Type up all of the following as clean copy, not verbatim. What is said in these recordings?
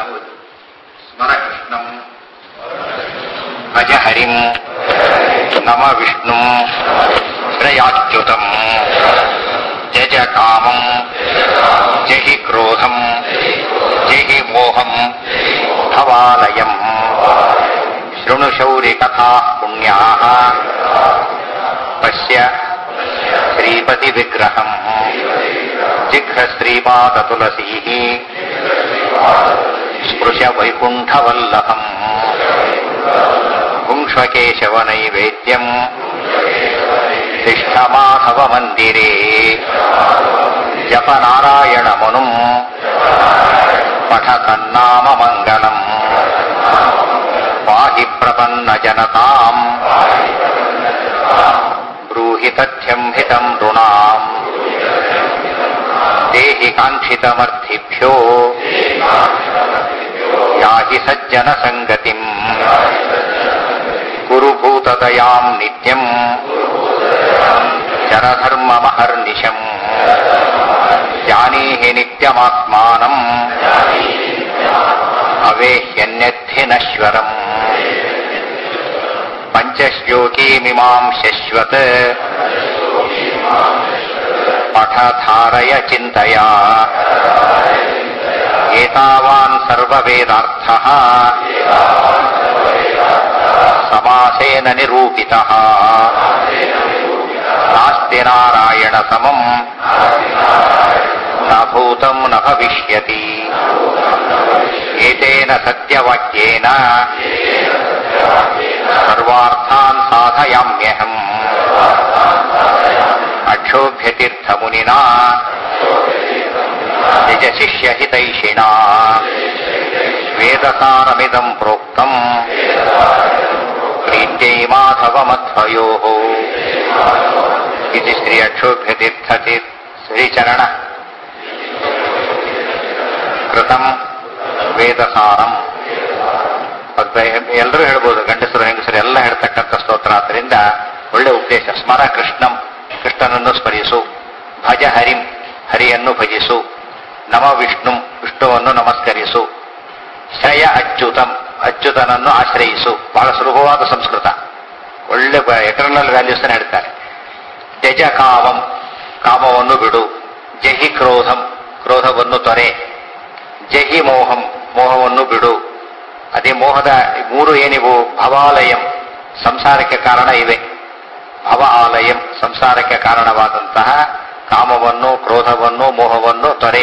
ಸ್ಮರ ಕೃಷ್ಣಂ ಭಜ ಹರಿಂ ನಮ ವಿಷ್ಣುಂ ಶ್ರೇಯಾಚ್ಯುತಂ ಜಜ ಕಾಮಂ ಜಹಿ ಕ್ರೋಧಂ ಜಹಿ ಮೋಹಂ ಭವಾಲಯಂ ಶೃಣು ಶೌರಿ ಕಥಾ ಪುಣ್ಯಾಃ ಪಶ್ಯ ಶ್ರೀಪತಿ ವಿಗ್ರಹಂ ಜಿಘ್ರ ಶ್ರೀಪಾದ ತುಲಸೀಃ ಸ್ಪೃಶ ವೈಕುಂಠವಲ್ಲಭಂ ಪುಂಕ್ಷ್ವ ಕೇಶವ ನೈವೇದ್ಯಂ ತಿಷ್ಠ ಮಾಧವ ಮಂದಿರೇ ಜಪ ನಾರಾಯಣ ಮುನುಂ ಪಠ ತನ್ನಾಮ ಮಂಗಳಂ ಪಾಹಿ ಪ್ರಪನ್ನ ಜನತಾಂ ಬ್ರೂಹಿ ತಥ್ಯಂ ಹಿತಂ ನೃಣಾಂ ದೇಹಿ ಕಾಂಕ್ಷಿತಮರ್ಥಿಭ್ಯೋ ಯಾಹಿ ಸಜ್ಜನ ಸಂಗತಿಂ ಕುರು ಭೂತದಯಾಂ ನಿತ್ಯಂ ಚರಧರ್ಮಮಹರ್ನಿಶಂ ಜಾನೀಹಿ ನಿತ್ಯಮಾತ್ಮಾನಂ ಅವೇಹ್ಯನ್ಯಥಿ ನಶ್ವರಂ ಪಂಚಶ್ಲೋಕೀಮಿಮಾಂ ಶಶ್ವತ್ ಪಠಧಾರಯ ಚಿಂತಯ ಏತಾವಾನ್ ಸರ್ವವೇದಾರ್ಥಃ ಸಮಾಸೇನ ನಿರೂಪಿತಃ ನಾಸ್ತಿ ನಾರಾಯಣ ಸಮಂ ನ ಭೂತಂ ನ ಭವಿಷ್ಯತಿ ಏತೇನ ಸತ್ಯವಾಕ್ಯೇನ ಸರ್ವಾರ್ಥಾನ್ ಸಾಧಯಾಮ್ಯಹಂ ಅಕ್ಷೋಭ್ಯತೀರ್ಥಮುನಿನಾ ನಿಜ ಶಿಷ್ಯ ಹಿತೈಷಿಣಾ ವೇದಸಾರಮಿದಂ ಪ್ರೋಕ್ತಂ ಪ್ರೀತ್ಯೈ ಮಾಧವಮಧ್ವಯೋಃ ಇದು ಶ್ರೀ ಅಕ್ಷೋಭ್ಯತೀರ್ಥ ಶ್ರೀಚರಣ ಕೃತಂ ವೇದಸಾರಂ. ಎಲ್ಲರೂ ಹೇಳ್ಬೋದು, ಗಂಡಸರು ಹೆಂಗಸರು ಎಲ್ಲ ಹೇಳ್ತಕ್ಕಂಥ ಸ್ತೋತ್ರ. ಆದ್ದರಿಂದ ಒಳ್ಳೆ ಉಪದೇಶ. ಸ್ಮರ ಕೃಷ್ಣಂ, ಕೃಷ್ಣನನ್ನು ಸ್ಮರಿಸು. ಭಜ ಹರಿಂ, ಹರಿಯನ್ನು ಭಜಿಸು. ನಮ ವಿಷ್ಣು, ವಿಷ್ಣುವನ್ನು ನಮಸ್ಕರಿಸು. ಶ್ರಯ ಅಚ್ಯುತಂ, ಅಚ್ಯುತನನ್ನು ಆಶ್ರಯಿಸು. ಬಹಳ ಸುಲಭವಾದ ಸಂಸ್ಕೃತ, ಒಳ್ಳೆ ಎಟರ್ನಲ್ ವ್ಯಾಲ್ಯೂಸ್ ಹೇಳ್ತಾರೆ. ಜಜ ಕಾಮಂ, ಕಾಮವನ್ನು ಬಿಡು. ಜಹಿ ಕ್ರೋಧಂ, ಕ್ರೋಧವನ್ನು ತೊರೆ. ಜಹಿ ಮೋಹಂ, ಮೋಹವನ್ನು ಬಿಡು. ಅದೇ ಮೋಹದ ಮೂರು ಏನಿವು? ಭವಾಲಯಂ, ಸಂಸಾರಕ್ಕೆ ಕಾರಣ ಇವೆ. ಭವ ಆಲಯಂ, ಸಂಸಾರಕ್ಕೆ ಕಾರಣವಾದಂತಹ ಕಾಮವನ್ನು, ಕ್ರೋಧವನ್ನು, ಮೋಹವನ್ನು ತೊರೆ.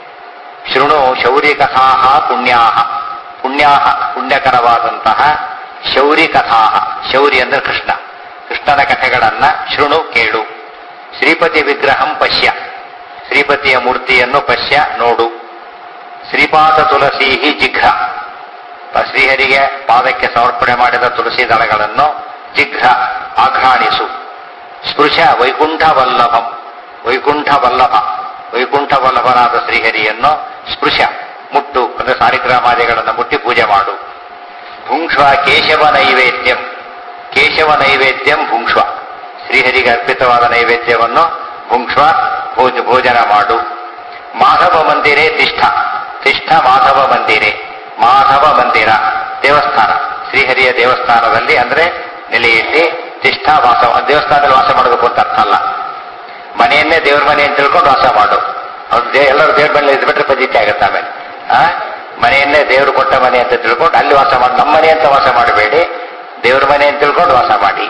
ಶೃಣು ಶೌರಿ ಕಥಾ ಪುಣ್ಯಾಹ, ಪುಣ್ಯಾಹ ಪುಣ್ಯಕರವಾದಂತಹ ಶೌರಿ ಕಥಾ. ಶೌರಿ ಅಂದ್ರೆ ಕೃಷ್ಣ, ಕೃಷ್ಣನ ಕಥೆಗಳನ್ನ ಶೃಣು, ಕೇಳು. ಶ್ರೀಪತಿ ವಿಗ್ರಹಂ ಪಶ್ಯ, ಶ್ರೀಪತಿಯ ಮೂರ್ತಿಯನ್ನು ಪಶ್ಯ, ನೋಡು. ಶ್ರೀಪಾದ ತುಳಸೀಹಿ ಜಿಘ್ರ, ಶ್ರೀಹರಿಗೆ ಪಾದಕ್ಕೆ ಸಮರ್ಪಣೆ ಮಾಡಿದ ತುಳಸಿ ದಳಗಳನ್ನು ಜಿಘ್ರ ಆಘ್ರಾಣಿಸು. ಸ್ಪೃಶ ವೈಕುಂಠವಲ್ಲಭಂ, ವೈಕುಂಠವಲ್ಲಭ, ವೈಕುಂಠವಲ್ಲಭನಾದ ಶ್ರೀಹರಿಯನ್ನು ಸ್ಪೃಶ ಮುಟ್ಟು, ಅಂದ್ರೆ ಸಾರಿಗ್ರಾಮಾದಿಗಳನ್ನು ಮುಟ್ಟಿ ಪೂಜೆ ಮಾಡು. ಭುಂಕ್ಷ್ವ ಕೇಶವ ನೈವೇದ್ಯಂ, ಕೇಶವ ನೈವೇದ್ಯಂ ಭುಂಕ್ಷ್ವ, ಶ್ರೀಹರಿಗೆ ಅರ್ಪಿತವಾದ ನೈವೇದ್ಯವನ್ನು ಭುಂಕ್ಷ್ವ ಭೋಜನ ಮಾಡು. ಮಾಧವ ಮಂದಿರೇ ತಿಷ್ಠ, ತಿಷ್ಠ ಮಾಧವ ಮಂದಿರೇ, ಮಾಧವ ಮಂದಿರ ದೇವಸ್ಥಾನ, ಶ್ರೀಹರಿಯ ದೇವಸ್ಥಾನದಲ್ಲಿ ಅಂದ್ರೆ ನೆಲೆಯಲ್ಲಿ ತಿಷ್ಠ ವಾಸ. ದೇವಸ್ಥಾನದಲ್ಲಿ ವಾಸ ಮಾಡಬೇಕು ಅಂತ ಅರ್ಥ ಅಲ್ಲ, ಮನೆಯನ್ನೇ ದೇವ್ರ ಮನೆ ಅಂತ ತಿಳ್ಕೊಂಡು ವಾಸ ಮಾಡು. ಅವ್ರು ಎಲ್ಲರೂ ದೇವ್ರ ಮನೆ ಇದ್ಬಿಟ್ರೆ ಪದ್ಧತಿ ಆಗುತ್ತೆ. ಆಮೇಲೆ ಮನೆಯನ್ನೇ ದೇವರು ಕೊಟ್ಟ ಮನೆ ಅಂತ ತಿಳ್ಕೊಂಡು ಅಲ್ಲಿ ವಾಸ ಮಾಡಿ. ನಮ್ಮ ಮನೆ ಅಂತ ವಾಸ ಮಾಡಬೇಡಿ, ದೇವ್ರ ಮನೆ ಅಂತ ತಿಳ್ಕೊಂಡು ವಾಸ ಮಾಡಿ.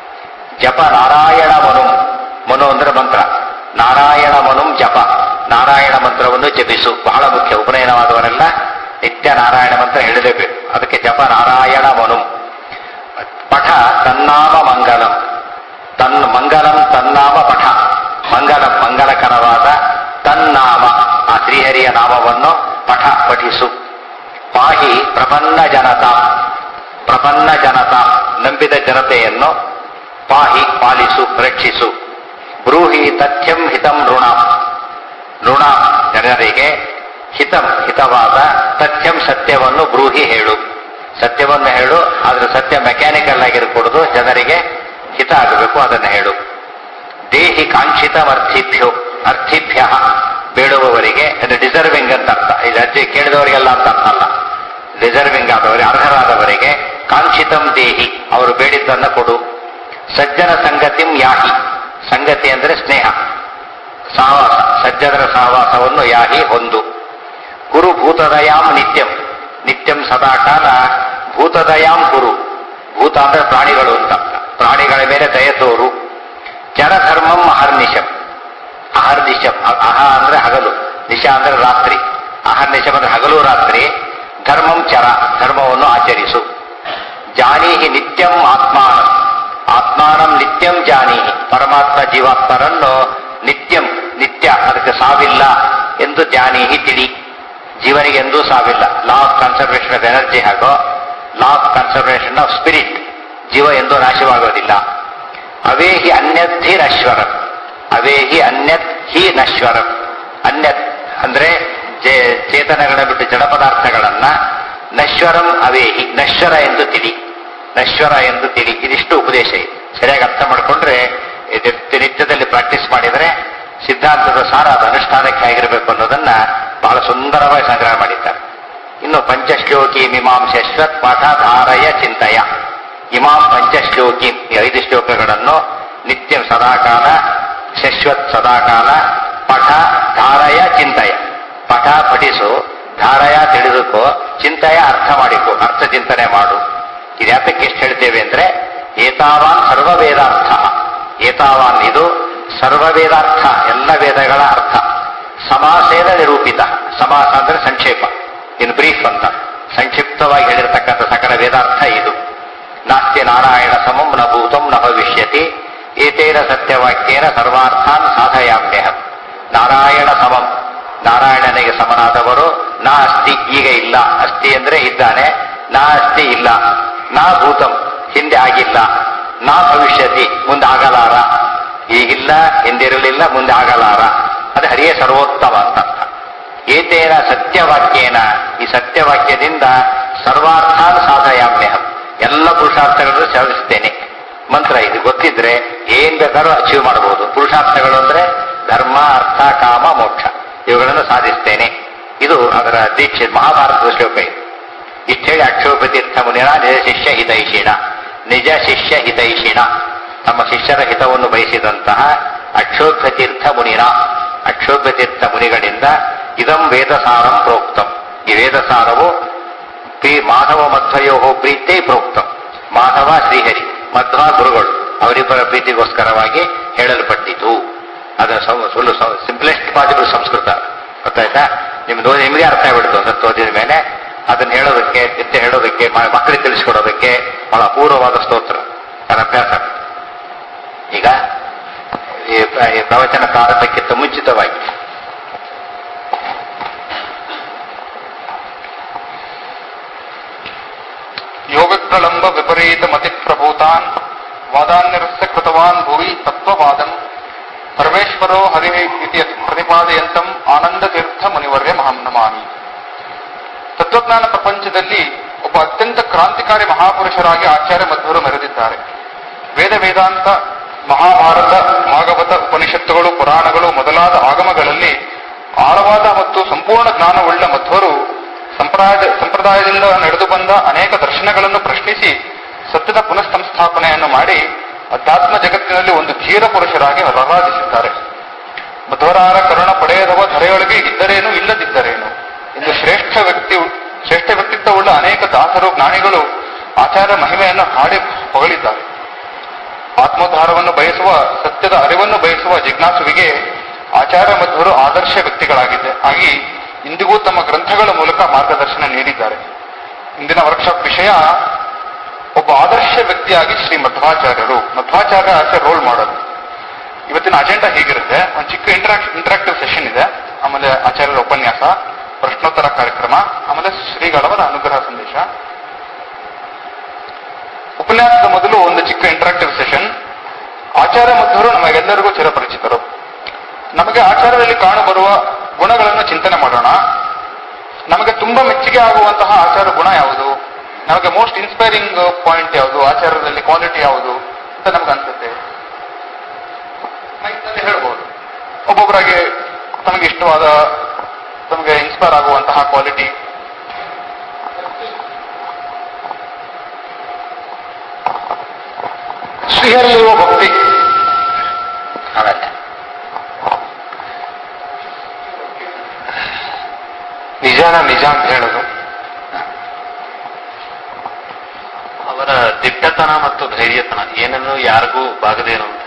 ಜಪ ನಾರಾಯಣ ಮನುಂ, ಮನು ಅಂದ್ರೆ ಮಂತ್ರ. ನಾರಾಯಣ ಮನುಂ ಜಪ, ನಾರಾಯಣ ಮಂತ್ರವನ್ನು ಜಪಿಸು. ಬಹಳ ಮುಖ್ಯ. ಉಪನಯನವಾದವರೆಲ್ಲ ನಿತ್ಯ ನಾರಾಯಣ ಮಂತ್ರ ಹೇಳಲೇಬೇಕು. ಅದಕ್ಕೆ ಜಪ ನಾರಾಯಣ ಮನುಂ. ಪಠ ತನ್ನಾಮ ಮಂಗಲಂ, ಮಂಗಲಂ ತನ್ನಾಮ ಪಠ. ಮಂಗಲಂ ಮಂಗಲಕರವಾದ ತನ್ನಾಮ, ಆ ಶ್ರೀಹರಿಯ ನಾಮವನ್ನು ಪಠ ಪಠಿಸು. ಪಾಹಿ ಪ್ರಪನ್ನ ಜನತಾ, ಪ್ರಪನ್ನ ಜನತಾ ನಂಬಿದ ಜನತೆಯನ್ನು ಪಾಹಿ ಪಾಲಿಸು, ರಕ್ಷಿಸು. ಬ್ರೂಹಿ ತಥ್ಯಂ ಹಿತಂ ನೃಣಾಂ, ನೃಣಾಂ ಜನರಿಗೆ ಹಿತಂ ಹಿತವಾದ, ತಥ್ಯಂ ಸತ್ಯವನ್ನು ಬ್ರೂಹಿ ಹೇಳು, ಸತ್ಯವನ್ನು ಹೇಳು. ಆದ್ರೆ ಸತ್ಯ ಮೆಕ್ಯಾನಿಕಲ್ ಆಗಿರಕೂಡದು, ಜನರಿಗೆ ಹಿತ ಆಗಬೇಕು, ಅದನ್ನು ಹೇಳು. ದೇಹಿ ಕಾಂಕ್ಷಿತ ಅರ್ಥಿಭ್ಯೋ, ಅರ್ಥಿಭ್ಯ ಬೇಡುವವರಿಗೆ, ಅದು ಡಿಸರ್ವಿಂಗ್ ಅಂತ ಅರ್ಥ. ಇದು ಅರ್ಜಿ ಕೇಳಿದವರಿಗೆಲ್ಲ ಅಂತ ಅರ್ಥ ಅಲ್ಲ. ಡಿಸರ್ವಿಂಗ್ ಆದವರಿಗೆ, ಅರ್ಹರಾದವರಿಗೆ. ಕಾಂಕ್ಷಿತಂ ದೇಹಿ, ಅವರು ಬೇಡಿದ್ದನ್ನು ಕೊಡು. ಸಜ್ಜನ ಸಂಗತಿಂ ಯಾಹಿ, ಸಂಗತಿ ಅಂದರೆ ಸ್ನೇಹ, ಸಹವಾಸ, ಸಜ್ಜನರ ಸಹವಾಸವನ್ನು ಯಾಹಿ ಹೊಂದು. ಕುರು ಭೂತದಯಾಂ ನಿತ್ಯಂ, ನಿತ್ಯಂ ಸದಾಕಾಲ ಭೂತದಯಾಂ ಕುರು, ಭೂತ ಅಂದ್ರೆ ಪ್ರಾಣಿಗಳು ಅಂತ, ಪ್ರಾಣಿಗಳ ಮೇಲೆ ದಯ ತೋರು. ಚರಧರ್ಮಂ ಅಹರ್ನಿಶಂ, ಅಹರ್ನಿಶಂ, ಅಹ ಅಂದ್ರೆ ಹಗಲು, ನಿಶಾ ಅಂದ್ರೆ ರಾತ್ರಿ, ಅಹರ್ನಿಶಂ ಅಂದ್ರೆ ಹಗಲು ರಾತ್ರಿ. ಧರ್ಮಂ ಚರ, ಧರ್ಮವನ್ನು ಆಚರಿಸು. ಜಾನೀಹಿ ನಿತ್ಯಂ ಆತ್ಮಾನಂ, ಆತ್ಮಾನಂ ನಿತ್ಯಂ ಜಾನೀಹಿ, ಪರಮಾತ್ಮ ಜೀವಾತ್ಮರನ್ನು ನಿತ್ಯಂ, ನಿತ್ಯ, ಅದಕ್ಕೆ ಸಾವಿಲ್ಲ ಎಂದು ಜಾನೀಹಿ ತಿಳಿ. ಜೀವನಿಗೆ ಎಂದೂ ಸಾವಿಲ್ಲ. Law of conservation of energy ಹಾಗೂ law of conservation of spirit, ಜೀವ ಎಂದೂ ನಾಶವಾಗೋದಿಲ್ಲ. ಅವೇಹಿ ಅನ್ಯತ್ ಹಿ ನಶ್ವರಂ, ಅವೇಹಿ ಅನ್ಯತ್ ಹಿ ನಶ್ವರಂ. ಅನ್ಯತ್ ಅಂದ್ರೆ ಚೇತನಗಳ ಬಿಟ್ಟು ಜಡ ಪದಾರ್ಥಗಳನ್ನ ನಶ್ವರಂ ಅವೇಹಿ, ನಶ್ವರ ಎಂದು ತಿಳಿ, ನಶ್ವರ ಎಂದು ತಿಳಿ. ಇದಿಷ್ಟು ಉಪದೇಶ ಇದೆ. ಸರಿಯಾಗಿ ಅರ್ಥ ಮಾಡಿಕೊಂಡ್ರೆ, ನಿತ್ಯದಲ್ಲಿ ಪ್ರಾಕ್ಟೀಸ್ ಮಾಡಿದರೆ ಸಿದ್ಧಾಂತದ ಸಾರ ಅದು ಅನುಷ್ಠಾನಕ್ಕೆ ಆಗಿರಬೇಕು ಅನ್ನೋದನ್ನ ಬಹಳ ಸುಂದರವಾಗಿ ಸಂಗ್ರಹ ಮಾಡಿದ್ದಾರೆ. ಇನ್ನು ಪಂಚಶ್ಲೋಕಿ ಮೀಮಾಂ ಶಶ್ವತ್ ಪಾಠ ಧಾರಯ ಚಿಂತಯ. ಇಮಾಂ ಪಂಚಶ್ಲೋಕಿ, ಈ 5 ಶ್ಲೋಕಗಳನ್ನು ನಿತ್ಯ ಸದಾಕಾಲ, ಶಶ್ವತ್ ಸದಾಕಾಲ, ಪಠ ಧಾರಯ ಚಿಂತಯ, ಪಠ ಪಠಿಸು, ಧಾರಯ ತಿಳಿದುಕೋ, ಚಿಂತಯ ಅರ್ಥ ಮಾಡಿಕೊ, ಅರ್ಥ ಚಿಂತನೆ ಮಾಡು. ಇದ್ಯಾತಕ್ಕೆ ಎಷ್ಟು ಹೇಳ್ತೇವೆ ಅಂದ್ರೆ, ಏತಾವಾನ್ ಸರ್ವವೇದಾರ್ಥ, ಏತಾವಾನ್ ಇದು ಸರ್ವವೇದಾರ್ಥ, ಎಲ್ಲ ವೇದಗಳ ಅರ್ಥ. ಸಮಾಸೇನ ನಿರೂಪಿತ, ಸಮಾಸ ಅಂದ್ರೆ ಸಂಕ್ಷೇಪ, ಇನ್ ಬ್ರೀಫ್ ಅಂತ ಸಂಕ್ಷಿಪ್ತವಾಗಿ ಹೇಳಿರ್ತಕ್ಕಂಥ ಸಕಲ ವೇದಾರ್ಥ ಇದು. ನಾಸ್ತಿ ನಾರಾಯಣ ಸಮಂ ನ ಭೂತಂ ನ ಭವಿಷ್ಯತಿ ಏತೇನ ಸತ್ಯವಾಕ್ಯೇನ ಸರ್ವಾರ್ಥಾನ್ ಸಾಧಯಾಮ್ಯಹಂ. ನಾರಾಯಣ ಸಮಂ, ನಾರಾಯಣನಿಗೆ ಸಮನಾದವರು. ನಾ ಅಸ್ತಿ, ಈಗ ಇಲ್ಲ. ಅಸ್ತಿ ಅಂದ್ರೆ ಇದ್ದಾನೆ. ನಾ ಅಸ್ತಿ ಇಲ್ಲ. ನಾ ಭೂತಂ, ಹಿಂದೆ ಆಗಿಲ್ಲ. ನಾ ಭವಿಷ್ಯತಿ, ಮುಂದೆ ಆಗಲಾರ. ಈಗಿಲ್ಲ, ಹಿಂದಿರಲಿಲ್ಲ, ಮುಂದೆ ಆಗಲಾರ. ಅದು ಹರಿಯೇ ಸರ್ವೋತ್ತಮ ಅಂತ ಅರ್ಥ. ಏತೇನ ಸತ್ಯವಾಕ್ಯೇನ, ಈ ಸತ್ಯವಾಕ್ಯದಿಂದ ಸರ್ವಾರ್ಥಾನ್ ಸಾಧಯಾಮ್ಯಹಂ, ಎಲ್ಲ ಪುರುಷಾರ್ಥಗಳನ್ನು ಸಾಧಿಸ್ತೇನೆ. ಮಂತ್ರ ಇದು ಗೊತ್ತಿದ್ರೆ ಏನ್ ಬೇಕಾದ್ರೂ ಅಚೀವ್ ಮಾಡಬಹುದು. ಪುರುಷಾರ್ಥಗಳು ಅಂದ್ರೆ ಧರ್ಮ, ಅರ್ಥ, ಕಾಮ, ಮೋಕ್ಷ, ಇವುಗಳನ್ನು ಸಾಧಿಸ್ತೇನೆ. ಇದು ಅದರ ದೀಕ್ಷೆ, ಮಹಾಭಾರತದ ಶ್ಲೋಕ ಇದು. ಇಷ್ಟು ಹೇಳಿ ಅಕ್ಷೋಭತೀರ್ಥ ಮುನಿನ ನಿಜ ಶಿಷ್ಯ ಹಿತೈಷಿಣ, ನಿಜ ಶಿಷ್ಯ ಹಿತೈಷಿಣ, ತಮ್ಮ ಶಿಷ್ಯರ ಹಿತವನ್ನು ಬಯಸಿದಂತಹ ಅಕ್ಷೋಭತೀರ್ಥ ಮುನಿನ, ಅಕ್ಷೋಭತೀರ್ಥ ಮುನಿಗಳಿಂದ ಇದಂ ವೇದಸಾರಂ ಪ್ರೋಕ್ತಂ, ಈ ವೇದಸಾರವು ಮಾಧವ ಮಧ್ವಯೋ ಪ್ರೀತಿ ಪ್ರೋಕ್ತಂ. ಮಾಧವ ಶ್ರೀಹರಿ, ಮಧ್ವ ಗುರುಗಳು, ಅವರಿಬ್ಬರ ಪ್ರೀತಿಗೋಸ್ಕರವಾಗಿ ಹೇಳಲ್ಪಟ್ಟಿತು. ಅದರ ಫುಲ್ ಸಿಂಪ್ಲೆಸ್ಟ್ ಪಾಸಿಬಲ್ ಸಂಸ್ಕೃತ, ಗೊತ್ತಾಯ್ತಾ? ನಿಮಗೆ ಅರ್ಥ ಆಗ್ಬಿಡ್ತು ಅಂತ ಓದಿದ ಮೇಲೆ. ಅದನ್ನ ಹೇಳೋದಕ್ಕೆ, ನಿತ್ಯ ಹೇಳೋದಕ್ಕೆ, ಮಕ್ಕಳಿಗೆ ತಿಳಿಸ್ಕೊಡೋದಕ್ಕೆ ಬಹಳ ಅಪೂರ್ವವಾದ ಸ್ತೋತ್ರ, ಅದರ ಅಭ್ಯಾಸ. ಈಗ ಈ ಪ್ರವಚನ ಪ್ರಾರಂಭಕ್ಕಿಂತ ಮುಂಚಿತವಾಗಿ ಯೋಗಪ್ರಲಂಬ ವಿಪರೀತ ಮತಿ ಪ್ರಭೂತಾನ್ ವಾದಾನ್ಯರಸ್ಯ ಕೃತವಾನ್ ಭುವಿ ತತ್ವವಾದಂ ಪರಮೇಶ್ವರೋ ಹರಿ ಇತಿ ಪ್ರತಿಪಾದಯಂತಂ ಆನಂದ ತೀರ್ಥ ಮುನಿವರ್ಯ ಮಹಂ ನಮಾಮಿ. ತತ್ವಜ್ಞಾನ ಪ್ರಪಂಚದಲ್ಲಿ ಒಬ್ಬ ಅತ್ಯಂತ ಕ್ರಾಂತಿಕಾರಿ ಮಹಾಪುರುಷರಾಗಿ ಆಚಾರ್ಯ ಮಧ್ವರು ಮೆರೆದಿದ್ದಾರೆ. ವೇದ ವೇದಾಂತ, ಮಹಾಭಾರತ, ಭಾಗವತ, ಉಪನಿಷತ್ತುಗಳು, ಪುರಾಣಗಳು ಮೊದಲಾದ ಆಗಮಗಳಲ್ಲಿ ಆಳವಾದ ಮತ್ತು ಸಂಪೂರ್ಣ ಜ್ಞಾನವುಳ್ಳ ಮಧ್ವರು ಸಂಪ್ರದಾಯದಿಂದ ನಡೆದು ಬಂದ ಅನೇಕ ದರ್ಶನಗಳನ್ನು ಪ್ರಶ್ನಿಸಿ ಸತ್ಯದ ಪುನಃಸಂಸ್ಥಾಪನೆಯನ್ನು ಮಾಡಿ ಅಧ್ಯಾತ್ಮ ಜಗತ್ತಿನಲ್ಲಿ ಒಂದು ಧೀರ ಪುರುಷರಾಗಿ ಆರಾಧಿಸಿದ್ದಾರೆ. ಮಧ್ವರಾರ ಕರುಣ ಪಡೆಯದವ ಧರೆಯೊಳಗೆ ಇದ್ದರೇನು ಇಲ್ಲದಿದ್ದರೇನು ಎಂದು ಶ್ರೇಷ್ಠ ವ್ಯಕ್ತಿತ್ವವುಳ್ಳ ಅನೇಕ ದಾಸರು, ಜ್ಞಾನಿಗಳು ಆಚಾರ್ಯ ಮಹಿಮೆಯನ್ನು ಹಾಡಿ ಹೊಗಳಿದ್ದಾರೆ. ಆತ್ಮೋದ್ಧಾರವನ್ನು ಬಯಸುವ, ಸತ್ಯದ ಅರಿವನ್ನು ಬಯಸುವ ಜಿಜ್ಞಾಸುವಿಗೆ ಆಚಾರ್ಯ ಮಧ್ವರು ಆದರ್ಶ ಆಗಿ ಇಂದಿಗೂ ತಮ್ಮ ಗ್ರಂಥಗಳ ಮೂಲಕ ಮಾರ್ಗದರ್ಶನ ನೀಡಿದ್ದಾರೆ. ಇಂದಿನ ವರ್ಕ್ಶಾಪ್ ವಿಷಯ ಒಬ್ಬ ಆದರ್ಶ ವ್ಯಕ್ತಿಯಾಗಿ ಶ್ರೀ ಮಧ್ವಾಚಾರ್ಯರು. Madhvacharya as a role model. ಇವತ್ತಿನ ಅಜೆಂಡಾ ಹೀಗಿರುತ್ತೆ: ಒಂದು ಚಿಕ್ಕ ಇಂಟರಾಕ್ಟಿವ್ ಸೆಷನ್ ಇದೆ, ಆಮೇಲೆ ಆಚಾರ್ಯರ ಉಪನ್ಯಾಸ, ಪ್ರಶ್ನೋತ್ತರ ಕಾರ್ಯಕ್ರಮ, ಆಮೇಲೆ ಶ್ರೀಗಳವರ ಅನುಗ್ರಹ ಸಂದೇಶ. ಉಪನ್ಯಾಸದ ಮೊದಲು ಒಂದು ಚಿಕ್ಕ ಇಂಟರಾಕ್ಟಿವ್ ಸೆಷನ್. ಆಚಾರ್ಯ ಮಧ್ವರು ನಮಗೆಲ್ಲರಿಗೂ ಚಿರಪರಿಚಿತರು. ನಮಗೆ ಆಚಾರ್ಯದಲ್ಲಿ ಕಾಣಬರುವ ಗುಣಗಳನ್ನು ಚಿಂತನೆ ಮಾಡೋಣ. ನಮಗೆ ತುಂಬಾ ಮೆಚ್ಚುಗೆ ಆಗುವಂತಹ ಆಚಾರ ಗುಣ ಯಾವುದು, ನಮಗೆ ಮೋಸ್ಟ್ ಇನ್ಸ್ಪೈರಿಂಗ್ ಪಾಯಿಂಟ್ ಯಾವುದು, ಆಚಾರದಲ್ಲಿ ಕ್ವಾಲಿಟಿ ಯಾವುದು ಅಂತ ನಮ್ಗೆ ಅನ್ಸುತ್ತೆ. ಹೇಳ್ಬೋದು. ಒಬ್ಬೊಬ್ಬರಾಗಿ ತಮಗೆ ಇಷ್ಟವಾದ, ತಮಗೆ ಇನ್ಸ್ಪೈರ್ ಆಗುವಂತಹ ಕ್ವಾಲಿಟಿ. ಶ್ರೀಹರಿಯಲ್ಲಿರುವ ಭಕ್ತಿ. ಆಮೇಲೆ ನಿಜಾನ ನಿಜ ಅಂತ ಹೇಳೋದು. ಅವರ ದಿಟ್ಟತನ ಮತ್ತು ಧೈರ್ಯತನ ಏನನ್ನು ಯಾರಿಗೂ ಬಾಗದೇನು ಅಂತ.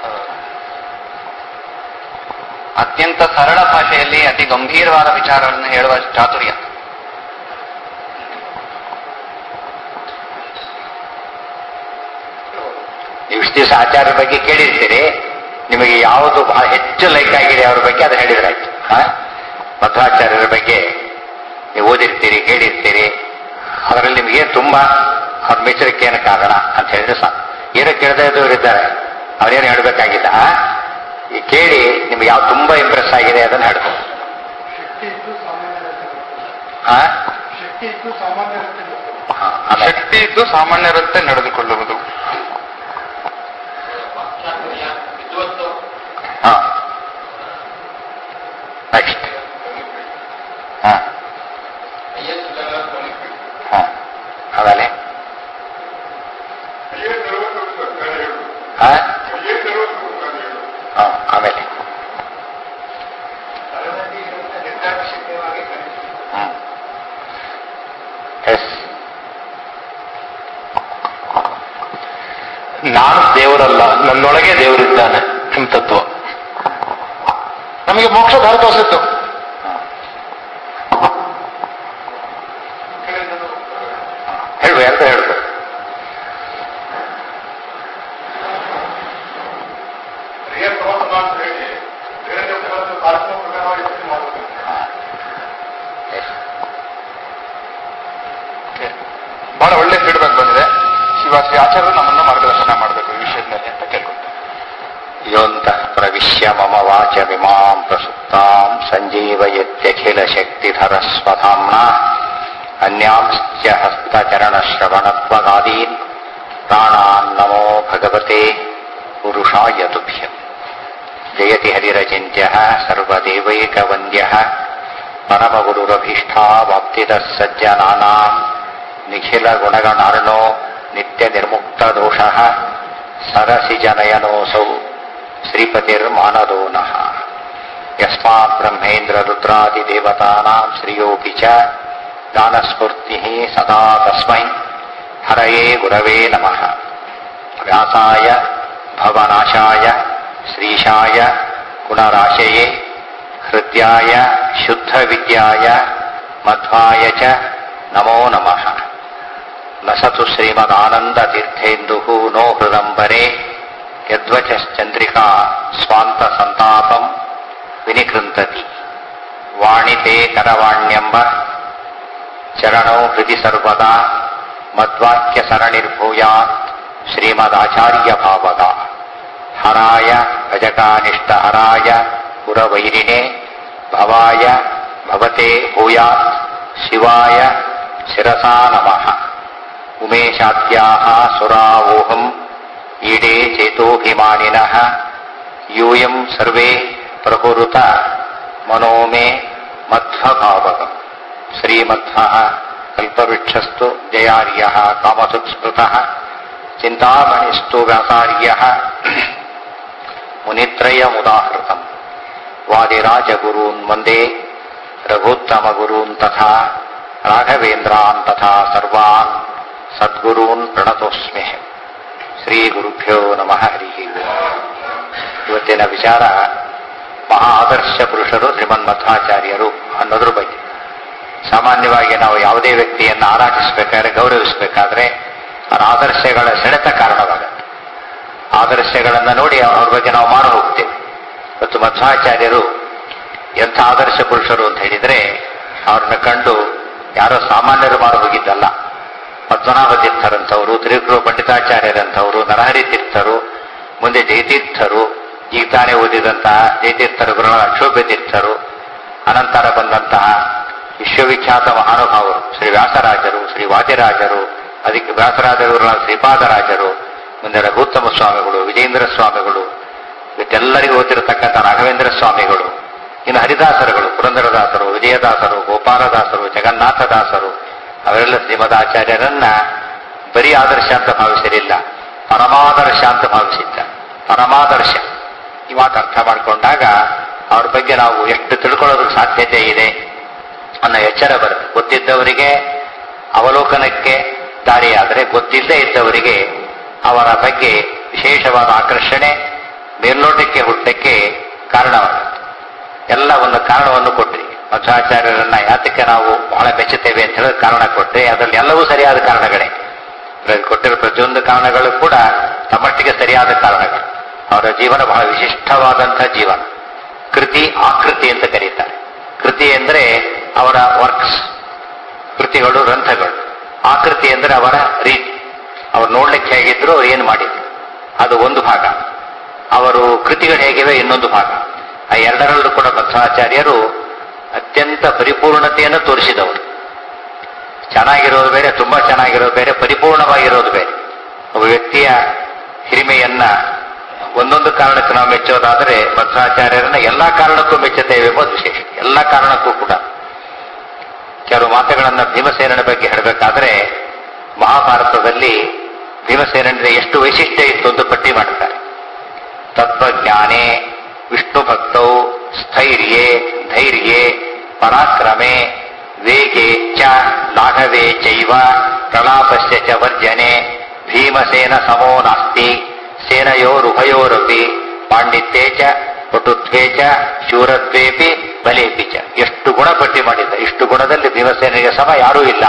ಅತ್ಯಂತ ಸರಳ ಭಾಷೆಯಲ್ಲಿ ಅತಿ ಗಂಭೀರವಾದ ವಿಚಾರಗಳನ್ನು ಹೇಳುವ ಚಾತುರ್ಯ. ನೀವು ಇಷ್ಟು ದಿವಸ ಆಚಾರ್ಯರ ಬಗ್ಗೆ ಕೇಳಿರ್ತೀರಿ, ನಿಮಗೆ ಯಾವುದು ಬಹಳ ಹೆಚ್ಚು ಲೈಕ್ ಆಗಿದೆ ಅವ್ರ ಬಗ್ಗೆ ಅದು ಹೇಳಿದ್ರಾಯ್ತು. ಮಧ್ವಾಚಾರ್ಯರ ಬಗ್ಗೆ ನೀವು ಓದಿರ್ತೀರಿ, ಕೇಳಿರ್ತೀರಿ, ಅದರಲ್ಲಿ ನಿಮಗೆ ತುಂಬಾ ಅವ್ರ ಮೆಚ್ಚರಿಕೆ ಏನು ಕಾರಣ ಅಂತ ಹೇಳಿದ್ರೆ ಸಾಕು. ಏನೋ ಕೇಳದೇ ಇದ್ದವರು ಇದ್ದಾರೆ, ಅವ್ರೇನು ಹೇಳಬೇಕಾಗಿಲ್ಲ. ಈ ಕೇಳಿ ನಿಮ್ಗೆ ಯಾವ ತುಂಬಾ ಇಂಪ್ರೆಸ್ ಆಗಿದೆ ಅದನ್ನು ಹೇಳ್ಬೋದು. ಶಕ್ತಿ ಇದ್ದು ಸಾಮಾನ್ಯರಂತೆ ನಡೆದುಕೊಳ್ಳುವುದು. ನೆಕ್ಸ್ಟ್ ಆಮೇಲೆ ಆಮೇಲೆ ಎಸ್, ನಾನು ದೇವರಲ್ಲ, ನನ್ನೊಳಗೆ ದೇವರಿದ್ದಾನೆ ಎಂಬ ತತ್ವ ನಮಗೆ ಮೋಕ್ಷ ದಾರಿ ತೋರಿಸಿತ್ತು. ಹೇಳುವ ಅಂತ ಹೇಳ್ಬೋದು. ಬಹಳ ಒಳ್ಳೆ ಫೀಡ್ಬ್ಯಾಕ್ ಬಂದಿದೆ. ಶಿವಾಶ್ರೀ ಆಚಾರ್ಯರು ನಮ್ಮನ್ನು ಮಾರ್ಗದರ್ಶನ ಮಾಡಬೇಕು ಈ ವಿಷಯದಲ್ಲಿ ಅಂತ ಕೇಳ್ಕೊಳ್ತೇನೆ. ಯೋಂತಃ ಪ್ರವಿಶ್ಯ ಮಮ ವಾಚಮಿಮಾಂ ಪ್ರಸುಪ್ತಾಂ ಸಂಜೀವಯತ್ಯಖಿಲ ಶಕ್ತಿಧರ ಸ್ವಧಾಮ್ನಾ ಅನ್ಯಾಂಶ್ಚ ಹಸ್ತಚರಣಶ್ರವಣತ್ವಗಾದೀನ್ ಪ್ರಾಣಾನ್ ನಮೋ ಭಗವತೆ ಪುರುಷಾಯ ತುಭ್ಯಂ. ಜಯತಿ ಹರಿರಚಿಂತ್ಯಃ ಸರ್ವದೇವೈಕವಂದ್ಯಃ ಪರಮಗುರುರಭೀಷ್ಟಾವಾಪ್ತಿದಃ ಸಜ್ಜನಾನಾಂ ನಿಖಿಲ ಗುಣಗಣಾರ್ಣೋ ನಿತ್ಯ ನಿರ್ಮುಕ್ತ ದೋಷಃ ಸರಸಿಜನಯನೋಸೌ ಶ್ರೀಪತಿರ್ಮಾನದೋ ನಃ. ಯಸ್ಮಾತ್ ಬ್ರಹ್ಮೇಂದ್ರ ರುದ್ರಾದಿದೇವತಾನಾಂ ಶ್ರಿಯೋಪಿ ಚ ಜ್ಞಾನಸ್ಫೂರ್ತಿಃ ಸದಾ ತಸ್ಮೈ ಹರಯೇ ಗುರವೇ ನಮಃ. ವ್ಯಾಸಾಯ ಭವನಾಶಾಯ ಶ್ರೀಶಾಯ ಗುಣರಾಶಯೇ ಹೃದ್ಯಾಯ ಶುದ್ಧ ವಿದ್ಯಾಯ ಮಧ್ವಾಯ ಚ ನಮೋ ನಮಃ. ಲಸತು ಶ್ರೀಮದಾನಂದತೀರ್ಥೇಂದುಃ ನೋ ಹೃದಂಬರೆ ಯದ್ವಚಶ್ಚಂದ್ರಿಕಾ ಸ್ವಾಂತ ಸಂತಾಪಂ ವಿನಿಕೃಂತತಿ. ವಾಣಿತೆ ಕರವಾಣ್ಯಂಬ ಚರಣೋ ಹೃದಿ ಸರ್ವದಾ ಮದ್ವಾಕ್ಯ ಸರಣಿರ್ಭೂಯಾತ್ ಶ್ರೀಮದಾಚಾರ್ಯ ಭಾವದ. ಹರಾಯ ಭಜಕಾನಿಷ್ಠ ಹರಾಯ ಪುರವೈರಿಣೆ ಭವಾಯ ಭವತೆ ಭೂಯಾತ್ ಶಿವಾಯ ಶಿರಸಾ ನಮಃ. ಉಮೇಶಾದ್ಯಾಃ ಸುರಾವೋಹಂ ಈಡೇ ಚೇತೋಭಿಮಾನಿನಃ ಯೂಯಂ ಸರ್ವೇ ಪ್ರಕುರುತ ಮನೋ ಮೇ ಮಧ್ವಭಾವಕಂ. ಶ್ರೀಮಧ್ವಃ ಕಲ್ಪವೃಕ್ಷಸ್ತು ಜಯಾರ್ಯಃ ಕಾಮಸುತ್ಸ್ಮೃತಃ ಚಿಂತಾಮಣಿಸ್ತು ವ್ಯಾಸಾರ್ಯಃ ಮುನಿತ್ರಯಮುದಾಹೃತಂ. ವಾದಿರಾಜಗುರೂನ್ ವಂದೇ ರಘುತ್ತಮಗುರೂನ್ ತಥಾ ರಾಘವೇಂದ್ರಾನ್ ತಥಾ ಸರ್ವಾನ್ ಸದ್ಗುರೂನ್ ಪ್ರಣತೋಸ್ಮಿ. ಶ್ರೀ ಗುರುಭ್ಯೋ ನಮಃ. ಹರಿ ಓಂ. ಇವತ್ತಿನ ವಿಚಾರ ಮಹಾ ಆದರ್ಶ ಪುರುಷರು ಶ್ರೀಮನ್ಮಧ್ವಾಚಾರ್ಯರು ಅನ್ನೋದ್ರ ಬಗ್ಗೆ. ಸಾಮಾನ್ಯವಾಗಿ ನಾವು ಯಾವುದೇ ವ್ಯಕ್ತಿಯನ್ನು ಆರಾಧಿಸಬೇಕಾದ್ರೆ, ಗೌರವಿಸಬೇಕಾದ್ರೆ ಅವರ ಆದರ್ಶಗಳ ಸೆಳೆತ ಕಾರಣವಾಗುತ್ತೆ. ಆದರ್ಶಗಳನ್ನು ನೋಡಿ ಅವ್ರ ಬಗ್ಗೆ ನಾವು ಮಾರು ಹೋಗ್ತೇವೆ. ಮತ್ತು ಮಧ್ವಾಚಾರ್ಯರು ಎಂಥ ಆದರ್ಶ ಪುರುಷರು ಅಂತ ಹೇಳಿದ್ರೆ, ಅವ್ರನ್ನ ಕಂಡು ಯಾರೋ ಸಾಮಾನ್ಯರು ಮಾರು ಹೋಗಿದ್ದಲ್ಲ. ಪದ್ಮನಾಭ ತೀರ್ಥರಂಥವರು, ತ್ರಿವಿಕ್ರಮ ಪಂಡಿತಾಚಾರ್ಯರಂಥವರು, ನರಹರಿ ತೀರ್ಥರು, ಮುಂದೆ ಜಯತೀರ್ಥರು, ಈಗ ತಾನೇ ಓದಿದಂತಹ ಜಯತೀರ್ಥರು, ಗುರುಗಳ ಅಕ್ಷೋಭ್ಯ ತೀರ್ಥರು, ಅನಂತರ ಬಂದಂತಹ ವಿಶ್ವವಿಖ್ಯಾತ ಮಹಾನುಭಾವರು ಶ್ರೀ ವ್ಯಾಸರಾಜರು, ಶ್ರೀ ವಾದಿರಾಜರು, ಅದಕ್ಕೆ ವ್ಯಾಸರಾಜರುಗಳ ಶ್ರೀಪಾದರಾಜರು, ಮುಂದೆ ರಘುತ್ತಮ ಸ್ವಾಮಿಗಳು, ವಿಜೇಂದ್ರ ಸ್ವಾಮಿಗಳು, ಇವತ್ತೆಲ್ಲರಿಗೂ ಓದಿರತಕ್ಕಂಥ ರಾಘವೇಂದ್ರ ಸ್ವಾಮಿಗಳು, ಇನ್ನು ಹರಿದಾಸರುಗಳು, ಪುರಂದರದಾಸರು, ವಿಜಯದಾಸರು, ಗೋಪಾಲದಾಸರು, ಜಗನ್ನಾಥದಾಸರು, ಅವರೆಲ್ಲ ಶ್ರೀಮದಾಚಾರ್ಯರನ್ನ ಬರೀ ಆದರ್ಶ ಅಂತ ಭಾವಿಸಿರಲಿಲ್ಲ. ಪರಮಾದರ್ಶ ಅಂತ ಭಾವಿಸಿದ್ದ. ಪರಮಾದರ್ಶ ಈ ಮಾತು ಅರ್ಥ ಮಾಡಿಕೊಂಡಾಗ ಅವ್ರ ಬಗ್ಗೆ ನಾವು ಎಷ್ಟು ತಿಳ್ಕೊಳ್ಳೋದಕ್ಕೆ ಸಾಧ್ಯತೆ ಇದೆ ಅನ್ನೋ ಎಚ್ಚರ ಬರುತ್ತೆ. ಗೊತ್ತಿದ್ದವರಿಗೆ ಅವಲೋಕನಕ್ಕೆ ದಾರಿಯಾದರೆ, ಗೊತ್ತಿಲ್ಲದೆ ಇದ್ದವರಿಗೆ ಅವರ ಬಗ್ಗೆ ವಿಶೇಷವಾದ ಆಕರ್ಷಣೆ, ಮೇಲ್ನೋಟಕ್ಕೆ ಹುಟ್ಟಕ್ಕೆ ಕಾರಣವಾಗುತ್ತೆ. ಎಲ್ಲ ಒಂದು ಕಾರಣವನ್ನು ಕೊಟ್ರಿ. ಮಧ್ವಾಚಾರ್ಯರನ್ನ ಯಾತಕ್ಕೆ ನಾವು ಬಹಳ ಮೆಚ್ಚುತ್ತೇವೆ ಅಂತ ಹೇಳೋದು ಕಾರಣ ಕೊಟ್ಟರೆ, ಅದರಲ್ಲಿ ಎಲ್ಲವೂ ಸರಿಯಾದ ಕಾರಣಗಳೇ. ಕೊಟ್ಟಿರೋ ಪ್ರತಿಯೊಂದು ಕಾರಣಗಳು ಕೂಡ ತಮ್ಮಟ್ಟಿಗೆ ಸರಿಯಾದ ಕಾರಣಗಳು. ಅವರ ಜೀವನ ಬಹಳ ವಿಶಿಷ್ಟವಾದಂಥ ಜೀವನ. ಕೃತಿ ಆಕೃತಿ ಅಂತ ಕರೀತಾರೆ. ಕೃತಿ ಅಂದರೆ ಅವರ ವರ್ಕ್ಸ್, ಕೃತಿಗಳು, ಗ್ರಂಥಗಳು. ಆಕೃತಿ ಅಂದರೆ ಅವರ ರೀತಿ, ಅವ್ರು ನೋಡ್ಲಿಕ್ಕೆ ಹೇಗಿದ್ರು, ಅವ್ರು ಏನು ಮಾಡಿದ್ರು, ಅದು ಒಂದು ಭಾಗ. ಅವರು ಕೃತಿಗಳು ಹೇಗಿವೆ ಇನ್ನೊಂದು ಭಾಗ. ಆ ಎರಡರಲ್ಲೂ ಕೂಡ ಮಧ್ವಾಚಾರ್ಯರು ಅತ್ಯಂತ ಪರಿಪೂರ್ಣತೆಯನ್ನು ತೋರಿಸಿದವರು. ಚೆನ್ನಾಗಿರೋದು ಬೇರೆ, ತುಂಬಾ ಚೆನ್ನಾಗಿರೋದು ಬೇರೆ, ಪರಿಪೂರ್ಣವಾಗಿರೋದು ಬೇರೆ. ಒಬ್ಬ ವ್ಯಕ್ತಿಯ ಹಿರಿಮೆಯನ್ನ ಒಂದೊಂದು ಕಾರಣಕ್ಕೆ ನಾವು ಮೆಚ್ಚೋದಾದರೆ ಮಧ್ವಾಚಾರ್ಯರನ್ನ ಎಲ್ಲಾ ಕಾರಣಕ್ಕೂ ಮೆಚ್ಚುತ್ತೇವೆ ಎಂಬುದು ವಿಶೇಷ. ಎಲ್ಲ ಕಾರಣಕ್ಕೂ ಕೂಡ. ಕೆಲವು ಮಾತುಗಳನ್ನ ಭೀಮಸೇನನ ಬಗ್ಗೆ ಹೇಳಬೇಕಾದ್ರೆ, ಮಹಾಭಾರತದಲ್ಲಿ ಭೀಮಸೇನನಿಗೆ ಎಷ್ಟು ವೈಶಿಷ್ಟ್ಯ ಇತ್ತು ಅಂತ ಪಟ್ಟಿ ಮಾಡ್ತಾರೆ. ತತ್ವಜ್ಞಾನೇ ವಿಷ್ಣು ಭಕ್ತೌ ಸ್ಥೈರ್ಯೇ ಧೈರ್ಯೇ ಪರಾಕ್ರಮೆ ವೇಗೆ ಚ ಲಾಘವೇ ಚೈವ ಪ್ರಲಾಪಸ್ಯ ಚ ವರ್ಜನೆ ಭೀಮಸೇನ ಸಮೋ ನಾಸ್ತಿ ಸೇನಯೋರುಭಯೋರಪಿ ಪಾಂಡಿತ್ಯೇ ಚ ಪಟುತ್ವೇ ಚ ಶೂರತ್ವೇಪಿ ಬಲೇಪಿ ಚ. ಎಷ್ಟು ಗುಣ ಪಟ್ಟಿ ಮಾಡಿದ್ದ. ಇಷ್ಟು ಗುಣದಲ್ಲಿ ಭೀಮಸೇನಿಗೆ ಸಮ ಯಾರೂ ಇಲ್ಲ.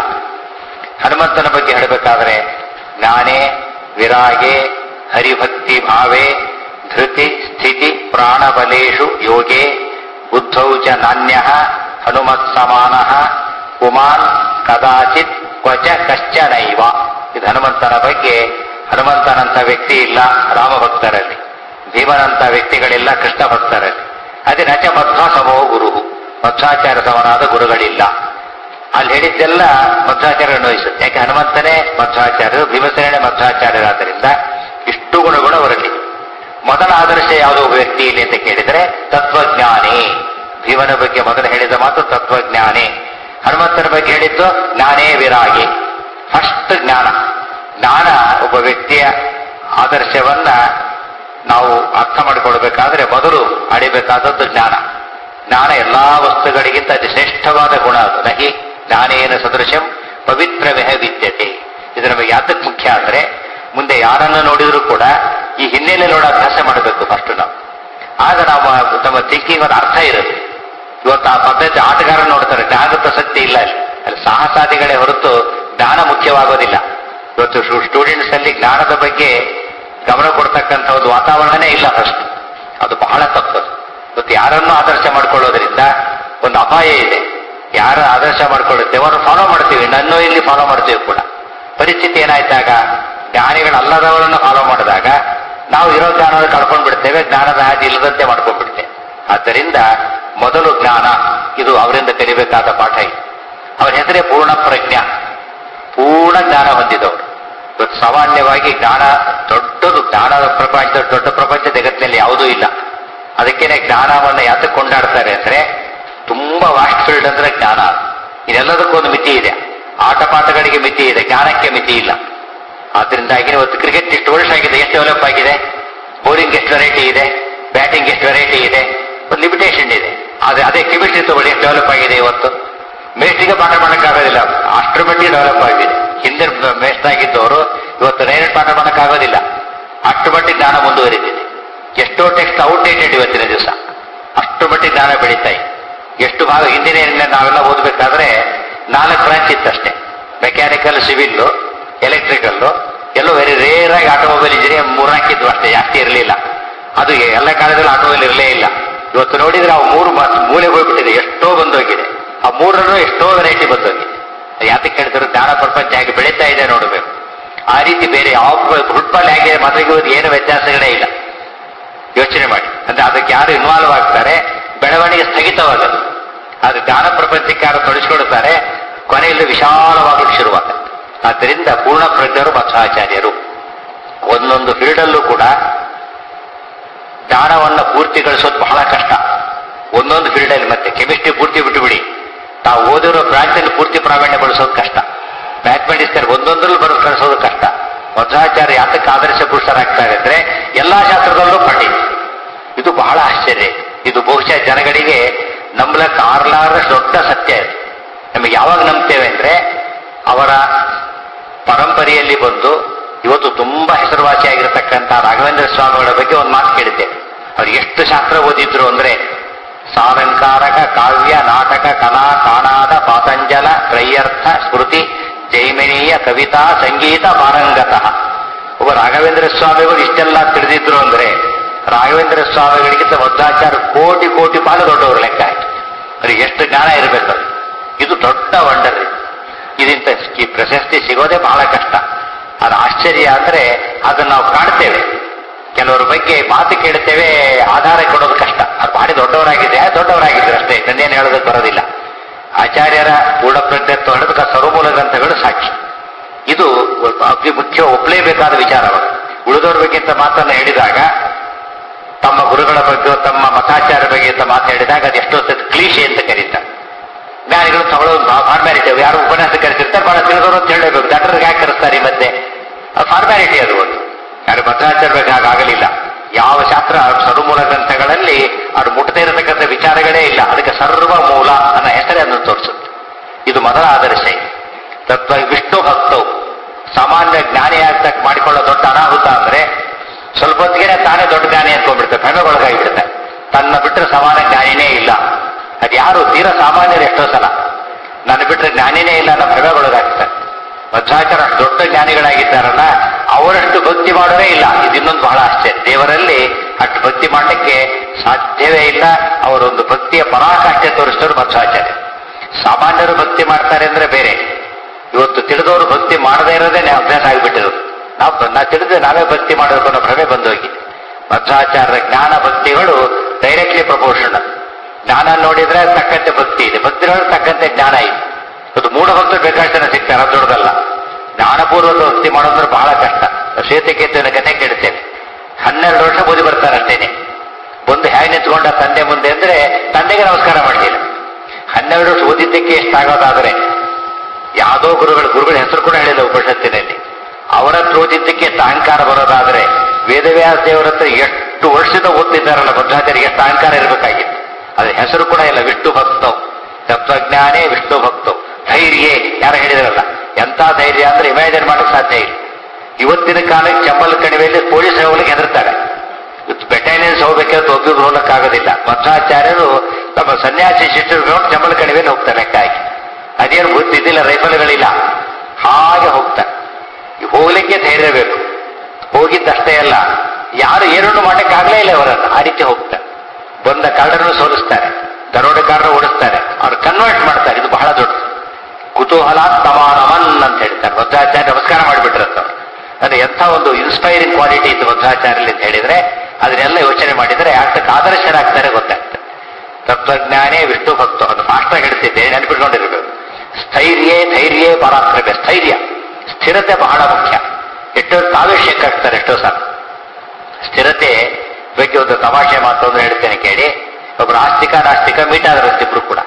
ಹನುಮಂತನ ಬಗ್ಗೆ ಹೇಳಬೇಕಾದ್ರೆ, ಜ್ಞಾನೇ ವಿರಾಗೆ ಹರಿಭಕ್ತಿ ಭಾವೇ ಧೃತಿ ಸ್ಥಿತಿ ಪ್ರಾಣಬಲೇಷು ಯೋಗೆ ಬುದ್ಧೌ ಚ ನಾನ್ಯಃ ಹನುಮತ್ ಸಮಾನಃ ಕುಮಾನ್ ಕದಾಚಿತ್ ಕ್ವಚ ಕಶ್ಚನೈವ. ಇದು ಹನುಮಂತನ ಬಗ್ಗೆ. ಹನುಮಂತನಂತ ವ್ಯಕ್ತಿ ಇಲ್ಲ ರಾಮಭಕ್ತರಲ್ಲಿ, ಭೀಮನಂತ ವ್ಯಕ್ತಿಗಳಿಲ್ಲ ಕೃಷ್ಣ ಭಕ್ತರಲ್ಲಿ. ಅದೇ ನಚ ಮಧ್ವ ಸಮೋ ಗುರು, ಮಧ್ವಾಚಾರ್ಯ ಸಮನಾದ ಗುರುಗಳಿಲ್ಲ. ಅಲ್ಲಿ ಹೇಳಿದ್ದೆಲ್ಲ ಮಧ್ವಾಚಾರ್ಯ ಅನ್ವಯಿಸುತ್ತೆ. ಯಾಕೆ ಹನುಮಂತನೇ ಮಧ್ವಾಚಾರ್ಯರು, ಭೀಮಸೇನೇ ಮಧ್ವಾಚಾರ್ಯರಾದ್ದರಿಂದ ಇಷ್ಟು ಗುಣಗಳು ಅವರಲ್ಲಿ. ಮೊದಲ ಆದರ್ಶ ಯಾವುದೋ ವ್ಯಕ್ತಿ ಇಲ್ಲಿ ಅಂತ ಕೇಳಿದರೆ ತತ್ವಜ್ಞಾನಿ. ಭೀಮನ ಬಗ್ಗೆ ಮೊದಲು ಹೇಳಿದ ಮಾತು ತತ್ವಜ್ಞಾನಿ. ಹನುಮಂತನ ಬಗ್ಗೆ ಹೇಳಿದ್ದು ಜ್ಞಾನೇ ವಿರಾಗಿ. ಫಸ್ಟ್ ಜ್ಞಾನ. ಜ್ಞಾನ ಒಬ್ಬ ವ್ಯಕ್ತಿಯ ಆದರ್ಶವನ್ನ ನಾವು ಅರ್ಥ ಮಾಡಿಕೊಳ್ಬೇಕಾದ್ರೆ ಮೊದಲು ಅಡಿಬೇಕಾದದ್ದು ಜ್ಞಾನ. ಜ್ಞಾನ ಎಲ್ಲಾ ವಸ್ತುಗಳಿಗಿಂತ ಅತಿ ಶ್ರೇಷ್ಠವಾದ ಗುಣ ಅದು. ನಹಿ ಜ್ಞಾನೇನ ಸದೃಶಂ ಪವಿತ್ರವೆಹ ವಿದ್ಯತೆ. ಇದು ನಮಗೆ ಯಾತಕ್ಕೆ ಮುಖ್ಯ ಅಂದ್ರೆ, ಮುಂದೆ ಯಾರನ್ನು ನೋಡಿದ್ರು ಕೂಡ ಈ ಹಿನ್ನೆಲೆ ನೋಡೋ ಅಭ್ಯಾಸ ಮಾಡಬೇಕು ಫಸ್ಟ್ ನಾವು. ಆಗ ನಾವು ನಮ್ಮ ಥಿಂಕಿಂಗ್ ಒಂದು ಅರ್ಥ ಇರುತ್ತೆ. ಇವತ್ತು ಆ ಪದ್ಧತಿ ಆಟಗಾರ ನೋಡ್ತಾರೆ, ಜ್ಞಾನದ ಪ್ರಸಕ್ತಿ ಇಲ್ಲ ಅಲ್ಲಿ ಸಾಹಸಾದಿಗಳೇ ಹೊರತು ಜ್ಞಾನ ಮುಖ್ಯವಾಗೋದಿಲ್ಲ. ಇವತ್ತು ಸ್ಟೂಡೆಂಟ್ಸ್ ಅಲ್ಲಿ ಜ್ಞಾನದ ಬಗ್ಗೆ ಗಮನ ಕೊಡ್ತಕ್ಕಂಥ ಒಂದು ವಾತಾವರಣನೇ ಇಲ್ಲ ಫಸ್ಟ್. ಅದು ಬಹಳ ತಪ್ಪದು. ಇವತ್ತು ಯಾರನ್ನು ಆದರ್ಶ ಮಾಡ್ಕೊಳ್ಳೋದ್ರಿಂದ ಒಂದು ಅಪಾಯ ಇದೆ. ಯಾರ ಆದರ್ಶ ಮಾಡ್ಕೊಳ್ಳುತ್ತೇವೆ ಅವ್ರನ್ನ ಫಾಲೋ ಮಾಡ್ತೀವಿ, ನನ್ನೂ ಇಲ್ಲಿ ಫಾಲೋ ಮಾಡ್ತೀವಿ ಕೂಡ. ಪರಿಸ್ಥಿತಿ ಏನಾಯ್ತಾಗ, ಜ್ಞಾನಿಗಳಲ್ಲದವರನ್ನು ಫಾಲೋ ಮಾಡಿದಾಗ ನಾವು ಇರೋ ಜ್ಞಾನದ ಕಳ್ಕೊಂಡ್ ಬಿಡ್ತೇವೆ, ಜ್ಞಾನದ ಹಾದಿ ಇಲ್ಲದಂತೆ ಮಾಡ್ಕೊಂಡ್ಬಿಡ್ತೇವೆ. ಆದ್ದರಿಂದ ಮೊದಲು ಜ್ಞಾನ, ಇದು ಅವರಿಂದ ಕಲಿಬೇಕಾದ ಪಾಠ ಇದು. ಅವರ ಹೆಸರೇ ಪೂರ್ಣ ಪ್ರಜ್ಞಾ, ಪೂರ್ಣ ಜ್ಞಾನ ಹೊಂದಿದವರು. ಇವತ್ತು ಸಾಮಾನ್ಯವಾಗಿ ಜ್ಞಾನ ದೊಡ್ಡದು, ಜ್ಞಾನದ ಪ್ರಪಂಚ, ದೊಡ್ಡ ಪ್ರಪಂಚ ಜಗತ್ತಿನಲ್ಲಿ ಯಾವುದೂ ಇಲ್ಲ. ಅದಕ್ಕೇನೆ ಜ್ಞಾನವನ್ನು ಯಾತಕ್ಕೆ ಕೊಂಡಾಡ್ತಾರೆ ಅಂದ್ರೆ, ತುಂಬಾ ವಾಸ್ಟ್ ಫೀಲ್ಡ್ ಅಂದ್ರೆ ಜ್ಞಾನ. ಇದೆಲ್ಲದಕ್ಕೊಂದು ಮಿತಿ ಇದೆ. ಆಟ ಪಾಠಗಳಿಗೆ ಮಿತಿ ಇದೆ, ಜ್ಞಾನಕ್ಕೆ ಮಿತಿ ಇಲ್ಲ. ಆದ್ರಿಂದಾಗಿ ಇವತ್ತು ಕ್ರಿಕೆಟ್ ಎಷ್ಟು ವರ್ಷ ಆಗಿದೆ, ಎಷ್ಟು ಡೆವಲಪ್ ಆಗಿದೆ, ಬೌಲಿಂಗ್ ಎಷ್ಟು ವೆರೈಟಿ ಇದೆ, ಬ್ಯಾಟಿಂಗ್ ಎಷ್ಟು ವೆರೈಟಿ ಇದೆ, ಒಂದು ಲಿಮಿಟೇಷನ್ ಇದೆ. ಆದ್ರೆ ಅದೇ ಕೆಮಿಸ್ಟ್ರಿ ತಗೊಳ್ಳಿ ಎಷ್ಟು ಡೆವಲಪ್ ಆಗಿದೆ ಇವತ್ತು. ಮೇಸ್ಟ್ರಿಗೆ ಪಾಠ ಮಾಡೋಕ್ಕಾಗೋದಿಲ್ಲ, ಅಷ್ಟರ ಮಟ್ಟಿಗೆ ಡೆವಲಪ್ ಆಗಿದೆ. ಹಿಂದೆ ಮೇಸ್ಟ್ರ್ ಆಗಿದ್ದವರು ಇವತ್ತು ಡೈರೆಕ್ಟ್ ಪಾಠ ಮಾಡೋಕ್ಕಾಗೋದಿಲ್ಲ, ಅಷ್ಟು ಮಟ್ಟಿಗೆ ಜ್ಞಾನ ಮುಂದುವರಿದಿದೆ. ಎಷ್ಟೋ ಟೆಕ್ಸ್ಟ್ ಔಟ್ಡೇಟೆಡ್ ಇವತ್ತಿನ ದಿವಸ, ಅಷ್ಟು ಮಟ್ಟಿಗೆ ಜ್ಞಾನ ಬೆಳೀತಾ ಇದೆ. ಎಷ್ಟು ಭಾಗ ಇಂಜಿನಿಯರಿಂಗ್ ನಾವೆಲ್ಲ ಓದಬೇಕಾದ್ರೆ 4 ಬ್ರಾಂಚ್ ಇತ್ತಷ್ಟೇ. ಮೆಕ್ಯಾನಿಕಲ್, ಸಿವಿಲ್, ಎಲೆಕ್ಟ್ರಿಕಲ್, ಎಲ್ಲೋ ವೆರಿ ರೇರ್ ಆಗಿ ಆಟೋಮೊಬೈಲ್ ಇಂಜಿನಿಯರ್ 3-4 ಇದ್ವು ಅಷ್ಟೇ, ಜಾಸ್ತಿ ಇರಲಿಲ್ಲ. ಅದು ಎಲ್ಲ ಕಾಲದಲ್ಲಿ ಆಟೋಮೊಬೈಲ್ ಇರಲೇ ಇಲ್ಲ. ಇವತ್ತು ನೋಡಿದ್ರೆ ಅವು 3 ಮೂಲೆ ಹೋಗ್ಬಿಟ್ಟಿದೆ, ಎಷ್ಟೋ ಬಂದೋಗಿದೆ. ಆ 3ರಲ್ಲೂ ಎಷ್ಟೋ ವೆರೈಟಿ ಬಂದೋಗಿದೆ. ಯಾತಕ್ಕೆ ಹೇಳಿದ್ರು, ಜ್ಞಾನ ಪ್ರಪಂಚ ಹೇಗೆ ಬೆಳೀತಾ ಇದೆ ನೋಡಬೇಕು. ಆ ರೀತಿ ಬೇರೆ ಯಾವ ಫುಟ್ಬಾಲ್ ಹೇಗೆ ಮಾತ್ರ ಏನು ವ್ಯತ್ಯಾಸಗಳೇ ಇಲ್ಲ. ಯೋಚನೆ ಮಾಡಿ. ಅಂದ್ರೆ ಅದಕ್ಕೆ ಯಾರು ಇನ್ವಾಲ್ವ್ ಆಗ್ತಾರೆ, ಬೆಳವಣಿಗೆ ಸ್ಥಗಿತವಾಗದು. ಆದ್ರೆ ಜ್ಞಾನ ಪ್ರಪಂಚಕ್ಕೆ ಯಾರು ತೊಡಗಿಸ್ಕೊಳ್ತಾರೆ, ಕೊನೆಯಲ್ಲಿ ವಿಶಾಲವಾಗಲು ಶುರುವಾಗುತ್ತೆ. ಆದ್ದರಿಂದ ಪೂರ್ಣ ಪ್ರಜ್ಞರು ಮಧ್ವಾಚಾರ್ಯರು. ಒಂದೊಂದು ಫೀಲ್ಡಲ್ಲೂ ಕೂಡ ಜ್ಞಾನವನ್ನು ಪೂರ್ತಿ ಗಳಿಸೋದು ಬಹಳ ಕಷ್ಟ. ಒಂದೊಂದು ಫೀಲ್ಡಲ್ಲಿ, ಮತ್ತೆ ಕೆಮಿಸ್ಟ್ರಿ ಪೂರ್ತಿ ಬಿಟ್ಟುಬಿಡಿ, ತಾವು ಓದಿರೋ ಬ್ರಾಂಚಲ್ಲಿ ಪೂರ್ತಿ ಪ್ರಾವೀಣ್ಯ ಬಳಸೋದು ಕಷ್ಟ. ಮ್ಯಾಥಮೆಟಿಕ್ಸ್ ಒಂದೊಂದರಲ್ಲಿ ಕಳಿಸೋದು ಕಷ್ಟ. ಮಧ್ವಾಚಾರ್ಯ ಯಾತಕ್ಕೆ ಆದರ್ಶ ಪುರುಷರಾಗ್ತಾರೆ ಅಂದ್ರೆ ಎಲ್ಲಾ ಶಾಸ್ತ್ರದಲ್ಲೂ ಪಂಡಿತ. ಇದು ಬಹಳ ಆಶ್ಚರ್ಯ. ಇದು ಬಹುಶಃ ಜನಗಳಿಗೆ ನಂಬಲಕ್ಕೆ ಆರ್ಲಾರಷ್ಟು ದೊಡ್ಡ ಸತ್ಯ ಇದು. ನಮಗೆ ಯಾವಾಗ ನಂಬ್ತೇವೆ ಅಂದ್ರೆ ಅವರ ಪರಂಪರೆಯಲ್ಲಿ ಬಂದು ಇವತ್ತು ತುಂಬಾ ಹೆಸರುವಾಸಿಯಾಗಿರತಕ್ಕಂಥ ರಾಘವೇಂದ್ರ ಸ್ವಾಮಿಗಳ ಬಗ್ಗೆ ಒಂದು ಮಾತು ಕೇಳಿದ್ದೇವೆ. ಅವ್ರು ಎಷ್ಟು ಶಾಸ್ತ್ರ ಓದಿದ್ರು ಅಂದ್ರೆ ಸಾಲಂಕಾರಕ, ಕಾವ್ಯ, ನಾಟಕ, ಕಲಾ, ಕಾಣಾದ, ಪಾತಂಜಲ, ತ್ರಯ್ಯರ್ಥ, ಸ್ಮೃತಿ, ಜೈಮಿನೀಯ, ಕವಿತಾ, ಸಂಗೀತ ಪಾರಂಗತಃ. ಒಬ್ಬ ರಾಘವೇಂದ್ರ ಸ್ವಾಮಿಗಳು ಇಷ್ಟೆಲ್ಲ ತಿಳಿದಿದ್ರು ಅಂದ್ರೆ ರಾಘವೇಂದ್ರ ಸ್ವಾಮಿಗಳಿಗಿಂತ ಮಧ್ವಾಚಾರ್ಯ ಕೋಟಿ ಕೋಟಿ ಪಾಲು ದೊಡ್ಡವರು ಲೆಕ್ಕ ಆಯ್ತು. ಅವ್ರಿಗೆ ಎಷ್ಟು ಜ್ಞಾನ ಇರಬೇಕು. ಇದು ದೊಡ್ಡ ವಂಡರ್. ಇದರಿಂದ ಈ ಪ್ರಶಸ್ತಿ ಸಿಗೋದೇ ಬಹಳ ಕಷ್ಟ. ಅದು ಆಶ್ಚರ್ಯ ಅಂದ್ರೆ ಅದನ್ನು ನಾವು ಕಾಣ್ತೇವೆ. ಕೆಲವರ ಬಗ್ಗೆ ಮಾತು ಕೇಳ್ತೇವೆ, ಆಧಾರ ಕೊಡೋದು ಕಷ್ಟ. ಅದು ಭಾರಿ ದೊಡ್ಡವರಾಗಿದ್ರೆ ಅಷ್ಟೇ, ತಂದೇನು ಹೇಳೋದಕ್ಕೆ ಬರೋದಿಲ್ಲ. ಆಚಾರ್ಯರ ಪೂರ್ಣಪ್ರಜ್ಞತ್ವ ಹೇಳೋದಕ್ಕೆ ಸರ್ವಮೂಲ ಗ್ರಂಥಗಳು ಸಾಕ್ಷಿ. ಇದು ಅತಿ ಮುಖ್ಯ, ಒಪ್ಪಲೇಬೇಕಾದ ವಿಚಾರವರು. ಉಳಿದವ್ರ ಬಗ್ಗೆ ಅಂತ ಮಾತನ್ನು ಹೇಳಿದಾಗ, ತಮ್ಮ ಗುರುಗಳ ಬಗ್ಗೆ, ತಮ್ಮ ಮತಾಚಾರ್ಯ ಬಗ್ಗೆ ಅಂತ ಮಾತು ಹೇಳಿದಾಗ ಅದು ಎಷ್ಟೋ ಕ್ಲೀಶೆ ಅಂತ ಕರೀತಾರೆ. ಜ್ಞಾನಿಗಳು ತಗೊಳ್ಳೋದು ಫಾರ್ಮ್ಯಾಲಿಟಿ. ಯಾರು ಉಪನ್ಯಾಸ ಕರೆಸಿರ್ತಾರೆ, ಬಹಳ ತಿಳಿದವರು ಅಂತ ಹೇಳಬೇಕು. ಡಾಕ್ಟರ್ಗೆ ಯಾಕೆ ಕರೆಸ್ತಾರೆ ಈ ಮಧ್ಯೆ? ಫಾರ್ಮ್ಯಾಲಿಟಿ ಅದು ಒಂದು. ಯಾರು ಮಧ್ವಾಚಾರ್ಯ ಬಗ್ಗೆ ಹಾಗಾಗಲಿಲ್ಲ. ಯಾವ ಶಾಸ್ತ್ರ ಸರ್ವಮೂಲ ಗ್ರಂಥಗಳಲ್ಲಿ ಅವ್ರು ಮುಟ್ಟದೇ ಇರತಕ್ಕಂಥ ವಿಚಾರಗಳೇ ಇಲ್ಲ. ಅದಕ್ಕೆ ಸರ್ವ ಮೂಲ ಅನ್ನೋ ಹೆಸರೇ ಅದನ್ನು ತೋರಿಸುತ್ತೆ. ಇದು ಮೊದಲ ಆದರ್ಶ. ತತ್ವ ವಿಷ್ಣು ಭಕ್ತವು ಸಾಮಾನ್ಯ ಜ್ಞಾನಿ ಆಗ್ತಕ್ಕ ಮಾಡಿಕೊಳ್ಳೋ ದೊಡ್ಡ ಅನಾಹುತ ಅಂದ್ರೆ ಸ್ವಲ್ಪ ಹೊತ್ತಿಗೆ ತಾನೇ ದೊಡ್ಡ ಜ್ಞಾನಿ ಅಂದ್ಕೊಂಡ್ಬಿಡ್ತಾರೆ, ಭ್ರಮೆಗೊಳಗಾಗಿಬಿಡ್ತಾರೆ. ತನ್ನ ಬಿಟ್ಟರೆ ಸಮಾನ ಜ್ಞಾನಿನೇ ಇಲ್ಲ. ಅದು ಯಾರು ತೀರಾ ಸಾಮಾನ್ಯರು ಎಷ್ಟೋ ಸಲ ನನ್ನ ಬಿಟ್ಟರೆ ಜ್ಞಾನಿನೇ ಇಲ್ಲ ಅನ್ನೋ ಭ್ರಮೆಗೊಳಗಾಗ್ತಾರೆ. ಮಧ್ವಾಚಾರ್ಯ ಅಷ್ಟು ದೊಡ್ಡ ಜ್ಞಾನಿಗಳಾಗಿದ್ದಾರಲ್ಲ, ಅವರಷ್ಟು ಭಕ್ತಿ ಮಾಡೋರೇ ಇಲ್ಲ. ಇದು ಇನ್ನೊಂದು ಬಹಳ ಆಶ್ಚರ್ಯ. ದೇವರಲ್ಲಿ ಅಷ್ಟು ಭಕ್ತಿ ಮಾಡಲಿಕ್ಕೆ ಸಾಧ್ಯವೇ ಇಲ್ಲ. ಅವರೊಂದು ಭಕ್ತಿಯ ಪರಾಕಾಷ್ಠೆ ತೋರಿಸಿದವರು ಮಧ್ವಾಚಾರ್ಯ. ಸಾಮಾನ್ಯರು ಭಕ್ತಿ ಮಾಡ್ತಾರೆ ಅಂದ್ರೆ ಬೇರೆ. ಇವತ್ತು ತಿಳಿದವರು ಭಕ್ತಿ ಮಾಡದೇ ಇರೋದೇ ಅಭ್ಯಾಸ ಆಗಿಬಿಟ್ಟಿರೋದು. ನಾವು ತಿಳಿದ್ರೆ ನಾವೇ ಭಕ್ತಿ ಮಾಡಬೇಕು ಅನ್ನೋ ಭ್ರಮೆ ಬಂದೋಗಿ. ಮಧ್ವಾಚಾರ್ಯರ ಜ್ಞಾನ ಭಕ್ತಿಗಳು ಡೈರೆಕ್ಟ್ಲಿ ಪ್ರಪೋರ್ಷನಲ್. ಜ್ಞಾನ ನೋಡಿದ್ರೆ ತಕ್ಕಂತೆ ಭಕ್ತಿ ಇದೆ, ಭಕ್ತಿ ನೋಡಿದ್ರೆ ತಕ್ಕಂತೆ ಜ್ಞಾನ ಇದೆ. ಇವತ್ತು ಮೂಢ ಭಕ್ತರು ಬೇಕಾಷ್ಟು ಜನ ಸಿಗ್ತಾರೆ, ಅದು ದೊಡ್ಡದಲ್ಲ. ಜ್ಞಾನಪೂರ್ವಕ ಭಕ್ತಿ ಮಾಡೋದ್ರೆ ಬಹಳ ಕಷ್ಟ. ಶ್ವೇತಕೇತುವಿನ ಕಥೆ ಕೇಳ್ತೇವೆ. 12 ವರ್ಷ ಓದಿ ಬರ್ತಾರಷ್ಟೇನೆ. ಒಂದು ಹೇಗೆ ನಿಂತ್ಕೊಂಡ ತಂದೆ ಮುಂದೆ ಅಂದ್ರೆ ತಂದೆಗೆ ನಮಸ್ಕಾರ ಮಾಡಲಿಲ್ಲ. 12 ವರ್ಷ ಓದಿದ್ದಕ್ಕೆ ಎಷ್ಟಾಗೋದಾದ್ರೆ ಯಾವುದೋ ಗುರುಗಳ ಹೆಸರು ಕೂಡ ಹೇಳಿಲ್ಲ ಉಪನಿಷತ್ತಿನಲ್ಲಿ. ಅವರ ಹತ್ರ ಓದಿದ್ದಕ್ಕೆ ಅಹಂಕಾರ ಬರೋದಾದ್ರೆ ವೇದವ್ಯಾಸ ದೇವರ ಹತ್ರ ಎಷ್ಟು ವರ್ಷದ ಓದ್ತಿದ್ದಾರಲ್ಲ ಮಧ್ವಾಚಾರ್ಯ, ಎಷ್ಟು ಅಹಂಕಾರ ಇರಬೇಕಾಗಿತ್ತು. ಅದ್ರ ಹೆಸರು ಕೂಡ ಇಲ್ಲ. ವಿಷ್ಣು ಭಕ್ತವ್, ತತ್ವಜ್ಞಾನೇ ವಿಷ್ಣು ಭಕ್ತವ್. ಧೈರ್ಯ ಯಾರು ಹೇಳಿದ್ರಲ್ಲ, ಎಂಥ ಧೈರ್ಯ ಅಂದ್ರೆ ಇಮ್ಯಾಜಿನ್ ಮಾಡಕ್ಕೆ ಸಾಧ್ಯ ಇಲ್ಲ. ಇವತ್ತಿನ ಕಾಲಕ್ಕೆ ಚಂಬಲ್ ಕಣಿವೆಯಲ್ಲಿ ಪೊಲೀಸ್ ಹೋಗ್ಲಿಕ್ಕೆ ಹೆದರ್ತಾರೆ. ಬೆಟಾಲಿಯನ್ಸ್ ಹೋಗ್ಬೇಕಾದ್ರೆ ಒಬ್ಬರು ಹೋಗಕ್ಕಾಗೋದಿಲ್ಲ. ಮಧ್ವಾಚಾರ್ಯರು ತಮ್ಮ ಸನ್ಯಾಸಿ ಶಿಷ್ಯರು ಚಂಬಲ್ ಕಣಿವೆಯಲ್ಲಿ ಹೋಗ್ತಾರೆ ಲೆಕ್ಕ ಹಾಕಿ. ಅದೇನು ಗೊತ್ತಿದ್ದಿಲ್ಲ, ರೈಫಲ್ಗಳಿಲ್ಲ, ಹಾಗೆ ಹೋಗ್ತಾರೆ. ಹೋಗ್ಲಿಕ್ಕೆ ಧೈರ್ಯ ಬೇಕು. ಹೋಗಿದ್ದಷ್ಟೇ ಅಲ್ಲ, ಯಾರು ಏನನ್ನು ಮಾಡಕ್ಕಾಗಲೇ ಇಲ್ಲ ಅವರನ್ನು. ಆ ರೀತಿ ಹೋಗ್ತಾರೆ. ಬಂದ ಕಳ್ಳರನ್ನು ಸೋಲಿಸ್ತಾರೆ, ದರೋಡೆಕಾರರು ಓಡಿಸ್ತಾರೆ, ಅವ್ರು ಕನ್ವರ್ಟ್ ಮಾಡ್ತಾರೆ. ಇದು ಬಹಳ ದೊಡ್ಡದು. ಕುತೂಹಲ ತಮಾನಮನ್ ಅಂತ ಹೇಳ್ತಾರೆ. ಮಧ್ವಾಚಾರ್ಯ ನಮಸ್ಕಾರ ಮಾಡಿಬಿಟ್ರಂತ. ಅದು ಎಂಥ ಒಂದು ಇನ್ಸ್ಪೈರಿಂಗ್ ಕ್ವಾಲಿಟಿ ಇತ್ತು ಮಧ್ವಾಚಾರ್ಯಲ್ಲಿ ಅಂತ ಹೇಳಿದ್ರೆ, ಅದನ್ನೆಲ್ಲ ಯೋಚನೆ ಮಾಡಿದರೆ ಯಾಕೆ ಆದರ್ಶರಾಗ್ತಾರೆ ಗೊತ್ತಾಗ್ತದೆ. ತತ್ವಜ್ಞಾನೇ ವಿಷ್ಣು ಭಕ್ತ. ಅದು ಫಾಸ್ಟಾಗಿ ಹೇಳ್ತಿದ್ದೆ, ನೆನಪಿಟ್ಕೊಂಡಿರ್ಬೇಕು. ಧೈರ್ಯ ಪರಾಕ್ರಮ. ಸ್ಥೈರ್ಯ, ಸ್ಥಿರತೆ ಬಹಳ ಮುಖ್ಯ. ಎಷ್ಟೋ ತಾವೇ ಶೇಕ್ ಆಗ್ತಾರೆ ಎಷ್ಟೋ ಸಲ. ಸ್ಥಿರತೆ ಬಗ್ಗೆ ಒಂದು ತಮಾಷೆ ಮಾತೊಂದು ಹೇಳ್ತೇನೆ ಕೇಳಿ. ಒಬ್ರು ನಾಸ್ತಿಕ ಮೀಟ್ ಆದ್ರೆ ಇಬ್ರು ಕೂಡ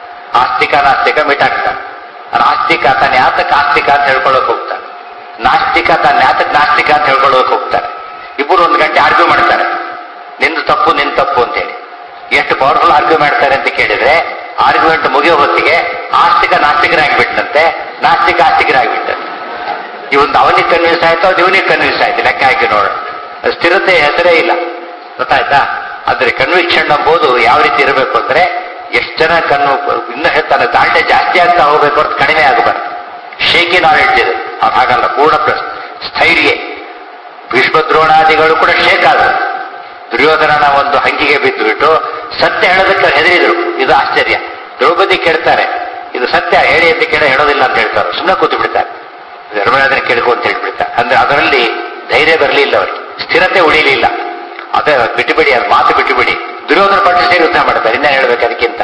ಆಸ್ತಿಕ ಮೀಟ್ ಆಗ್ತಾರೆ. ನಾಸ್ತಿಕ ತಾನು ಯಾತಕ್ಕೆ ಆಸ್ತಿಕ ಅಂತ ಹೇಳ್ಕೊಳ್ಳೋಕೆ ಹೋಗ್ತಾರೆ, ನಾಸ್ತಿಕ ತಾನು ಯಾತಕ್ಕೆ ನಾಸ್ತಿಕ ಅಂತ ಹೇಳ್ಕೊಳ್ಳೋಕೆ ಹೋಗ್ತಾರೆ. ಇಬ್ಬರು 1 ಗಂಟೆ ಆರ್ಗ್ಯೂ ಮಾಡ್ತಾರೆ, ನಿಂದು ತಪ್ಪು ಅಂತೇಳಿ. ಎಷ್ಟು ಪವರ್ಫುಲ್ ಆರ್ಗ್ಯೂ ಮಾಡ್ತಾರೆ ಅಂತ ಕೇಳಿದ್ರೆ, ಆರ್ಗ್ಯುಮೆಂಟ್ ಮುಗಿಯೋ ಹೊತ್ತಿಗೆ ಆಸ್ತಿಕ ನಾಸ್ತಿಕರಾಗಿಬಿಟ್ಟಂತೆ, ನಾಸ್ತಿಕ ಆಸ್ತಿಕರಾಗಿಬಿಟ್ಟಂತೆ. ಇವೊಂದು ಅವನಿಗೆ ಕನ್ವಿನ್ಸ್ ಆಯ್ತು, ಅದು ಇವನಿಗೆ ಕನ್ವಿನ್ಸ್ ಆಯ್ತು. ಲೆಕ್ಕ ಹಾಕಿ ನೋಡ. ಸ್ಥಿರತೆ ಹೆಸರೇ ಇಲ್ಲ, ಗೊತ್ತಾಯ್ತಾ? ಆದ್ರೆ ಕನ್ವಿಕ್ಷನ್ ಎಂಬುದು ಯಾವ ರೀತಿ ಇರಬೇಕು ಅಂದ್ರೆ, ಎಷ್ಟು ಜನ ಇನ್ನೂ ಹೇಳ್ತಾನೆ ದಾಂಡೆ ಜಾಸ್ತಿ ಆಗ್ತಾ ಹೋಗ್ಬೇಕು ಅಂತ ಕಡಿಮೆ ಆಗಬಾರ್ದು. ಶೇಕಿ ನಾಲೆಡ್ಜ್ ಇದೆ, ಅದು ಹಾಗಲ್ಲ. ಪೂರ್ಣ ಸ್ಥೈರ್ಯ. ಭೀಷ್ಮದ್ರೋಣಾದಿಗಳು ಕೂಡ ಶೇಕ್ ಆದರು. ದುರ್ಯೋಧನನ ಒಂದು ಹಂಗಿಗೆ ಬಿದ್ದುಬಿಟ್ಟು ಸತ್ಯ ಹೇಳೋದಕ್ಕೆ ಹೆದರಿದ್ರು. ಇದು ಆಶ್ಚರ್ಯ. ದ್ರೌಪದಿ ಕೇಳ್ತಾರೆ, ಇದು ಸತ್ಯ ಹೇಳಿ ಅಂತ ಹೇಳೋದಿಲ್ಲ ಅಂತ ಹೇಳ್ತಾರೆ. ಸುಮ್ಮನೆ ಕೂತು ಬಿಡ್ತಾರೆ. ಧರ್ಮರಾಜನ ಕೇಳ್ಕೊ ಅಂತ ಹೇಳ್ಬಿಡ್ತಾರೆ. ಅಂದ್ರೆ ಅದರಲ್ಲಿ ಧೈರ್ಯ ಬರಲಿಲ್ಲ, ಅವರಿಗೆ ಸ್ಥಿರತೆ ಉಳಿಲಿಲ್ಲ. ಅದೇ ಬಿಟ್ಟುಬಿಡಿ, ಅದು ಮಾತು ಬಿಟ್ಟುಬಿಡಿ. ದುರ್ಯೋಧನ ಪಟ್ಟು ಸೇರಿ ಯುದ್ಧ ಮಾಡ್ತಾರೆ. ಇನ್ನೇನು ಹೇಳ್ಬೇಕು ಅದಕ್ಕಿಂತ?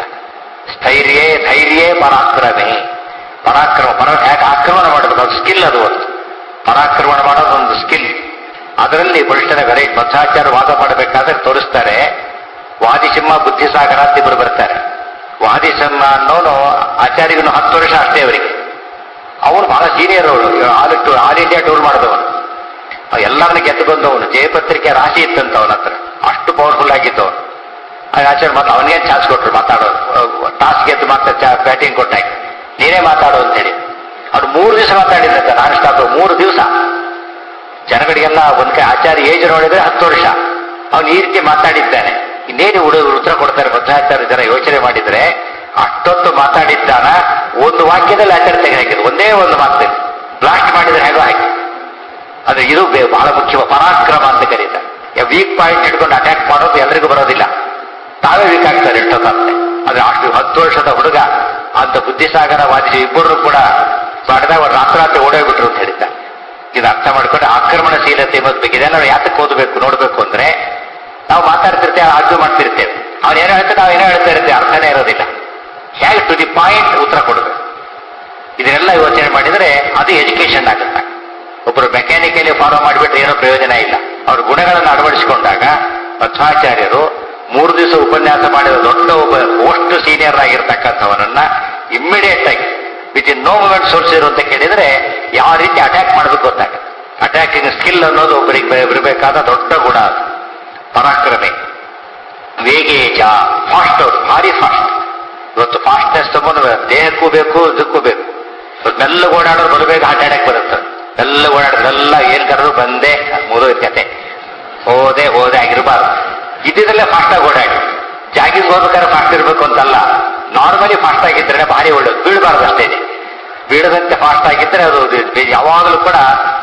ಧೈರ್ಯ ಪರಾಕ್ರಮೇ. ಪರಾಕ್ರಮ ಹೇಗೆ ಆಕ್ರಮಣ ಮಾಡಬೇಕು, ಅದು ಸ್ಕಿಲ್. ಅದು ಒಂದು ಪರಾಕ್ರಮಣ ಮಾಡೋದು ಒಂದು ಸ್ಕಿಲ್. ಅದರಲ್ಲಿ ಬಲಿಷ್ಠನ ವೆರೈಟಿ. ಮಧ್ವಾಚಾರ್ಯ ವಾದ ಮಾಡಬೇಕಾದ್ರೆ ತೋರಿಸ್ತಾರೆ. ವಾದಿಸಿಂಹ ಬುದ್ಧಿಸಾಗರ ಅಂತ ಇಬ್ಬರು ಬರ್ತಾರೆ. ವಾದಿಸಿಂಹ ಅನ್ನೋನು ಆಚಾರ್ಯಗೂ 10 ವರ್ಷ ಅಷ್ಟೇ ಅವರಿಗೆ. ಅವನು ಬಹಳ ಸೀನಿಯರ್. ಅವಳು ಆಲ್ ಇಂಡಿಯಾ ಟೂರ್ ಮಾಡಿದವನು. ಎಲ್ಲರನ್ನ ಗೆದ್ದುಕೊಂಡವನು. ಜಯಪತ್ರಿಕೆ ರಾಶಿ ಇತ್ತಂತ ಅವನ ಹತ್ರ, ಅಷ್ಟು ಪವರ್ಫುಲ್ ಆಗಿದ್ದವನು. ಆಚಾರ್ಯ ಮತ್ತೆ ಅವನಿಗೆ ಚಾನ್ಸ್ ಕೊಟ್ಟರು ಮಾತಾಡೋದು, ಟಾಸ್ ಗೆದ್ದು ಮತ್ತೆ ಬ್ಯಾಟಿಂಗ್ ಕೊಟ್ಟಾಗಿ ನೀನೇ ಮಾತಾಡೋ ಅಂತ ಹೇಳಿ. ಅವ್ರು 3 ದಿವಸ ಮಾತಾಡಿದ್ರಂತೆ ನಾನ್ ಸ್ಟಾಪ್. 3 ದಿವಸ ಜನಗಳಿಗೆಲ್ಲ ಒಂದ್ ಕೈ ಆಚಾರ್ಯ ಏಜ್ ನೋಡಿದ್ರೆ 10 ವರ್ಷ, ಅವನು ಈ ರೀತಿ ಮಾತಾಡಿದ್ದಾನೆ. ಇನ್ನೇನು ಹುಡುಗರು ಉತ್ತರ ಕೊಡ್ತಾರೆ ಮಧ್ವಾಚಾರ್ಯ ಜನ ಯೋಚನೆ ಮಾಡಿದ್ರೆ. ಅಷ್ಟೊತ್ತು ಮಾತಾಡಿದ್ದಾನ, ಒಂದು ವಾಕ್ಯದಲ್ಲಿ ಆಚಾರ್ಯ ತೆಗೆ ಹಾಕಿದ್ರು, ಒಂದೇ ಒಂದು ಮಾತಲ್ಲಿ ಬ್ಲಾಸ್ಟ್ ಮಾಡಿದ್ರೆ ಹೇಗೋ ಹಾಕಿ. ಆದ್ರೆ ಇದು ಬಹಳ ಮುಖ್ಯ, ಪರಾಕ್ರಮ ಅಂತ ಕರೀತಾರೆ. ವೀಕ್ ಪಾಯಿಂಟ್ ಹಿಡ್ಕೊಂಡು ಅಟ್ಯಾಕ್ ಮಾಡೋದು ಎಲ್ರಿಗೂ ಬರೋದಿಲ್ಲ, ತಾವೇ ವೀಕ್ ಆಗ್ತಾರೆ ಎಷ್ಟೊತ್ತಾಗ್ತದೆ. ಆದ್ರೆ ಅಷ್ಟು 10 ವರ್ಷದ ಹುಡುಗ ಅಂತ ಬುದ್ಧಿಸಾಗರ ವಾದಿಸಿ ಇಬ್ಬರು ಕೂಡ ಮಾಡಿದಾಗ ರಾತ್ರಾತ್ರಿ ಓಡೋಗ್ಬಿಟ್ರು ಅಂತ ಹೇಳಿದ್ದಾರೆ. ಇದು ಅರ್ಥ ಮಾಡ್ಕೊಂಡು ಆಕ್ರಮಣಶೀಲತೆ ಬಗ್ಗೆ ಇದೆಲ್ಲ ಯಾತಕ್ಕೆ ಓದಬೇಕು ನೋಡ್ಬೇಕು ಅಂದ್ರೆ, ನಾವು ಮಾತಾಡ್ತಿರ್ತೇವೆ, ಆರ್ಗ್ಯೂ ಮಾಡ್ತಿರ್ತೇವೆ, ಅವ್ನೇನೋ ಹೇಳ್ತಾರೆ ನಾವೇನೋ ಹೇಳ್ತಾ ಇರ್ತೇವೆ, ಅರ್ಥನೇ ಇರೋದಿಲ್ಲ. ಹೇಗೆ ಟು ದಿ ಪಾಯಿಂಟ್ ಉತ್ತರ ಕೊಡಬೇಕು, ಇದನ್ನೆಲ್ಲ ಯೋಚನೆ ಮಾಡಿದರೆ ಅದು ಎಜುಕೇಶನ್ ಆಗುತ್ತೆ. ಒಬ್ಬರು ಮೆಕ್ಯಾನಿಕಲಿ ಫಾಲೋ ಮಾಡಿಬಿಟ್ರೆ ಏನೋ ಪ್ರಯೋಜನ ಇಲ್ಲ. ಅವ್ರ ಗುಣಗಳನ್ನು ಅಳವಡಿಸಿಕೊಂಡಾಗ ಮಧ್ವಾಚಾರ್ಯರು 3 ದಿವಸ ಉಪನ್ಯಾಸ ಮಾಡಿದ ದೊಡ್ಡ ಒಬ್ಬ ಮೋಸ್ಟ್ ಸೀನಿಯರ್ ಆಗಿರ್ತಕ್ಕಂಥವನನ್ನ ಇಮ್ಮಿಡಿಯೇಟ್ ಆಗಿ ವಿತ್ ಇನ್ ನೋ ಮೂಮೆಂಟ್ ಸೋರ್ಸಿರು ಅಂತ ಕೇಳಿದ್ರೆ ಯಾವ ರೀತಿ ಅಟ್ಯಾಕ್ ಮಾಡೋದಕ್ಕೆ ಗೊತ್ತಾಗುತ್ತೆ. ಅಟ್ಯಾಕಿಂಗ್ ಸ್ಕಿಲ್ ಅನ್ನೋದು ಒಬ್ಬರಿಗೆ ಬರಬೇಕಾದ ದೊಡ್ಡ ಗುಣ ಅದು. ಪರಾಕ್ರಮೆ ವೇಗೇಜ, ಫಾಸ್ಟ್, ಅವರು ಭಾರಿ ಫಾಸ್ಟ್. ಇವತ್ತು ಫಾಸ್ಟ್ನೆಸ್ ತಗೊಂಡು ದೇಹಕ್ಕೂ ಬೇಕು, ಇದಕ್ಕೂ ಬೇಕು. ಮೆಲ್ಲ ಓಡಾಡೋದು ಬರಬೇಕು, ಅಟ್ಯಾಕ್ ಬರುತ್ತೆ. ಎಲ್ಲ ಓಡಾಡೋದೆಲ್ಲ ಏನ್ ಕರೆದು ಬಂದೆ ಮುಗಿದ ಕತೆ, ಹೋದೆ ಆಗಿರಬಾರ್ದು. ಇದ್ದಿದ್ದಲ್ಲೇ ಫಾಸ್ಟ್ ಆಗಿ ಓಡಾಡಿ. ಜಾಗಿಂಗ್ ಹೋಗ್ಬೇಕಾದ್ರೆ ಫಾಸ್ಟ್ ಇರಬೇಕು ಅಂತಲ್ಲ, ನಾರ್ಮಲಿ ಫಾಸ್ಟ್ ಆಗಿದ್ರೆ ಭಾರಿ ಒಳ್ಳೇದು. ಬೀಳಬಾರ್ದು ಅಷ್ಟೇ, ಬೀಳದಂತೆ ಫಾಸ್ಟ್ ಆಗಿದ್ರೆ ಅದು ಯಾವಾಗಲೂ ಕೂಡ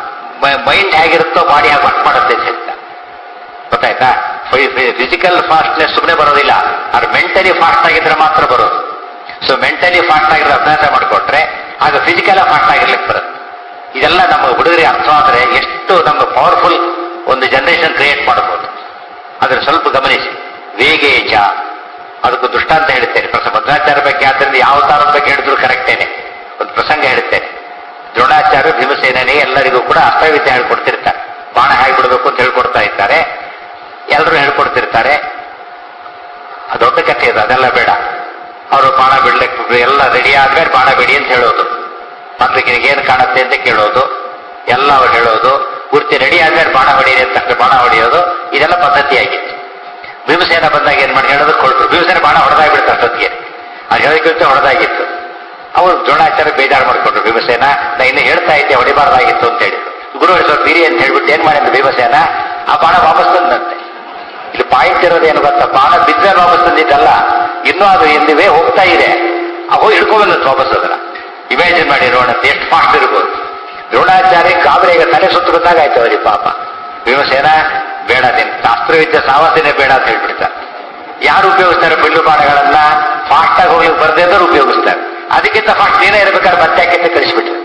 ಮೈಂಡ್ ಹೇಗಿರುತ್ತೋ ಬಾಡಿ ಹಾಗೆ ವರ್ಕ್ ಮಾಡುತ್ತೆ ಅಂತ ಹೇಳ್ತಾ. ಗೊತ್ತಾಯ್ತಾ? ಫಿಸಿಕಲ್ ಫಾಸ್ಟ್ನೆಸ್ ಸುಮ್ಮನೆ ಬರೋದಿಲ್ಲ, ಅದು ಮೆಂಟಲಿ ಫಾಸ್ಟ್ ಆಗಿದ್ರೆ ಮಾತ್ರ ಬರೋದು. ಸೊ ಮೆಂಟಲಿ ಫಾಸ್ಟ್ ಆಗಿರೋ ಅಭ್ಯಾಸ ಮಾಡಿಕೊಟ್ರೆ ಆಗ ಫಿಸಿಕಲ್ ಫಾಸ್ಟ್ ಆಗಿರ್ಲಿಕ್ಕೆ ಬರುತ್ತೆ. ಇದೆಲ್ಲ ನಮ್ಮ ಹುಡುಗರಿಗೆ ಅರ್ಥ ಆದರೆ ಎಷ್ಟು ನಮ್ಮ ಪವರ್ಫುಲ್ ಒಂದು ಜನರೇಷನ್ ಕ್ರಿಯೇಟ್ ಮಾಡಬಹುದು. ಅದನ್ನು ಸ್ವಲ್ಪ ಗಮನಿಸಿ. ವೇಗೇಚ, ಅದಕ್ಕೂ ದೃಷ್ಟಾಂತ ಹೇಳ್ತೇನೆ. ಮಧ್ವಾಚಾರ್ಯ ಬಗ್ಗೆ ಆದ್ದರಿಂದ ಯಾವ ತಾರದ ಬಗ್ಗೆ ಹೇಳಿದ್ರು ಕರೆಕ್ಟೇನೆ. ಒಂದು ಪ್ರಸಂಗ ಹೇಳ್ತೇನೆ. ದ್ರೋಣಾಚಾರ್ಯ ಭೀಮಸೇನೇ ಎಲ್ಲರಿಗೂ ಕೂಡ ಅಸ್ತ್ರವಿದ್ಯೆ ಹೇಳ್ಕೊಡ್ತಿರ್ತಾರೆ. ಬಾಣ ಹೇಗೆ ಬಿಡಬೇಕು ಅಂತ ಹೇಳ್ಕೊಡ್ತಾ ಇರ್ತಾರೆ, ಎಲ್ಲರೂ ಹೇಳ್ಕೊಡ್ತಿರ್ತಾರೆ. ದೊಡ್ಡ ಕಥೆ ಇದೆ, ಅದೆಲ್ಲ ಬೇಡ. ಅವರು ಬಾಣ ಬಿಡ್ಲಿಕ್ಕೆ ಎಲ್ಲ ರೆಡಿ ಆದ್ಮೇಲೆ ಬಾಣ ಬಿಡಿ ಅಂತ ಹೇಳೋದು, ಮೊದಲಿಗೆ ಏನು ಕಾಣುತ್ತೆ ಅಂತ ಕೇಳೋದು, ಎಲ್ಲ ಅವ್ರು ಹೇಳೋದು. ಪೂರ್ತಿ ರೆಡಿ ಆದ್ಮೇಲೆ ಬಾಣ ಹೊಡೆಯಿರಿ ಅಂತ ಬಾಣ ಹೊಡೆಯೋದು, ಇದೆಲ್ಲ ಪದ್ಧತಿಯಾಗಿತ್ತು. ಭೀಮಸೇನ ಬಂದಾಗ ಏನ್ ಮಾಡಿ ಹೇಳೋದು ಕೊಡ್ತು. ಭೀಮಸೇನ ಬಾಣ ಹೊಡೆದಾಗ್ಬಿಡ್ತು ಅಷ್ಟೊತ್ತಿಗೆ, ಅದು ಹೇಳೋಕ್ಕಿಂತ ಹೊಡೆದಾಗಿತ್ತು. ಅವರು ದ್ರೋಣಾಚಾರ್ಯ ಬೇಜಾರು ಮಾಡ್ಕೊಂಡ್ರು. ಭೀಮಸೇನ ನಾ ಇನ್ನು ಹೇಳ್ತಾ ಇದ್ದೆ ಹೊಡಿಬಾರ್ದಾಗಿತ್ತು ಅಂತ ಹೇಳಿದ್ರು. ಗುರು ಸ್ವಲ್ಪ ಬಿರಿ ಅಂತ ಹೇಳ್ಬಿಟ್ಟು ಏನ್ ಮಾಡಿದ್ರು ಭೀಮಸೇನ, ಆ ಬಾಣ ವಾಪಸ್ ತಂದಂತೆ. ಇಲ್ಲಿ ಪಾಯಿಂಟ್ ಇರೋದೇನು ಗೊತ್ತಾ, ಬಾಣ ಬಿದ್ದರೆ ವಾಪಸ್ ತಂದಿದ್ದಲ್ಲ, ಇನ್ನೂ ಅದು ಎಂದಿವೇ ಹೋಗ್ತಾ ಇದೆ, ಹೋಗಿ ಹಿಡ್ಕೊಂಡ್ಬಂದಂತೆ ವಾಪಸ್. ಅದನ್ನ ಇಮ್ಯಾಜಿನ್ ಮಾಡಿ ನೋಡೋಣ ಎಷ್ಟು ಫಾಸ್ಟ್ ಇರ್ಬೋದು. ದ್ರೋಣಾಚಾರ್ಯ ಗಾಬರಿಗೆ ತಲೆ ಸುತ್ತು ಬಂದಾಗ ಆಯ್ತು ಅವರಿಗೆ ಪಾಪ. ಭೀಮಸೇನ ಬೇಡ, ನಿನ್ ಶಾಸ್ತ್ರವಿದ್ಯೆ ಸಾವಾಸನೆ ಬೇಡ ಅಂತ ಹೇಳ್ಬಿಡ್ತಾರೆ. ಯಾರು ಉಪಯೋಗಿಸ್ತಾರೆ ಬಿಲ್ಲು ಬಾಣಗಳನ್ನ? ಫಾಸ್ಟ್ ಆಗಿ ಹೋಗ್ಲಿಕ್ಕೆ ಬರ್ದೇದವ್ರು ಉಪಯೋಗಿಸ್ತಾರೆ. ಅದಕ್ಕಿಂತ ಫಾಸ್ಟ್ ನೀನೇ ಇರ್ಬೇಕಾದ್ರೆ ಬತ್ತಾಕಿಂತ ಕಳಿಸ್ಬಿಟ್ರು.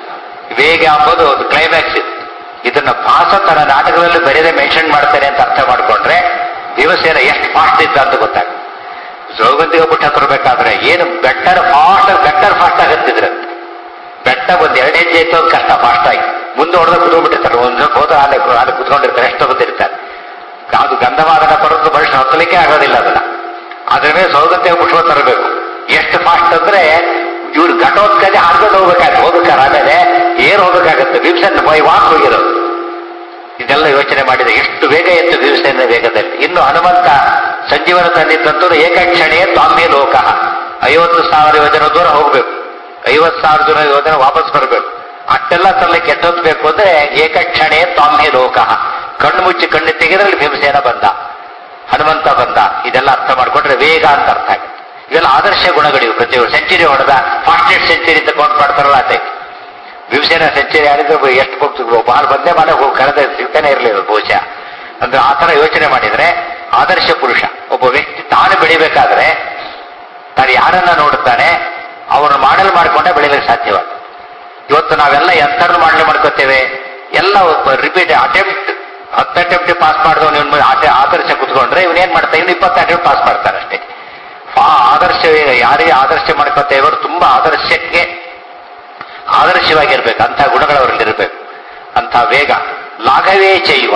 ವೇಗ ಅಂಬೋದು ಒಂದು ಕ್ಲೈಮ್ಯಾಕ್ಸ್ ಇದು. ಇದನ್ನ ಭಾಸ ತನ್ನ ನಾಟಕದಲ್ಲಿ ಬೇರೆ ಮೆನ್ಷನ್ ಮಾಡ್ತಾರೆ ಅಂತ ಅರ್ಥ ಮಾಡ್ಕೊಂಡ್ರೆ ಭೀಮಸೇನ ಎಷ್ಟು ಫಾಸ್ಟ್ ಇದ್ದ ಅಂತ ಗೊತ್ತಾಗುತ್ತೆ. ಸೌಗಂಧಿಗೆ ಬಿಟ್ಟು ಹತ್ತಿರಬೇಕಾದ್ರೆ ಏನು ಬೆಟ್ಟರ್ ಫಾಸ್ಟ್ ಆಗತ್ತಿದ್ರಂತೆ. ಬೆಟ್ಟ ಒಂದು 2 ಹೆಜ್ಜೆ ಇತ್ತು, ಅದು ಕಷ್ಟ ಫಾಸ್ಟ್ ಆಗಿ ಮುಂದೆ ಹೊಡೆದ ಕುತ್ಕೊಂಡ್ಬಿಟ್ಟಿರ್ತಾರೆ. ಒಂದು ಹೋದ ಅಲ್ಲಿ ಕುತ್ಕೊಂಡಿರ್ತಾರೆ, ಎಷ್ಟು ಬಂದಿರ್ತಾರೆ. ಅದು ಗಂಧವಾದನ ಪರದ್ದು ಬಳಿಸಿ ಹತ್ತಲಿಕ್ಕೆ ಆಗೋದಿಲ್ಲ ಅದನ್ನ. ಅದ್ರ ಮೇಲೆ ಸೌಗಂಧಿಗೆ ಪುಷ್ಪ ತರಬೇಕು. ಎಷ್ಟು ಫಾಸ್ಟ್ ಅಂದ್ರೆ ಇವ್ರು ಘಟೋತ್ಕಜ ಹಾರ್ಕೊಂಡು ಹೋಗ್ಬೇಕಾದ್ರೆ ಆಮೇಲೆ ಏನ್ ಹೋಗ್ಬೇಕಾಗತ್ತೆ. ಭೀಮಸೇನ ವಾಕ್ ಹೋಗಿರೋದು. ಇದೆಲ್ಲ ಯೋಚನೆ ಮಾಡಿದ್ರೆ ಎಷ್ಟು ವೇಗ ಇತ್ತು ಭೀಮಸೇನ ವೇಗದಲ್ಲಿ. ಇನ್ನು ಹನುಮಂತ ಸಂಜೀವನ ತಂದಿದ್ದಂತೂ ಏಕಕ್ಷಣೆಯೇ ತಾಮ್ಯ ಲೋಕ. 50,000 ಯೋಜನೆ ದೂರ ಹೋಗ್ಬೇಕು, 50,000 ಯೋಜನೆ ವಾಪಸ್ ಬರಬೇಕು. ಅಷ್ಟೆಲ್ಲ ತರಲಿಕ್ಕೆ ಎಷ್ಟೊತ್ತಬೇಕು ಅಂದ್ರೆ ಏಕಕ್ಷಣೆಯೇ ತಾಮ್ಯ ಲೋಕ. ಕಣ್ಣು ಮುಚ್ಚಿ ಕಣ್ಣು ತೆಗೆದ್ರಲ್ಲಿ ಭೀಮಸೇನ ಬಂದ, ಹನುಮಂತ ಬಂದ. ಇದೆಲ್ಲ ಅರ್ಥ ಮಾಡ್ಕೊಂಡ್ರೆ ವೇಗ ಅಂತ ಅರ್ಥ ಆಗುತ್ತೆ. ಇವೆಲ್ಲ ಆದರ್ಶ ಗುಣಗಳಿವು. ಪ್ರತಿಯೊಬ್ಬರು ಸೆಂಚುರಿ ಹೊಡೆದ, ಫಾಸ್ಟೆಸ್ಟ್ ಸೆಂಚುರಿ ಅಂತ ಕೌಂಟ್ ಮಾಡ್ತಾರಲ್ಲ ಅದೇ. ಭೀಮಸೇನ ಸೆಂಚುರಿ ಆಡಿದ್ರೆ ಎಷ್ಟು ಬಾಲ್ ಬಂದೇ ಮಾಡಿ ಕರೆದ ಸಿಗ್ತಾನೆ ಇರಲಿಲ್ಲ ಬಹುಶಃ. ಅಂದ್ರೆ ಆ ತರ ಯೋಚನೆ ಮಾಡಿದ್ರೆ ಆದರ್ಶ ಪುರುಷ. ಒಬ್ಬ ವ್ಯಕ್ತಿ ತಾನು ಬೆಳಿಬೇಕಾದ್ರೆ ತಾನು ಯಾರನ್ನ ನೋಡುತ್ತಾನೆ ಅವ್ರನ್ನ ಮಾಡಲ್ ಮಾಡ್ಕೊಂಡೆ ಬೆಳಿಲಿಕ್ಕೆ ಸಾಧ್ಯವ. ಇವತ್ತು ನಾವೆಲ್ಲ ಎಂಥರನ್ನು ಮಾಡಲು ಮಾಡ್ಕೋತೇವೆ, ಎಲ್ಲ ರಿಪೀಟ್ ಅಟೆಂಪ್ಟ್ 10 ಅಟೆಂಪ್ಟ್ ಪಾಸ್ ಮಾಡಿದವನು ಇವನು ಆದರ್ಶ ಕುತ್ಕೊಂಡ್ರೆ ಇವನೇನ್ ಮಾಡ್ತಾನೆ, ಇನ್ನು 20 ಅಟೆಂಪ್ಟ್ ಪಾಸ್ ಮಾಡ್ತಾನೆ ಅಷ್ಟೇ. ಆದರ್ಶ ಯಾರಿಗೆ ಆದರ್ಶ ಮಾಡ್ಕೋತೇವೆ ಅವರು ತುಂಬಾ ಆದರ್ಶಕ್ಕೆ ಆದರ್ಶವಾಗಿರ್ಬೇಕು. ಅಂಥ ಗುಣಗಳವರಲ್ಲಿರ್ಬೇಕು. ಅಂಥ ವೇಗ. ಲಾಘವೇ ಚೈವ,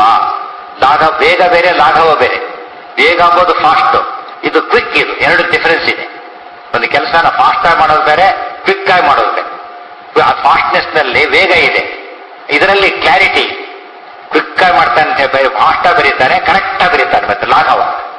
ವೇಗ ಬೇರೆ, ಲಾಘವ ಬೇರೆ. ವೇಗ ಅಂಬೋದು ಫಾಸ್ಟ್, ಇದು ಕ್ವಿಕ್. ಇದು 2 ಡಿಫರೆನ್ಸ್ ಇದೆ. ಒಂದು ಕೆಲಸನ ಫಾಸ್ಟ್ ಆಗಿ ಮಾಡೋದು ಬೇರೆ, ಕ್ವಿಕ್ ಆಗಿ ಮಾಡೋದು ಬೇರೆ. ಆ ಫಾಸ್ಟ್ನೆಸ್ ನಲ್ಲಿ ವೇಗ ಇದೆ, ಇದರಲ್ಲಿ ಕ್ಲಾರಿಟಿ. ಕ್ವಿಕ್ಕಾಗಿ ಮಾಡ್ತಾನೆ, ಫಾಸ್ಟಾಗಿ ಬರೀತಾನೆ, ಕರೆಕ್ಟಾಗಿ ಬರೀತಾನೆ. ಮತ್ತೆ ಲಾಘವ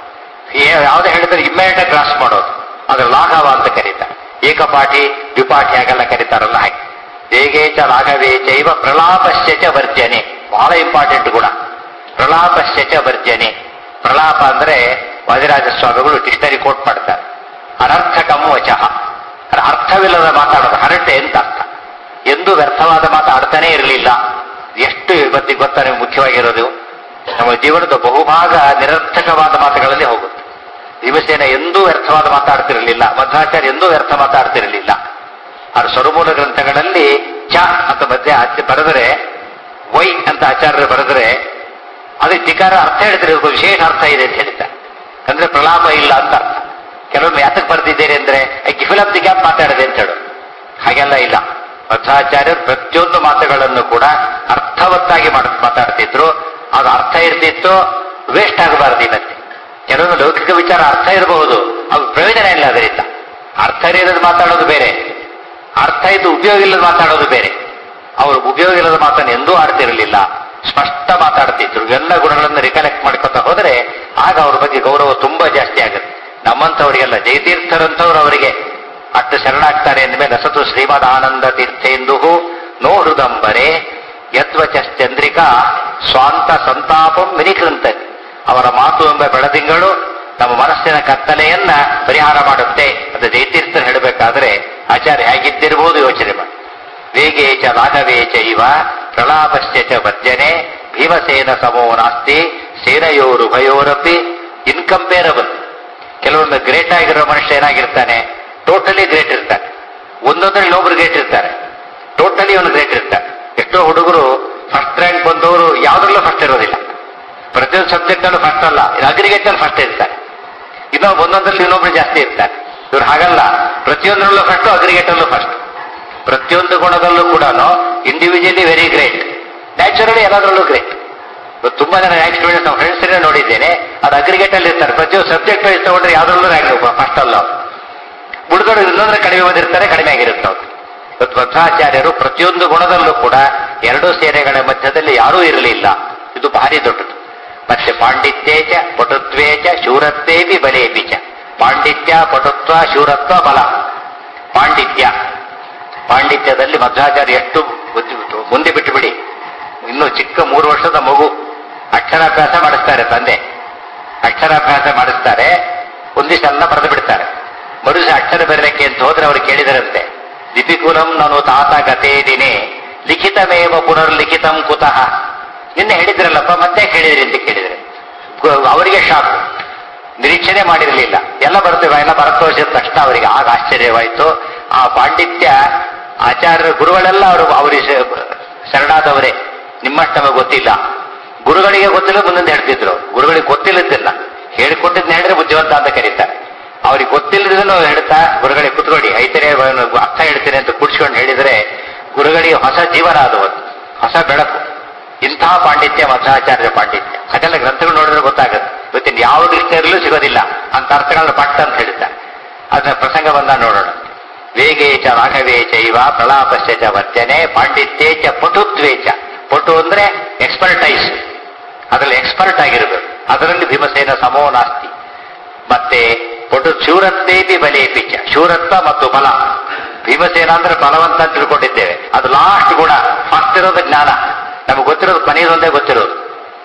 ಯಾವುದೇ ಹೇಳಿದ್ರೆ ಇಮ್ಮಿಡಿಯೇಟ್ ಕ್ರಾಸ್ ಮಾಡೋದು, ಅದ್ರ ಲಾಘವ ಅಂತ ಕರೀತಾರೆ. ಏಕಪಾಠಿ ದ್ವಿಪಾಠಿ ಹಾಗೆಲ್ಲ ಕರೀತಾರಲ್ಲ ಹಾಗೆ. ವೇಗೇಚ ಲಾಘವೇ ಚೈವ ಪ್ರಲಾಪಶ್ಚ ವರ್ಜನೆ, ಬಹಳ ಇಂಪಾರ್ಟೆಂಟ್ ಗುಣ. ಪ್ರಲಾಪಶ್ಚ ವರ್ಜನೆ. ಪ್ರಲಾಪ ಅಂದ್ರೆ ವಾದಿರಾಜ ಸ್ವಾಮಿಗಳು ಡಿಕ್ಷನರಿ ಕೋಟ್ ಮಾಡ್ತಾರೆ. ಅನರ್ಥಕಂ ವಚಃ, ಅರ್ಥವಿಲ್ಲದ ಮಾತಾಡೋದು, ಹರಟೆ ಅಂತ ಅರ್ಥ. ಎಂದು ವ್ಯರ್ಥವಾದ ಮಾತಾಡ್ತಾನೆ ಇರಲಿಲ್ಲ. ಎಷ್ಟು ಇವತ್ತಿಗೆ ಗೊತ್ತಾ ಮುಖ್ಯವಾಗಿರೋದು, ನಮ್ಮ ಜೀವನದ ಬಹುಭಾಗ ನಿರರ್ಥಕವಾದ ಮಾತುಗಳಲ್ಲಿ ಹೋಗುತ್ತೆ. ಭೀಮಸೇನ ಎಂದೂ ವ್ಯರ್ಥವಾದ ಮಾತಾಡ್ತಿರಲಿಲ್ಲ, ಮಧ್ವಾಚಾರ್ಯ ಎಂದೂ ವ್ಯರ್ಥ ಮಾತಾಡ್ತಿರಲಿಲ್ಲ. ಅವ್ರ ಸ್ವರಮೂಲ ಗ್ರಂಥಗಳಲ್ಲಿ ಚ ಅಂತ ಮಧ್ಯೆ ಬರೆದರೆ, ವೈ ಅಂತ ಆಚಾರ್ಯರು ಬರೆದರೆ ಅದಕ್ಕೆ ಧಿಕಾರ ಅರ್ಥ ಹೇಳ್ತಾರೆ, ವಿಶೇಷ ಅರ್ಥ ಇದೆ ಅಂತ ಹೇಳ್ತಾರೆ. ಅಂದ್ರೆ ಪ್ರಲಾಪ ಇಲ್ಲ ಅಂತ ಅರ್ಥ. ಕೆಲವೊಮ್ಮೆ ಯಾತಕ್ಕೆ ಬರೆದಿದ್ದೇನೆ ಅಂದ್ರೆ ಗಿಫಿಲ್ ಆಫ್ ದಿ ಗ್ಯಾಪ್ ಮಾತಾಡಿದೆ ಅಂತ ಹೇಳು, ಹಾಗೆಲ್ಲ ಇಲ್ಲ. ಮಧ್ವಾಚಾರ್ಯರು ಪ್ರತಿಯೊಂದು ಮಾತುಗಳನ್ನು ಕೂಡ ಅರ್ಥವತ್ತಾಗಿ ಮಾತಾಡ್ತಿದ್ರು. ಅದು ಅರ್ಥ ಇರ್ತಿತ್ತು, ವೇಸ್ಟ್ ಆಗಬಾರದು. ಮತ್ತೆ ಕೆಲವೊಂದು ಲೌಕಿಕ ವಿಚಾರ ಅರ್ಥ ಇರಬಹುದು, ಅದು ಪ್ರಯೋಜನ ಇಲ್ಲ. ಅದರಿಂದ ಅರ್ಥ ಇಲ್ಲದ ಮಾತಾಡೋದು ಬೇರೆ, ಅರ್ಥ ಇದ್ದು ಉಪಯೋಗ ಇಲ್ಲದ ಮಾತಾಡೋದು ಬೇರೆ. ಅವರು ಉಪಯೋಗ ಇಲ್ಲದ ಮಾತನ್ನು ಎಂದೂ ಆಡ್ತಿರಲಿಲ್ಲ, ಸ್ಪಷ್ಟ ಮಾತಾಡ್ತಿದ್ರು. ಎಲ್ಲ ಗುಣಗಳನ್ನು ರಿಕಲೆಕ್ಟ್ ಮಾಡ್ಕೊತಾ ಹೋದರೆ ಆಗ ಅವ್ರ ಬಗ್ಗೆ ಗೌರವ ತುಂಬಾ ಜಾಸ್ತಿ ಆಗುತ್ತೆ. ನಮ್ಮಂಥವರಿಗೆಲ್ಲ ಜಯತೀರ್ಥರಂಥವ್ರು ಅವರಿಗೆ ಅಟ್ಟು ಶರಣಾಗ್ತಾರೆ ಅಂದಮೇಲೆ ಅಸತು ಶ್ರೀಮದ್ ಆನಂದ ತೀರ್ಥೇಂದು ನೋ ಹೃದಂಬರೆ ಯದ್ವಚಶ್ಚಂದ್ರಿಕಾ ಸ್ವಾಂತ ಸಂತಾಪಂ ವಿನಿಕೃಂತದೆ. ಅವರ ಮಾತು ಎಂಬ ಬೆಳದಿಂಗಳು ನಮ್ಮ ಮನಸ್ಸಿನ ಕತ್ತಲೆಯನ್ನ ಪರಿಹಾರ ಮಾಡುತ್ತೆ ಅಂತ ಜಯತೀರ್ಥರು ಹೇಳಬೇಕಾದ್ರೆ ಆಚಾರ್ಯ ಹೇಗಿದ್ದಿರಬಹುದು ಯೋಚನೆ ಮಾಡಿ. ವೇಗೇಚ ಲಾಘವೇಚ ಇವ ಪ್ರಲಾಪಶ್ಚ ವರ್ಜನೆ ಭೀಮಸೇನ ಸಮೋ ನಾಸ್ತಿ ಸೇನೆಯೋರುಭಯೋರಪಿ ಇನ್ಕಂಪೇರಬಲ್. ಕೆಲವೊಂದು ಗ್ರೇಟ್ ಆಗಿರೋ ಮನುಷ್ಯ ಏನಾಗಿರ್ತಾನೆ, ಟೋಟಲಿ ಗ್ರೇಟ್ ಇರ್ತಾನೆ. ಒಂದೊಂದರಲ್ಲಿ ಇನ್ನೊಬ್ರು ಗ್ರೇಟ್ ಇರ್ತಾರೆ, ಟೋಟಲಿ ಅವನು ಗ್ರೇಟ್ ಇರ್ತಾನೆ. ಎಷ್ಟೋ ಹುಡುಗರು ಫಸ್ಟ್ ರ್ಯಾಂಕ್ ಬಂದವರು ಯಾವುದ್ರಲ್ಲೂ ಫಸ್ಟ್ ಇರೋದಿಲ್ಲ. ಪ್ರತಿಯೊಂದು ಸಬ್ಜೆಕ್ಟ್ ಅಲ್ಲೂ ಫಸ್ಟ್ ಅಲ್ಲ, ಅಗ್ರಿಗೇಟ್ ಅಲ್ಲಿ ಫಸ್ಟ್ ಇರ್ತಾರೆ. ಇನ್ನೊಬ್ಬ ಒಂದೊಂದರಲ್ಲಿ ಇನ್ನೊಬ್ರು ಜಾಸ್ತಿ ಇರ್ತಾರೆ. ಇವ್ರು ಹಾಗಲ್ಲ, ಪ್ರತಿಯೊಂದರಲ್ಲೂ ಫಸ್ಟ್, ಅಗ್ರಿಗೇಟ್ ಅಲ್ಲೂ ಫಸ್ಟ್. ಪ್ರತಿಯೊಂದು ಗುಣದಲ್ಲೂ ಕೂಡ ಇಂಡಿವಿಜುವಲಿ ವೆರಿ ಗ್ರೇಟ್, ನ್ಯಾಚುರಲಿ ಎಲ್ಲದರಲ್ಲೂ ಗ್ರೇಟ್. ತುಂಬಾ ಜನ ರ್ಯಾಂಕ್ ಸ್ಟೂಡೆಂಟ್ಸ್ ನಾವು ಫ್ರೆಂಡ್ಸ್ ನೋಡಿದ್ದೇನೆ, ಅದು ಅಗ್ರಿಗೇಟ್ ಅಲ್ಲಿ ಇರ್ತಾರೆ. ಪ್ರತಿಯೊಂದು ಸಬ್ಜೆಕ್ಟ್ ವೈಸ್ ತಗೊಂಡ್ರೆ ಯಾವ್ದ್ರಲ್ಲೂ ರ್ಯಾಂಕ್ ಫಸ್ಟ್ ಅಲ್ಲ. ಹುಡುಗರು ಇನ್ನೊಂದ್ರೆ ಕಡಿಮೆ ಬಂದಿರ್ತಾರೆ, ಕಡಿಮೆ ಆಗಿರುತ್ತೆ ಅವ್ರು. ಇವತ್ತು ಮಧ್ವಾಚಾರ್ಯರು ಪ್ರತಿಯೊಂದು ಗುಣದಲ್ಲೂ ಕೂಡ ಎರಡೂ ಸೇನೆಗಳ ಮಧ್ಯದಲ್ಲಿ ಯಾರೂ ಇರಲಿಲ್ಲ. ಇದು ಭಾರಿ ದೊಡ್ಡದು. ಮತ್ತೆ ಪಾಂಡಿತ್ಯೇಚ ಪಟುತ್ವೇಚ ಶೂರತ್ವೇಪಿ ಬಲೇಪಿ ಚ. ಪಾಂಡಿತ್ಯ, ಪಟುತ್ವ, ಶೂರತ್ವ, ಬಲ. ಪಾಂಡಿತ್ಯದಲ್ಲಿ ಮಧ್ವಾಚಾರ್ಯ ಎಷ್ಟು ಮುಂದೆ ಬಿಟ್ಟು ಬಿಡಿ. ಇನ್ನು ಚಿಕ್ಕ 3 ವರ್ಷದ ಮಗು ಅಕ್ಷರಾಭ್ಯಾಸ ಮಾಡಿಸ್ತಾರೆ ತಂದೆ. ಅಕ್ಷರಾಭ್ಯಾಸ ಮಾಡಿಸ್ತಾರೆ, ಒಂದಿಷ್ಟು ಎಲ್ಲ ಬರೆದು ಬಿಡ್ತಾರೆ. ಮರುಸ ಅಕ್ಷರ ಬರಲಿಕ್ಕೆ ಅಂತ ಹೋದ್ರೆ ಅವರು ಕೇಳಿದರಂತೆ, ಲಿಪಿಕುಲಂ ನಾನು ತಾತ ಗತೇ ದಿನೇ ಲಿಖಿತಮೇವ ಪುನರ್ಲಿಖಿತಂ ಕುತಃ. ನಿನ್ನೆ ಹೇಳಿದ್ರಲ್ಲಪ್ಪ ಮತ್ತೆ ಕೇಳಿದ್ರಿ ಅಂತ ಕೇಳಿದ್ರೆ ಅವರಿಗೆ ಶಾಕ್, ನಿರೀಕ್ಷಣೆ ಮಾಡಿರಲಿಲ್ಲ. ಎಲ್ಲ ಬರ್ತೇವೆ, ಎಲ್ಲ ಬರತೋರಿಸಿದ ತಕ್ಷಣ ಅವರಿಗೆ ಆಗ ಆಶ್ಚರ್ಯವಾಯಿತು. ಆ ಪಾಂಡಿತ್ಯ ಆಚಾರ್ಯ ಗುರುಗಳೆಲ್ಲ ಅವರಿಗೆ ಶರಣಾದವರೇ. ನಿಮ್ಮಷ್ಟು ನಮಗೆ ಗೊತ್ತಿಲ್ಲ, ಗುರುಗಳಿಗೆ ಗೊತ್ತಿಲ್ಲ ಮುಂದೆ ಹೇಳ್ತಿದ್ರು. ಗುರುಗಳಿಗೆ ಗೊತ್ತಿಲ್ಲದಿಲ್ಲ, ಹೇಳಿಕೊಟ್ಟಿದ್ನ ಹೇಳಿದ್ರೆ ಬುದ್ಧಿವಂತ ಅಂತ ಕರೀತಾರೆ. ಅವ್ರಿಗೆ ಗೊತ್ತಿಲ್ಲದನ್ನು ಹೇಳ್ತಾ ಗುರುಗಳಿಗೆ ಕುತ್ಕೊಳ್ಳಿ ಐತರೇ ಅರ್ಥ ಹೇಳ್ತೇನೆ ಅಂತ ಕೂಡ್ಸ್ಕೊಂಡು ಹೇಳಿದರೆ ಗುರುಗಳಿಗೆ ಹೊಸ ಜೀವನ ಅದು, ಹೊಸ ಬೆಳಕು. ಇಂತಹ ಪಾಂಡಿತ್ಯ ಮಧ್ವಾಚಾರ್ಯ ಪಾಂಡಿತ್ಯ. ಅದೆಲ್ಲ ಗ್ರಂಥಗಳು ನೋಡಿದ್ರೆ ಗೊತ್ತಾಗುತ್ತೆ. ಇವತ್ತಿನ ಯಾವ ದೃಷ್ಟಿಯಲ್ಲೂ ಸಿಗೋದಿಲ್ಲ ಅಂತ ಅರ್ಥಗಳನ್ನ ಪಟ್ಟ ಅಂತ ಹೇಳ್ತಾರೆ. ಅದನ್ನ ಪ್ರಸಂಗ ಬಂದ ನೋಡೋಣ. ವೇಗೇಚ ರಾಘವೇಚ ಇವ ಪ್ರಲಾಪಶ್ಚ ವರ್ಜನೆ ಪಾಂಡಿತ್ಯೇಚ ಪಟುತ್ವೇಚ. ಪಟು ಅಂದ್ರೆ ಎಕ್ಸ್ಪರ್ಟೈಸ್, ಅದರಲ್ಲಿ ಎಕ್ಸ್ಪರ್ಟ್ ಆಗಿರಬೇಕು. ಅದರಲ್ಲಿ ಭೀಮಸೇನ ಸಮೋ ನಾಸ್ತಿ. ಮತ್ತೆ ಪಟು ಶೂರತ್ವೇಪಿ ಬಲೇಪಿಚ, ಶೂರತ್ವ ಮತ್ತು ಬಲ. ಭೀಮಸೇನ ಅಂದ್ರೆ ಬಲವಂತ ಅಂತ ತಿಳ್ಕೊಂಡಿದ್ದೇವೆ, ಅದು ಲಾಸ್ಟ್ ಗುಣ. ಫಸ್ಟ್ ಇರೋದು ಜ್ಞಾನ, ನಮಗೆ ಗೊತ್ತಿರೋದು ಕೊನೆಯದೊಂದೇ ಗೊತ್ತಿರೋದು.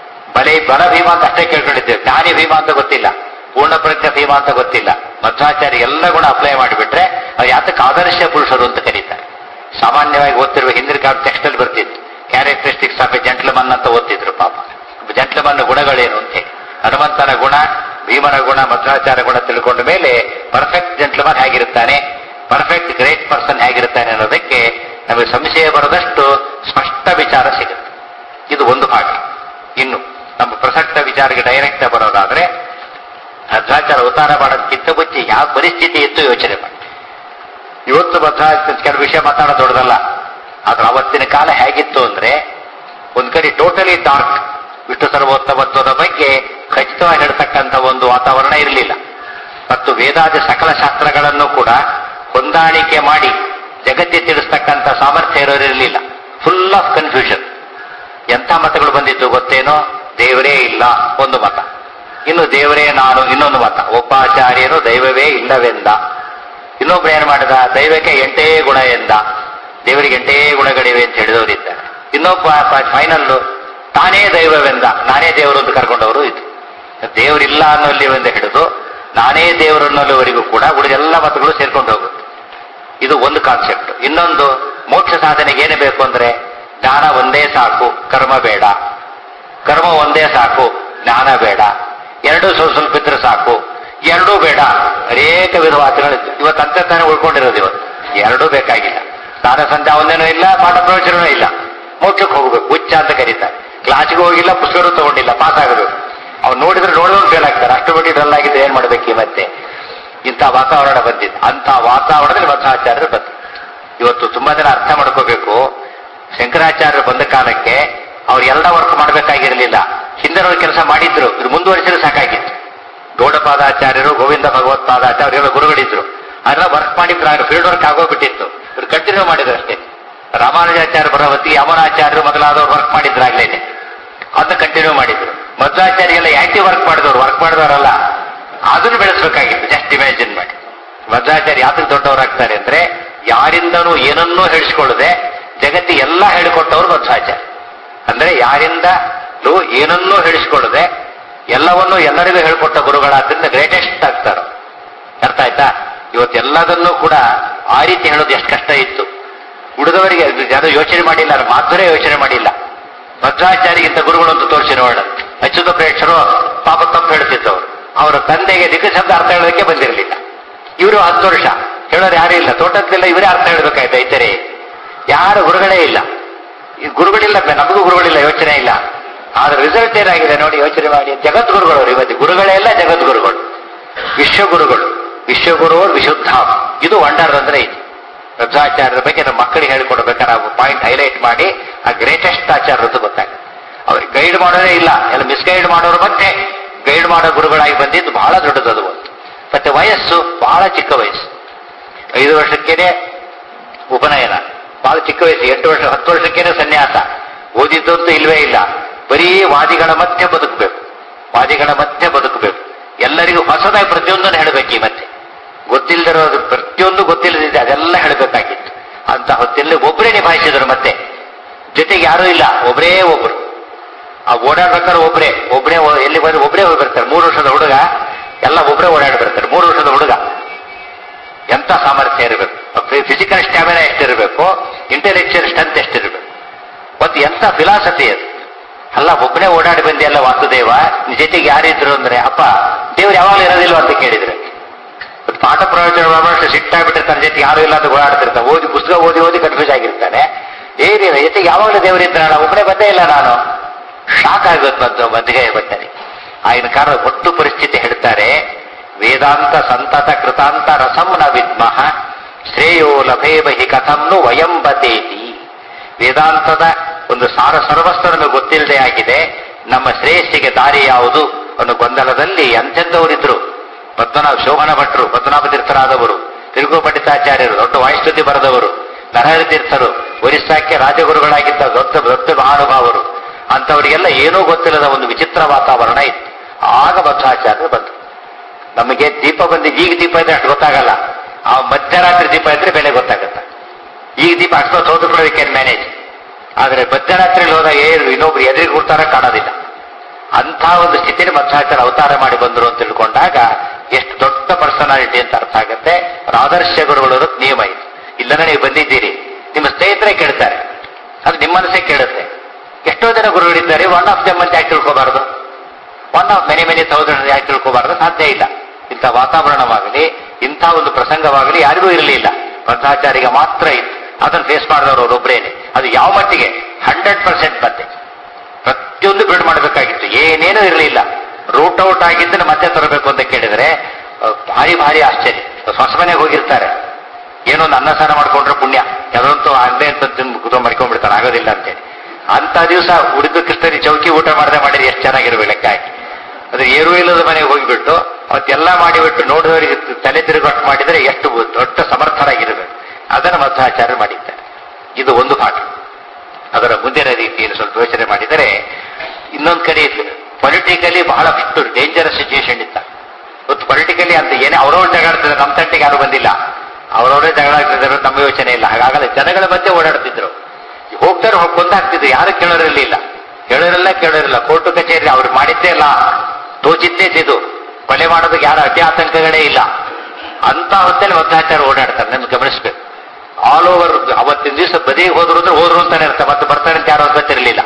ಬಲ ಭೀಮ ಅಂತ ಅಷ್ಟೇ ಕೇಳ್ಕೊಂಡಿದ್ದೇವೆ, ಜ್ಞಾನಿ ಭೀಮ ಅಂತ ಗೊತ್ತಿಲ್ಲ, ಪೂರ್ಣಪ್ರಜ್ಞ ಭೀಮ ಅಂತ ಗೊತ್ತಿಲ್ಲ. ಮಧ್ವಾಚಾರ್ಯ ಎಲ್ಲ ಗುಣ ಅಪ್ಲೈ ಮಾಡಿಬಿಟ್ರೆ ಅದು ಯಾತಕ್ಕೆ ಆದರ್ಶ ಪುರುಷರು ಅಂತ ಕರೀತಾರೆ. ಸಾಮಾನ್ಯವಾಗಿ ಓದ್ತಿರುವ ಹಿಂದಿನ ಕಾಲ ಟೆಕ್ಸ್ಟ್ ಅಲ್ಲಿ ಬರ್ತಿತ್ತು, ಕ್ಯಾರೆಕ್ಟರಿಸ್ಟಿಕ್ಸ್ ಆಫ್ ಎ ಜೆಂಟ್ಲ್ಮನ್ ಅಂತ ಓದ್ತಿದ್ರು. ಪಾಪ ಜೆಂಟ್ಲ್ಮನ್ ಗುಣಗಳೇನು ಅಂತ ಹೇಳಿ ಹನುಮಂತನ ಗುಣ, ಭೀಮನ ಗುಣ, ಮಧ್ವಾಚಾರ್ಯ ಗುಣ ತಿಳ್ಕೊಂಡ ಮೇಲೆ ಪರ್ಫೆಕ್ಟ್ ಜೆಂಟ್ಲ್ಮನ್ ಹೇಗಿರುತ್ತಾನೆ, ಪರ್ಫೆಕ್ಟ್ ಗ್ರೇಟ್ ಪರ್ಸನ್ ಹೇಗಿರುತ್ತಾನೆ ಅನ್ನೋದಕ್ಕೆ ನಮಗೆ ಸಂಶಯ ಬರದಷ್ಟು ಸ್ಪಷ್ಟ ವಿಚಾರ ಸಿಗುತ್ತೆ. ಇದು ಒಂದು ಭಾಗ. ಇನ್ನು ನಮ್ಮ ಪ್ರಸಕ್ತ ವಿಚಾರಕ್ಕೆ ಡೈರೆಕ್ಟ್ ಬರೋದಾದ್ರೆ, ಮಧ್ವಾಚಾರ ಅವತಾರ ಮಾಡೋದಕ್ಕಿಂತ ಮುಂಚೆ ಯಾವ ಪರಿಸ್ಥಿತಿ ಇತ್ತು ಯೋಚನೆ ಮಾಡಿ. ಇವತ್ತು ಮಧ್ವಾಚಾರ್ಯ ಕೆಲವು ವಿಷಯ ಮಾತಾಡೋದು ದೊಡ್ಡದಲ್ಲ, ಆದ್ರೆ ಅವತ್ತಿನ ಕಾಲ ಹೇಗಿತ್ತು ಅಂದ್ರೆ, ಒಂದ್ ಕಡೆ ಟೋಟಲಿ ಡಾರ್ಕ್, ವಿಷ್ಣು ಸರ್ವೋತ್ತಮತ್ವದ ಬಗ್ಗೆ ಖಚಿತವಾಗಿ ಹೇಳ್ತಕ್ಕಂಥ ಒಂದು ವಾತಾವರಣ ಇರಲಿಲ್ಲ. ಮತ್ತು ವೇದಾದಿ ಸಕಲ ಶಾಸ್ತ್ರಗಳನ್ನು ಕೂಡ ಹೊಂದಾಣಿಕೆ ಮಾಡಿ ಜಗತ್ತಿಗೆ ತಿಳಿಸ್ತಕ್ಕಂಥ ಸಾಮರ್ಥ್ಯ ಇರೋರಿರಲಿಲ್ಲ. Full of confusion. ಎಂಥ ಮತಗಳು ಬಂದಿತ್ತು ಗೊತ್ತೇನೋ? ದೇವರೇ ಇಲ್ಲ ಒಂದು ಮತ, ಇನ್ನು ದೇವರೇ ನಾನು ಇನ್ನೊಂದು ಮತ, ಒಬ್ಬ ಆಚಾರ್ಯರು ದೈವವೇ ಇಲ್ಲವೆಂದ, ಇನ್ನೊಬ್ರು ಏನ್ ಮಾಡಿದ ದೈವಕ್ಕೆ 8 ಗುಣ ಎಂದ, ದೇವರಿಗೆ 8 ಗುಣಗಳಿವೆ ಅಂತ ಹೇಳಿದವರಿದ್ದಾರೆ. ಇನ್ನೊಬ್ಬ ಫೈನಲ್ಲು ತಾನೇ ದೈವವೆಂದ, ನಾನೇ ದೇವರು ಅಂತ ಕರ್ಕೊಂಡವರು ಇದು. ದೇವರಿಲ್ಲ ಅನ್ನೋಲ್ಲಿ ಒಂದು ಹಿಡಿದು ನಾನೇ ದೇವರು ಅನ್ನೋಲ್ಲಿವರೆಗೂ ಕೂಡ ಉಳಿದೆಲ್ಲ ಮತಗಳು ಸೇರ್ಕೊಂಡು ಹೋಗುತ್ತೆ. ಇದು ಒಂದು ಕಾನ್ಸೆಪ್ಟ್. ಇನ್ನೊಂದು, ಮೋಕ್ಷ ಸಾಧನೆಗೆ ಏನು ಬೇಕು ಅಂದ್ರೆ ಜ್ಞಾನ ಒಂದೇ ಸಾಕು, ಕರ್ಮ ಬೇಡ. ಕರ್ಮ ಒಂದೇ ಸಾಕು, ಜ್ಞಾನ ಬೇಡ. ಎರಡೂ ಸ್ವಲ್ಪ ಇದ್ರೆ ಸಾಕು, ಎರಡೂ ಬೇಡ. ಅನೇಕ ವಿಧವಾದಗಳಿತ್ತು. ಇವತ್ತು ಅಂತರ್ತಾನೆ ಉಳ್ಕೊಂಡಿರೋದು. ಇವತ್ತು ಎರಡೂ ಬೇಕಾಗಿಲ್ಲ. ಸ್ನಾನ ಸಂಧ್ಯಾ ಒಂದೇನೂ ಇಲ್ಲ, ಪಾಠ ಪ್ರವಚನವೂ ಇಲ್ಲ. ಮೋಕ್ಷಕ್ಕೆ ಹೋಗ್ಬೇಕು, ಹುಚ್ಚ ಅಂತ ಕರೀತಾರೆ. ಕ್ಲಾಸಿಗೆ ಹೋಗಿಲ್ಲ, ಪುಸ್ತಕರು ತಗೊಂಡಿಲ್ಲ, ಪಾಸ್ ಆಗಬೇಕು. ಅವ್ನು ನೋಡಿದ್ರೆ ನೋಡೋದು ಫೇಲ್ ಆಗ್ತಾರೆ. ಅಷ್ಟು ಬಡ್ಡಿ ಡಲ್ ಆಗಿದ್ರೆ ಏನ್ ಮಾಡ್ಬೇಕು ಮತ್ತೆ? ಇಂಥ ವಾತಾವರಣ ಬಂದಿತ್ತು. ಅಂಥ ವಾತಾವರಣದಲ್ಲಿ ಮಧ್ವಾಚಾರ್ಯರು ಬಂತು. ಇವತ್ತು ತುಂಬಾ ಜನ ಅರ್ಥ ಮಾಡ್ಕೋಬೇಕು. ಶಂಕರಾಚಾರ್ಯರು ಬಂದ ಕಾಲಕ್ಕೆ ಅವ್ರು ಎಲ್ಲ ವರ್ಕ್ ಮಾಡಬೇಕಾಗಿರಲಿಲ್ಲ. ಹಿಂದಿನವ್ರ ಕೆಲಸ ಮಾಡಿದ್ರು, ಇವ್ರು ಮುಂದುವರಿಸಿದ್ರೆ ಸಾಕಾಗಿತ್ತು. ಗೌಡಪಾದಾಚಾರ್ಯರು, ಗೋವಿಂದ ಭಗವತ್ಪಾದಾಚಾರ್ಯ ಅವರೆಲ್ಲ ಗುರುಗಳಿದ್ರು. ಅದನ್ನ ವರ್ಕ್ ಮಾಡಿದ್ರು, ಫೀಲ್ಡ್ ವರ್ಕ್ ಆಗೋಗ್ಬಿಟ್ಟಿತ್ತು. ಇವ್ರು ಕಂಟಿನ್ಯೂ ಮಾಡಿದ್ರು ಅಷ್ಟೇ. ರಾಮಾನುಜಾಚಾರ್ಯ ಬರವತ್ತಿ, ಯಮನಾಚಾರ್ಯರು ಮೊದಲಾದವ್ರು ವರ್ಕ್ ಮಾಡಿದ್ರಾಗ್ಲೇನೆ, ಅದನ್ನ ಕಂಟಿನ್ಯೂ ಮಾಡಿದ್ರು. ಮಧ್ವಾಚಾರ್ಯ ಎಲ್ಲ ಆಕ್ಟಿವ್ ವರ್ಕ್ ಮಾಡಿದವರಲ್ಲ, ಅದನ್ನು ಬೆಳೆಸಬೇಕಾಗಿತ್ತು. ಜಸ್ಟ್ ಇಮ್ಯಾಜಿನ್ ಮಾಡಿ. ಮಧ್ವಾಚಾರ್ಯ ಯಾತಕ್ಕೆ ದೊಡ್ಡವರಾಗ್ತಾರೆ ಅಂದ್ರೆ ಯಾರಿಂದನೂ ಏನನ್ನೂ ಹೇಳಿಸ್ಕೊಳ್ಳದೆ ಜಗತ್ತಿಗೆ ಎಲ್ಲ ಹೇಳಿಕೊಟ್ಟವರು ಮಧ್ವಾಚಾರ್ಯ. ಅಂದ್ರೆ ಯಾರಿಂದಲೂ ಏನನ್ನೂ ಹೇಳಿಸ್ಕೊಳ್ಳದೆ ಎಲ್ಲವನ್ನೂ ಎಲ್ಲರಿಗೂ ಹೇಳಿಕೊಟ್ಟ ಗುರುಗಳಾದ್ರಿಂದ ಗ್ರೇಟೆಸ್ಟ್ ಆಗ್ತಾರೆ. ಅರ್ಥ ಆಯ್ತಾ? ಇವತ್ತೆಲ್ಲದನ್ನೂ ಕೂಡ ಆ ರೀತಿ ಹೇಳೋದು ಎಷ್ಟು ಕಷ್ಟ ಇತ್ತು. ಉಳಿದವರಿಗೆ ಯಾರು ಯೋಚನೆ ಮಾಡಿಲ್ಲ, ಮಾಧುರೇ ಯೋಚನೆ ಮಾಡಿಲ್ಲ. ಮಧ್ವಾಚಾರ್ಯಗಿಂತ ಗುರುಗಳಂತೂ ತೋರಿಸಿ ನೋಡೋಣ. ಅಚ್ಯುತ ಪ್ರೇಕ್ಷರು ಪಾಪ ತಪ್ಪು ಹೇಳ್ತಿದ್ದವರು. ಅವರ ತಂದೆಗೆ ದಿಕ್ಕು ಶಬ್ದ ಅರ್ಥ ಹೇಳೋದಕ್ಕೆ ಬಂದಿರಲಿಲ್ಲ. ಇವರು 10 ವರ್ಷ ಹೇಳೋರು ಯಾರೂ ಇಲ್ಲ. ತೋಟದಲ್ಲೆಲ್ಲ ಇವರೇ ಅರ್ಥ ಹೇಳಬೇಕಾಯ್ತು. ಇತರೆ ಯಾರು ಗುರುಗಳೇ ಇಲ್ಲ. ಈ ಗುರುಗಳಿಲ್ಲ, ನಮಗೂ ಗುರುಗಳಿಲ್ಲ, ಯೋಚನೆ ಇಲ್ಲ. ಆದ್ರೆ ರಿಸಲ್ಟ್ ಏನಾಗಿದೆ ನೋಡಿ, ಯೋಚನೆ ಮಾಡಿ. ಜಗದ್ಗುರುಗಳು ಇವತ್ತು ಗುರುಗಳೇ ಇಲ್ಲ, ಜಗದ್ಗುರುಗಳು, ವಿಶ್ವಗುರುಗಳು. ವಿಶ್ವಗುರುವರು ವಿಶುದ್ಧ. ಇದು ವಂಡರ್ ಅಂದ್ರೆ ಇದು. ಮಧ್ವಾಚಾರ್ಯರ ಬಗ್ಗೆ ನಮ್ಮ ಮಕ್ಕಳಿಗೆ ಹೇಳಿಕೊಡ್ಬೇಕಾದ್ರೆ ನಾವು ಪಾಯಿಂಟ್ ಹೈಲೈಟ್ ಮಾಡಿ ಆ ಗ್ರೇಟೆಸ್ಟ್ ಆಚಾರ್ಯದ್ದು ಗೊತ್ತಾಗುತ್ತೆ. ಅವ್ರಿಗೆ ಗೈಡ್ ಮಾಡೋರೇ ಇಲ್ಲ, ಎಲ್ಲ ಮಿಸ್ಗೈಡ್ ಮಾಡೋರು ಮತ್ತೆ ಗೈಡ್ ಮಾಡೋ ಗುರುಗಳಾಗಿ ಬಂದಿದ್ದು ಬಹಳ ದೊಡ್ಡದದು. ಮತ್ತೆ ವಯಸ್ಸು ಬಹಳ ಚಿಕ್ಕ ವಯಸ್ಸು. 5 ವರ್ಷಕ್ಕೇನೆ ಉಪನಯನ, ಬಹಳ ಚಿಕ್ಕ ವಯಸ್ಸು. 8 ವರ್ಷ 10 ವರ್ಷಕ್ಕೇನೆ ಸನ್ಯಾಸ. ಓದಿದ್ದಂತೂ ಇಲ್ವೇ ಇಲ್ಲ. ಬರೀ ವಾದಿಗಳ ಮಧ್ಯೆ ಬದುಕಬೇಕು, ವಾದಿಗಳ ಮಧ್ಯೆ ಬದುಕಬೇಕು. ಎಲ್ಲರಿಗೂ ಹೊಸದಾಗಿ ಪ್ರತಿಯೊಂದನ್ನು ಹೇಳಬೇಕು. ಈ ಮತ್ತೆ ಗೊತ್ತಿಲ್ಲದಿರೋದು ಪ್ರತಿಯೊಂದು ಗೊತ್ತಿಲ್ಲದಿದೆ ಅದೆಲ್ಲ ಹೇಳಬೇಕಾಗಿತ್ತು. ಅಂತ ಹೊತ್ತಲ್ಲಿ ಒಬ್ಬರೇ ನಿಭಾಯಿಸಿದ್ರು. ಮತ್ತೆ ಜೊತೆಗೆ ಯಾರೂ ಇಲ್ಲ, ಒಬ್ಬರೇ ಒಬ್ರು. ಆ ಓಡಾಡ್ಬೇಕಾದ್ರೆ ಒಬ್ಬರೇ ಎಲ್ಲಿ ಬಂದ್ರೆ ಒಬ್ಬರೇ ಹೋಗಿ ಬರ್ತಾರೆ. 3 ವರ್ಷದ ಹುಡುಗ ಎಲ್ಲ ಒಬ್ಬರೇ ಓಡಾಡಿ ಬರ್ತಾರೆ. 3 ವರ್ಷದ ಹುಡುಗ ಎಂತ ಸಾಮರ್ಥ್ಯ ಇರಬೇಕು, ಫಿಸಿಕಲ್ ಸ್ಟ್ಯಾಮಿನಾ ಎಷ್ಟಿರಬೇಕು, ಇಂಟೆಲೆಕ್ಚುಯಲ್ ಸ್ಟ್ರೆಂತ್ ಎಷ್ಟಿರಬೇಕು, ಮತ್ತು ಎಂತ ಫಿಲಾಸಫಿ ಅದು. ಅಲ್ಲ ಒಬ್ಬನೇ ಓಡಾಡಿ ಬಂದಿ ಅಲ್ಲ ವಾಸುದೇವ, ಜೊತೆಗೆ ಯಾರಿದ್ರು ಅಂದ್ರೆ ಅಪ್ಪ ದೇವ್ರು ಯಾವಾಗಲೂ ಇರೋದಿಲ್ವ ಅಂತ ಕೇಳಿದ್ರೆ, ಪಾಠ ಪ್ರವಚನ ಮಾಡುವಷ್ಟು ಸಿಟ್ಟಾಗ್ಬಿಟ್ಟಿರ್ತಾನೆ. ಜೊತೆಗೆ ಯಾರು ಇಲ್ಲ ಅಂತ ಓಡಾಡ್ತಿರ್ತಾನೆ. ಪುಸ್ತಕ ಓದಿ ಕನ್ಫ್ಯೂಸ್ ಆಗಿರ್ತಾನೆ. ಏನಿಲ್ಲ, ಜೊತೆಗೆ ಯಾವಾಗಲೂ ದೇವರಿದ್ದಾನ, ಒಬ್ಬನೇ ಬಂದೇ ಇಲ್ಲ ನಾನು. ಶಾಕ್ ಆಗುತ್ತೆ ಮದ್ದಿಗೆ ಬರ್ತಾನೆ. ಆಗಿನ ಕಾರಣ ಒಟ್ಟು ಪರಿಸ್ಥಿತಿ ಹೇಳ್ತಾರೆ. ವೇದಾಂತ ಸಂತತ ಕೃತಾಂತ ರಸಂ ನ ವಿದ್ಮಃ ಶ್ರೇಯೋ ಲಭೇವ ಹಿ ಕಥಂನು ವಯಂ ಬತೇತಿ. ವೇದಾಂತದ ಒಂದು ಸಾರ ಸರ್ವಸ್ವ ನಮಗೆ ಗೊತ್ತಿಲ್ಲದೆ ಆಗಿದೆ. ನಮ್ಮ ಶ್ರೇಯಸ್ಸಿಗೆ ದಾರಿ ಯಾವುದು ಅನ್ನೋ ಗೊಂದಲದಲ್ಲಿ ಎಂತೆಂಥವರಿದ್ರು. ಶೋಭನ ಭಟ್ರು, ಪದ್ಮನಾಭ ತೀರ್ಥರಾದವರು, ತಿರುಗು ಪಂಡಿತಾಚಾರ್ಯರು, ದೊಡ್ಡ ವಾಯುಸ್ತುತಿ ಬರೆದವರು, ನರಹರಿ ತೀರ್ಥರು, ಒರಿಸ್ಸಾಕ್ಕೆ ರಾಜಗುರುಗಳಾಗಿದ್ದ ದೊಡ್ಡ ದೊಡ್ಡ ಮಹಾನುಭಾವರು, ಅಂಥವರಿಗೆಲ್ಲ ಏನೂ ಗೊತ್ತಿಲ್ಲದ ಒಂದು ವಿಚಿತ್ರ ವಾತಾವರಣ ಇತ್ತು. ಆಗ ಮಧ್ವಾಚಾರ್ಯರು ಬಂದರು. ನಮಗೆ ದೀಪ ಬಂದಿದ್ದು ಈಗ ದೀಪ ಇದ್ರೆ ಅಷ್ಟು ಗೊತ್ತಾಗಲ್ಲ. ಆ ಮಧ್ಯರಾತ್ರಿ ದೀಪ ಇದ್ರೆ ಬೆಲೆ ಗೊತ್ತಾಗುತ್ತೆ. ಈಗ ದೀಪ ಅಷ್ಟೊತ್ತು ಹೋದ್ರು ಕೂಡ ವಿ ಕ್ಯಾನ್ ಮ್ಯಾನೇಜ್. ಆದರೆ ಮಧ್ಯರಾತ್ರಿಯಲ್ಲಿ ಹೋದಾಗ ಇನ್ನೊಬ್ರು ಎದುರಿಗೆ ಕೂರ್ತಾರ ಕಾಣೋದಿಲ್ಲ. ಅಂಥ ಒಂದು ಸ್ಥಿತಿಯಲ್ಲಿ ಮಧ್ವಾಚಾರ್ಯ ಅವತಾರ ಮಾಡಿ ಬಂದರು ಅಂತ ತಿಳ್ಕೊಂಡಾಗ ಎಷ್ಟು ದೊಡ್ಡ ಪರ್ಸನಾಲಿಟಿ ಅಂತ ಅರ್ಥ ಆಗುತ್ತೆ. ಆದರ್ಶ ಗುರುಗಳು ನಿಯಮ ಇದು. ಇಲ್ಲನ ನೀವು ಬಂದಿದ್ದೀರಿ, ನಿಮ್ಮ ಸ್ನೇಹಿತರೆ ಕೇಳ್ತಾರೆ, ಅದು ನಿಮ್ಮ ಮನಸ್ಸೇ ಕೇಳುತ್ತೆ. ಎಷ್ಟೋ ಜನ ಗುರುಗಳಿದ್ದಾರೆ, ಒನ್ ಆಫ್ ದೆಮ್ ಅಂತ ಯಾಕೆ ತಿಳ್ಕೋಬಾರದು? ಒನ್ ಆಫ್ ಮೆನಿ ಥೌಸಂಡ್ ಯಾಕೆ ತಿಳ್ಕೋಬಾರದು? ಸಾಧ್ಯ ಇಲ್ಲ. ಇಂಥ ವಾತಾವರಣವಾಗಲಿ, ಇಂಥ ಒಂದು ಪ್ರಸಂಗವಾಗಲಿ ಯಾರಿಗೂ ಇರಲಿಲ್ಲ. ಮಧ್ವಾಚಾರ್ಯಗೆ ಮಾತ್ರ ಇತ್ತು. ಅದನ್ನು ಫೇಸ್ ಮಾಡಿದವರು ಅವರೊಬ್ಬರೇನೆ. ಅದು ಯಾವ ಮಟ್ಟಿಗೆ 100% ಮತ್ತೆ ಪ್ರತಿಯೊಂದು ಬಿಲ್ಡ್ ಮಾಡಬೇಕಾಗಿತ್ತು. ಏನೇನೂ ಇರಲಿಲ್ಲ. ರೂಟ್ ಔಟ್ ಆಗಿದ್ದನ್ನು ಮತ್ತೆ ತರಬೇಕು ಅಂತ ಕೇಳಿದರೆ ಭಾರಿ ಆಶ್ಚರ್ಯ. ಹೊಸ ಮನೆಗೆ ಹೋಗಿರ್ತಾರೆ, ಏನೊಂದು ಅನ್ನಸಾರ ಮಾಡ್ಕೊಂಡ್ರೆ ಪುಣ್ಯ, ಯಾವ್ದಂತೂ ಅಂದೆ ಅಂತ ತಿಂದು ಮಾಡ್ಕೊಂಡ್ಬಿಡ್ತಾರೆ, ಆಗೋದಿಲ್ಲ ಅಂತೇಳಿ. ಅಂತ ದಿವಸ ಉಳಿದು ಕೃಷ್ಣರಿ ಚೌಕಿ ಊಟ ಮಾಡಿದ್ರೆ ಎಷ್ಟು ಚೆನ್ನಾಗಿರ್ಬೇಕು ಲೆಕ್ಕ ಹಾಕಿ. ಅದ್ರ ಏರೂ ಇಲ್ಲದ ಮನೆಗೆ ಹೋಗಿಬಿಟ್ಟು ಅವತ್ತೆಲ್ಲ ಮಾಡಿಬಿಟ್ಟು ನೋಡಿದವರಿಗೆ ತಲೆ ತಿರುಗಟ್ಟು ಮಾಡಿದರೆ ಎಷ್ಟು ದೊಡ್ಡ ಸಮರ್ಥರಾಗಿರಬೇಕು. ಅದನ್ನು ಮಧ್ವಾಚಾರ್ಯರು ಮಾಡಿದ್ದಾರೆ. ಇದು ಒಂದು ಪಾಠ. ಅದರ ಮುಂದಿನ ರೀತಿಯಲ್ಲಿ ಸ್ವಲ್ಪ ಯೋಚನೆ ಮಾಡಿದರೆ, ಇನ್ನೊಂದು ಕಡೆ ಪೊಲಿಟಿಕಲಿ ಬಹಳಷ್ಟು ಡೇಂಜರಸ್ ಸಿಚುವೇಶನ್ ಇತ್ತ. ಇವತ್ತು ಪೊಲಿಟಿಕಲಿ ಅಂತ ಏನೇ ಅವರವ್ರು ಜಗಳಾಡ್ತಿದ್ರು, ನಮ್ಮ ತಂಟೆಗೆ ಯಾರು ಬಂದಿಲ್ಲ, ಅವರವರೇ ಜಗಳಾಡ್ತಿದ್ರು, ನಮ್ಮ ಯೋಚನೆ ಇಲ್ಲ. ಹಾಗಾಗಲ್ಲ, ಜನಗಳ ಮಧ್ಯೆ ಓಡಾಡ್ತಿದ್ರು, ಹೋಗ್ತಾರೆ ಕೊಂದಾಗ್ತಿದ್ರು, ಯಾರು ಕೇಳೋರಿರಲಿಲ್ಲ, ಕೇಳೋರಿಲ್ಲ. ಕೋರ್ಟು ಕಚೇರಿ ಅವ್ರು ಮಾಡಿದ್ದೇ ಇಲ್ಲ, ತೋಚಿದ್ದೇ ತಿದು ಕೊಲೆ ಮಾಡೋದಕ್ಕೆ ಯಾರು ಅಡ್ಡಿ ಆತಂಕಗಳೇ ಇಲ್ಲ. ಅಂತ ಹೊತ್ತಲ್ಲಿ ಮಧ್ವಾಚಾರ್ಯ ಓಡಾಡ್ತಾರೆ, ನಮ್ಗೆ ಗಮನಿಸ್ಬೇಕು. ಆಲ್ ಓವರ್ ಅವತ್ತಿನ ದಿವಸ ಬದಿಗೆ ಹೋದ್ರು ಅಂತಾನೆ ಇರ್ತಾರೆ, ಮತ್ತೆ ಬರ್ತಾರೆ ಅಂತ ಯಾರು ಗೊತ್ತಿರಲಿಲ್ಲ.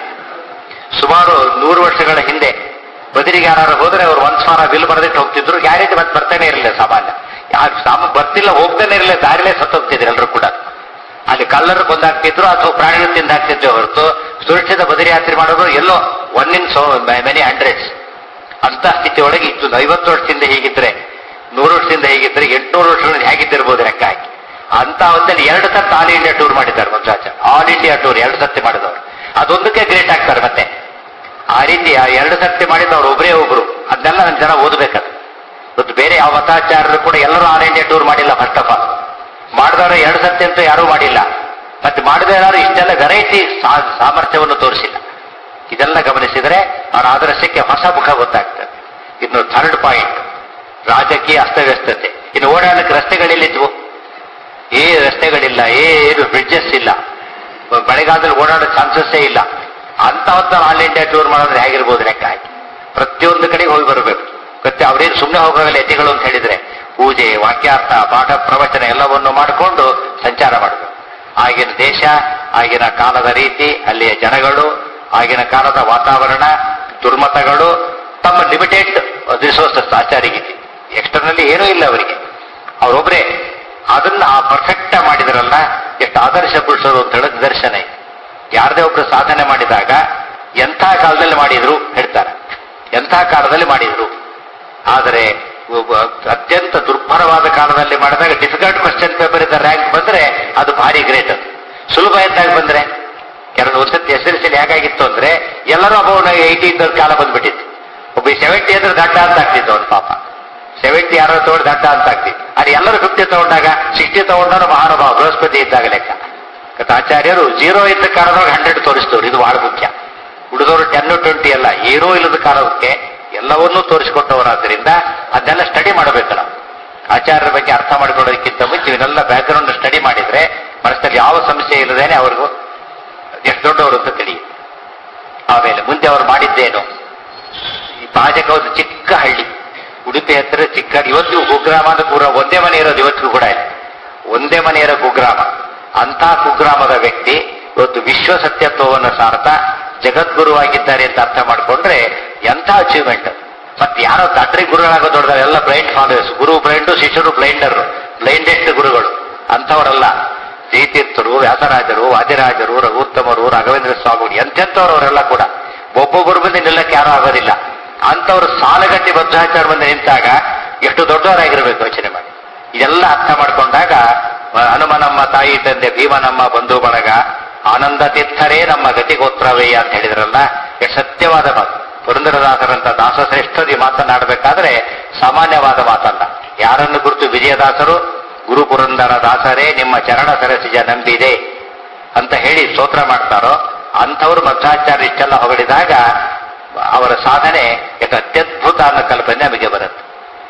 ಸುಮಾರು 100 ವರ್ಷಗಳ ಹಿಂದೆ ಬದಿರಿಗೆ ಯಾರು ಹೋದ್ರೆ ಅವ್ರು ಒಂದ್ಸಾರ ಬಿಲ್ ಬರೆದಿಟ್ಟು ಹೋಗ್ತಿದ್ರು, ಗ್ಯಾರೇಜ್ ಮತ್ತೆ ಬರ್ತಾನೆ ಇರಲಿಲ್ಲ. ಸಾಮಾನ್ಯ ಯಾರು ಬರ್ತಿಲ್ಲ, ಹೋಗ್ತಾನೆ ಇರಲಿಲ್ಲ, ದಾರಿಲೇ ಸತ್ತೋಗ್ತಿದ್ರು ಎಲ್ಲರೂ ಕೂಡ. ಅಲ್ಲಿ ಕಳ್ಳರು ಕೊಂದಾಗ್ತಿದ್ರು ಅಥವಾ ಪ್ರಾಣಿಗಳು ತಿಂದಾಗ್ತಿದ್ರು ಹೊರತು ಸುರಕ್ಷಿತ ಬದಿರಿ ಯಾತ್ರೆ ಮಾಡೋದು ಎಲ್ಲೋ 1 in so many hundreds ಅಂತ ಸ್ಥಿತಿ ಒಳಗೆ ಇತ್ತು. 50 ವರ್ಷದಿಂದ ಹೀಗಿದ್ರೆ, 100 ವರ್ಷದಿಂದ ಹೀಗಿದ್ರೆ, 800 ವರ್ಷಗಳಲ್ಲಿ ಹೇಗಿದ್ದಿರ್ಬೋದು ಲೆಕ್ಕ ಹಾಕಿ. ಅಂತ ಹೊತ್ತಲ್ಲಿ 2 ಸರ್ತಿ ಆಲ್ ಇಂಡಿಯಾ ಟೂರ್ ಮಾಡಿದ್ದಾರೆ ಮಧ್ವಾಚಾರ್ಯ. ಆಲ್ ಇಂಡಿಯಾ ಟೂರ್ 2 ಸರ್ತಿ ಮಾಡಿದವರು, ಅದೊಂದಕ್ಕೆ ಗ್ರೇಟ್ ಆಗ್ತಾರೆ. ಮತ್ತೆ ಆ ರೀತಿ 2 ಸರ್ತಿ ಮಾಡಿದವರು ಒಬ್ಬರು, ಅದನ್ನೆಲ್ಲ ನನ್ನ ಜನ ಓದಬೇಕದು. ಇವತ್ತು ಬೇರೆ ಯಾವ ಮತಾಚಾರ್ಯರು ಕೂಡ ಎಲ್ಲರೂ ಆಲ್ ಇಂಡಿಯಾ ಟೂರ್ ಮಾಡಿಲ್ಲ. ಫಸ್ಟ್ ಆಫ್ ಆಲ್ ಮಾಡಿದವರು 2 ಸರ್ತಿ ಅಂತೂ ಯಾರೂ ಮಾಡಿಲ್ಲ. ಮತ್ತೆ ಮಾಡಿದ ಯಾರು ಇಷ್ಟೆಲ್ಲ ವೆರೈಟಿ ಸಾಮರ್ಥ್ಯವನ್ನು ತೋರಿಸಿಲ್ಲ. ಇದೆಲ್ಲ ಗಮನಿಸಿದರೆ ಅವರ ಆದರ್ಶಕ್ಕೆ ಹೊಸ ಮುಖ ಗೊತ್ತಾಗ್ತದೆ. ಇನ್ನು 3rd ಪಾಯಿಂಟ್, ರಾಜಕೀಯ ಅಸ್ತವ್ಯಸ್ತತೆ. ಇನ್ನು ಓಡಾಡಕ್ಕೆ ರಸ್ತೆಗಳಿಲ್ಲಿದ್ವು, ರಸ್ತೆಗಳಿಲ್ಲ, ಏನು ಬ್ರಿಡ್ಜಸ್ ಇಲ್ಲ, ಮಳೆಗಾಲದಲ್ಲಿ ಓಡಾಡೋ ಚಾನ್ಸಸ್ಸೇ ಇಲ್ಲ. ಅಂತ ಹೊತ್ತ ಆಲ್ ಇಂಡಿಯಾ ಟೂರ್ ಮಾಡೋದ್ರೆ ಹೇಗಿರ್ಬೋದು ಲೆಕ್ಕ ಹಾಕಿ. ಪ್ರತಿಯೊಂದು ಕಡೆಗೆ ಹೋಗಿ ಬರಬೇಕು. ಮತ್ತೆ ಅವ್ರೇನು ಸುಮ್ಮನೆ ಹೋಗೋಲ್ಲ ಯತಿಗಳು ಅಂತ ಹೇಳಿದ್ರೆ, ಪೂಜೆ, ವಾಕ್ಯಾರ್ಥ, ಪಾಠ, ಪ್ರವಚನ ಎಲ್ಲವನ್ನು ಮಾಡಿಕೊಂಡು ಸಂಚಾರ ಮಾಡಬೇಕು. ಆಗಿನ ದೇಶ, ಆಗಿನ ಕಾಲದ ರೀತಿ, ಅಲ್ಲಿಯ ಜನಗಳು, ಆಗಿನ ಕಾಲದ ವಾತಾವರಣ, ದುರ್ಮತಗಳು, ತಮ್ಮ ಲಿಮಿಟೆಡ್ ರಿಸೋರ್ಸಸ್, ಆಚಾರಿಗಿತಿ ಎಕ್ಸ್ಟರ್ನಲ್ಲಿ ಏನೂ ಇಲ್ಲ ಅವರಿಗೆ. ಅವರೊಬ್ಬರೇ ಅದನ್ನ ಆ ಪರ್ಫೆಕ್ಟ್ ಮಾಡಿದ್ರಲ್ಲ, ಎಷ್ಟು ಆದರ್ಶ ಪುರುಷರು ಅಂತ ಹೇಳೋದು ನಿದರ್ಶನ ಇದೆ. ಯಾರದೇ ಒಬ್ರು ಸಾಧನೆ ಮಾಡಿದಾಗ ಎಂಥ ಕಾಲದಲ್ಲಿ ಮಾಡಿದ್ರು ಹೇಳ್ತಾರೆ, ಎಂಥ ಕಾಲದಲ್ಲಿ ಮಾಡಿದ್ರು. ಆದರೆ ಅತ್ಯಂತ ದುರ್ಭರವಾದ ಕಾಲದಲ್ಲಿ ಮಾಡಿದಾಗ ಡಿಫಿಕಲ್ಟ್ ಕ್ವಶನ್ ಪೇಪರ್ ಇದ್ದ ರ್ಯಾಂಕ್ ಬಂದ್ರೆ ಅದು ಭಾರಿ ಗ್ರೇಟ್. ಅದು ಸುಲಭ ಇದ್ದಾಗ ಬಂದ್ರೆ, ಕೆಲವು ವರ್ಷದ SSLC ಹೇಗಾಗಿತ್ತು ಅಂದ್ರೆ ಎಲ್ಲರೂ ಅಬೌವ್ 80 ಇದ್ದ ಕಾಲ ಬಂದ್ಬಿಟ್ಟಿತ್ತು. ಒಬ್ಬ 70 ಅಂದ್ರೆ ದಡ್ಡ ಅಂತ ಆಗ್ತಿತ್ತು ಅವ್ನು ಪಾಪ. 70 ಯಾರೋ ತಗೊಂಡು ದಡ್ಡ ಅಂತ ಆಗ್ತಿತ್ತು. ಅದು ಎಲ್ಲರೂ 50 ತಗೊಂಡಾಗ 60 ತಗೊಂಡವರು ಮಹಾನುಭಾವ ಬೃಹಸ್ಪತಿ ಇದ್ದಾಗ ಲೆಕ್ಕ. ಆಚಾರ್ಯರು 0 ಇದ್ದ ಕಾಲದೊಳಗೆ 100 ತೋರಿಸ್ತವ್ರು. ಇದು ಬಹಳ ಮುಖ್ಯ. ಉಳಿದವರು 10, 20 ಅಲ್ಲ, ಏನೂ ಇಲ್ಲದ ಕಾಲಕ್ಕೆ ಎಲ್ಲವನ್ನೂ ತೋರಿಸಿಕೊಟ್ಟವರಾದ್ರಿಂದ ಅದನ್ನೆಲ್ಲ ಸ್ಟಡಿ ಮಾಡಬೇಕಲ್ಲ. ಆಚಾರ್ಯರ ಬಗ್ಗೆ ಅರ್ಥ ಮಾಡಿಕೊಳ್ಳೋದಕ್ಕಿಂತ ಮುಂಚೆ ಇವನ್ನೆಲ್ಲ ಬ್ಯಾಕ್ಗ್ರೌಂಡ್ ಸ್ಟಡಿ ಮಾಡಿದ್ರೆ ಮನಸ್ಸಲ್ಲಿ ಯಾವ ಸಮಸ್ಯೆ ಇಲ್ಲದೇನೆ ಅವ್ರಿಗೂ ಎಷ್ಟು ದೊಡ್ಡವರು ಅಂತ ತಿಳಿಯುತ್ತೆ. ಆಮೇಲೆ ಮುಂದೆ ಅವರು ಮಾಡಿದ್ದೇನು, ಈ ಪಾಜಕ ಒಂದು ಚಿಕ್ಕ ಹಳ್ಳಿ, ಉಡುಪಿ ಹತ್ತಿರ ಚಿಕ್ಕ, ಇವತ್ತು ಕುಗ್ರಾಮ ಅಂತ ಒಂದೇ ಮನೆ ಇರೋದು ಇವತ್ತಿಗೂ ಕೂಡ ಇಲ್ಲ, ಒಂದೇ ಮನೆ ಇರೋ ಕುಗ್ರಾಮ. ಅಂಥ ಕುಗ್ರಾಮದ ವ್ಯಕ್ತಿ ಇವತ್ತು ವಿಶ್ವ ಸತ್ಯತ್ವವನ್ನು ಸಾರ್ತಾ ಜಗದ್ಗುರುವಾಗಿದ್ದಾರೆ ಅಂತ ಅರ್ಥ ಮಾಡಿಕೊಂಡ್ರೆ ಎಂಥ ಅಚೀವ್ಮೆಂಟ್. ಮತ್ತೆ ಯಾರೋ ದಡ್ರಿ ಗುರುಗಳಾಗೋ ದೊಡ್ಡದ, ಎಲ್ಲ ಬ್ಲೈಂಡ್ ಫಾಲೋಯರ್ಸ್. ಗುರು ಬ್ಲೈಂಡು, ಶಿಷ್ಯರು ಬ್ಲೈಂಡರು, ಬ್ಲೈಂಡೆಸ್ಟ್ ಗುರುಗಳು ಅಂಥವರಲ್ಲ. ಶ್ರೀತೀರ್ಥರು, ವ್ಯಾಸರಾಜರು, ವಾದಿರಾಜರು, ರಘುತ್ತಮರು, ರಾಘವೇಂದ್ರ ಸ್ವಾಮಿ, ಎಂತೆಂಥವ್ರು ಅವರೆಲ್ಲ ಕೂಡ ಒಬ್ಬೊಬ್ಬರು ಬಂದು ನಿಲ್ಲಕ್ಕೆ ಯಾರೂ ಆಗೋದಿಲ್ಲ. ಅಂಥವ್ರು ಸಾಲಗಟ್ಟಿ ಮಧ್ವಾಚಾರ್ಯ ಬಂದು ನಿಂತಾಗ ಎಷ್ಟು ದೊಡ್ಡವರಾಗಿರ್ಬೇಕು ಯೋಚನೆ ಮಾಡಿ. ಇದೆಲ್ಲ ಅರ್ಥ ಮಾಡ್ಕೊಂಡಾಗ ಹನುಮನಮ್ಮ ತಾಯಿ ತಂದೆ, ಭೀಮನಮ್ಮ ಬಂಧು ಬಳಗ, ಆನಂದ ತೀರ್ಥರೇ ನಮ್ಮ ಗತಿಗೋತ್ರವೇ ಅಂತ ಹೇಳಿದ್ರಲ್ಲ, ಎಷ್ಟು ಸತ್ಯವಾದ ಮಾತು. ಪುರಂದರದಾಸರಂತ ದಾಸಶ್ರೇಷ್ಠರಿ ಮಾತನಾಡಬೇಕಾದ್ರೆ ಸಾಮಾನ್ಯವಾದ ಮಾತಲ್ಲ. ಯಾರನ್ನು ಕುರಿತು ವಿಜಯದಾಸರು ಗುರು ಪುರಂದರ ದಾಸರೇ ನಿಮ್ಮ ಚರಣ ಸರಸಿಜ ನಂಬಿದೆ ಅಂತ ಹೇಳಿ ಸ್ತೋತ್ರ ಮಾಡ್ತಾರೋ ಅಂಥವ್ರು ಮಧ್ವಾಚಾರ್ಯ ಇಷ್ಟೆಲ್ಲ ಹೊಗಳಿದಾಗ ಅವರ ಸಾಧನೆ ಎಷ್ಟು ಅತ್ಯದ್ಭುತ ಅನ್ನೋ ಕಲ್ಪನೆ ನಮಗೆ ಬರುತ್ತೆ.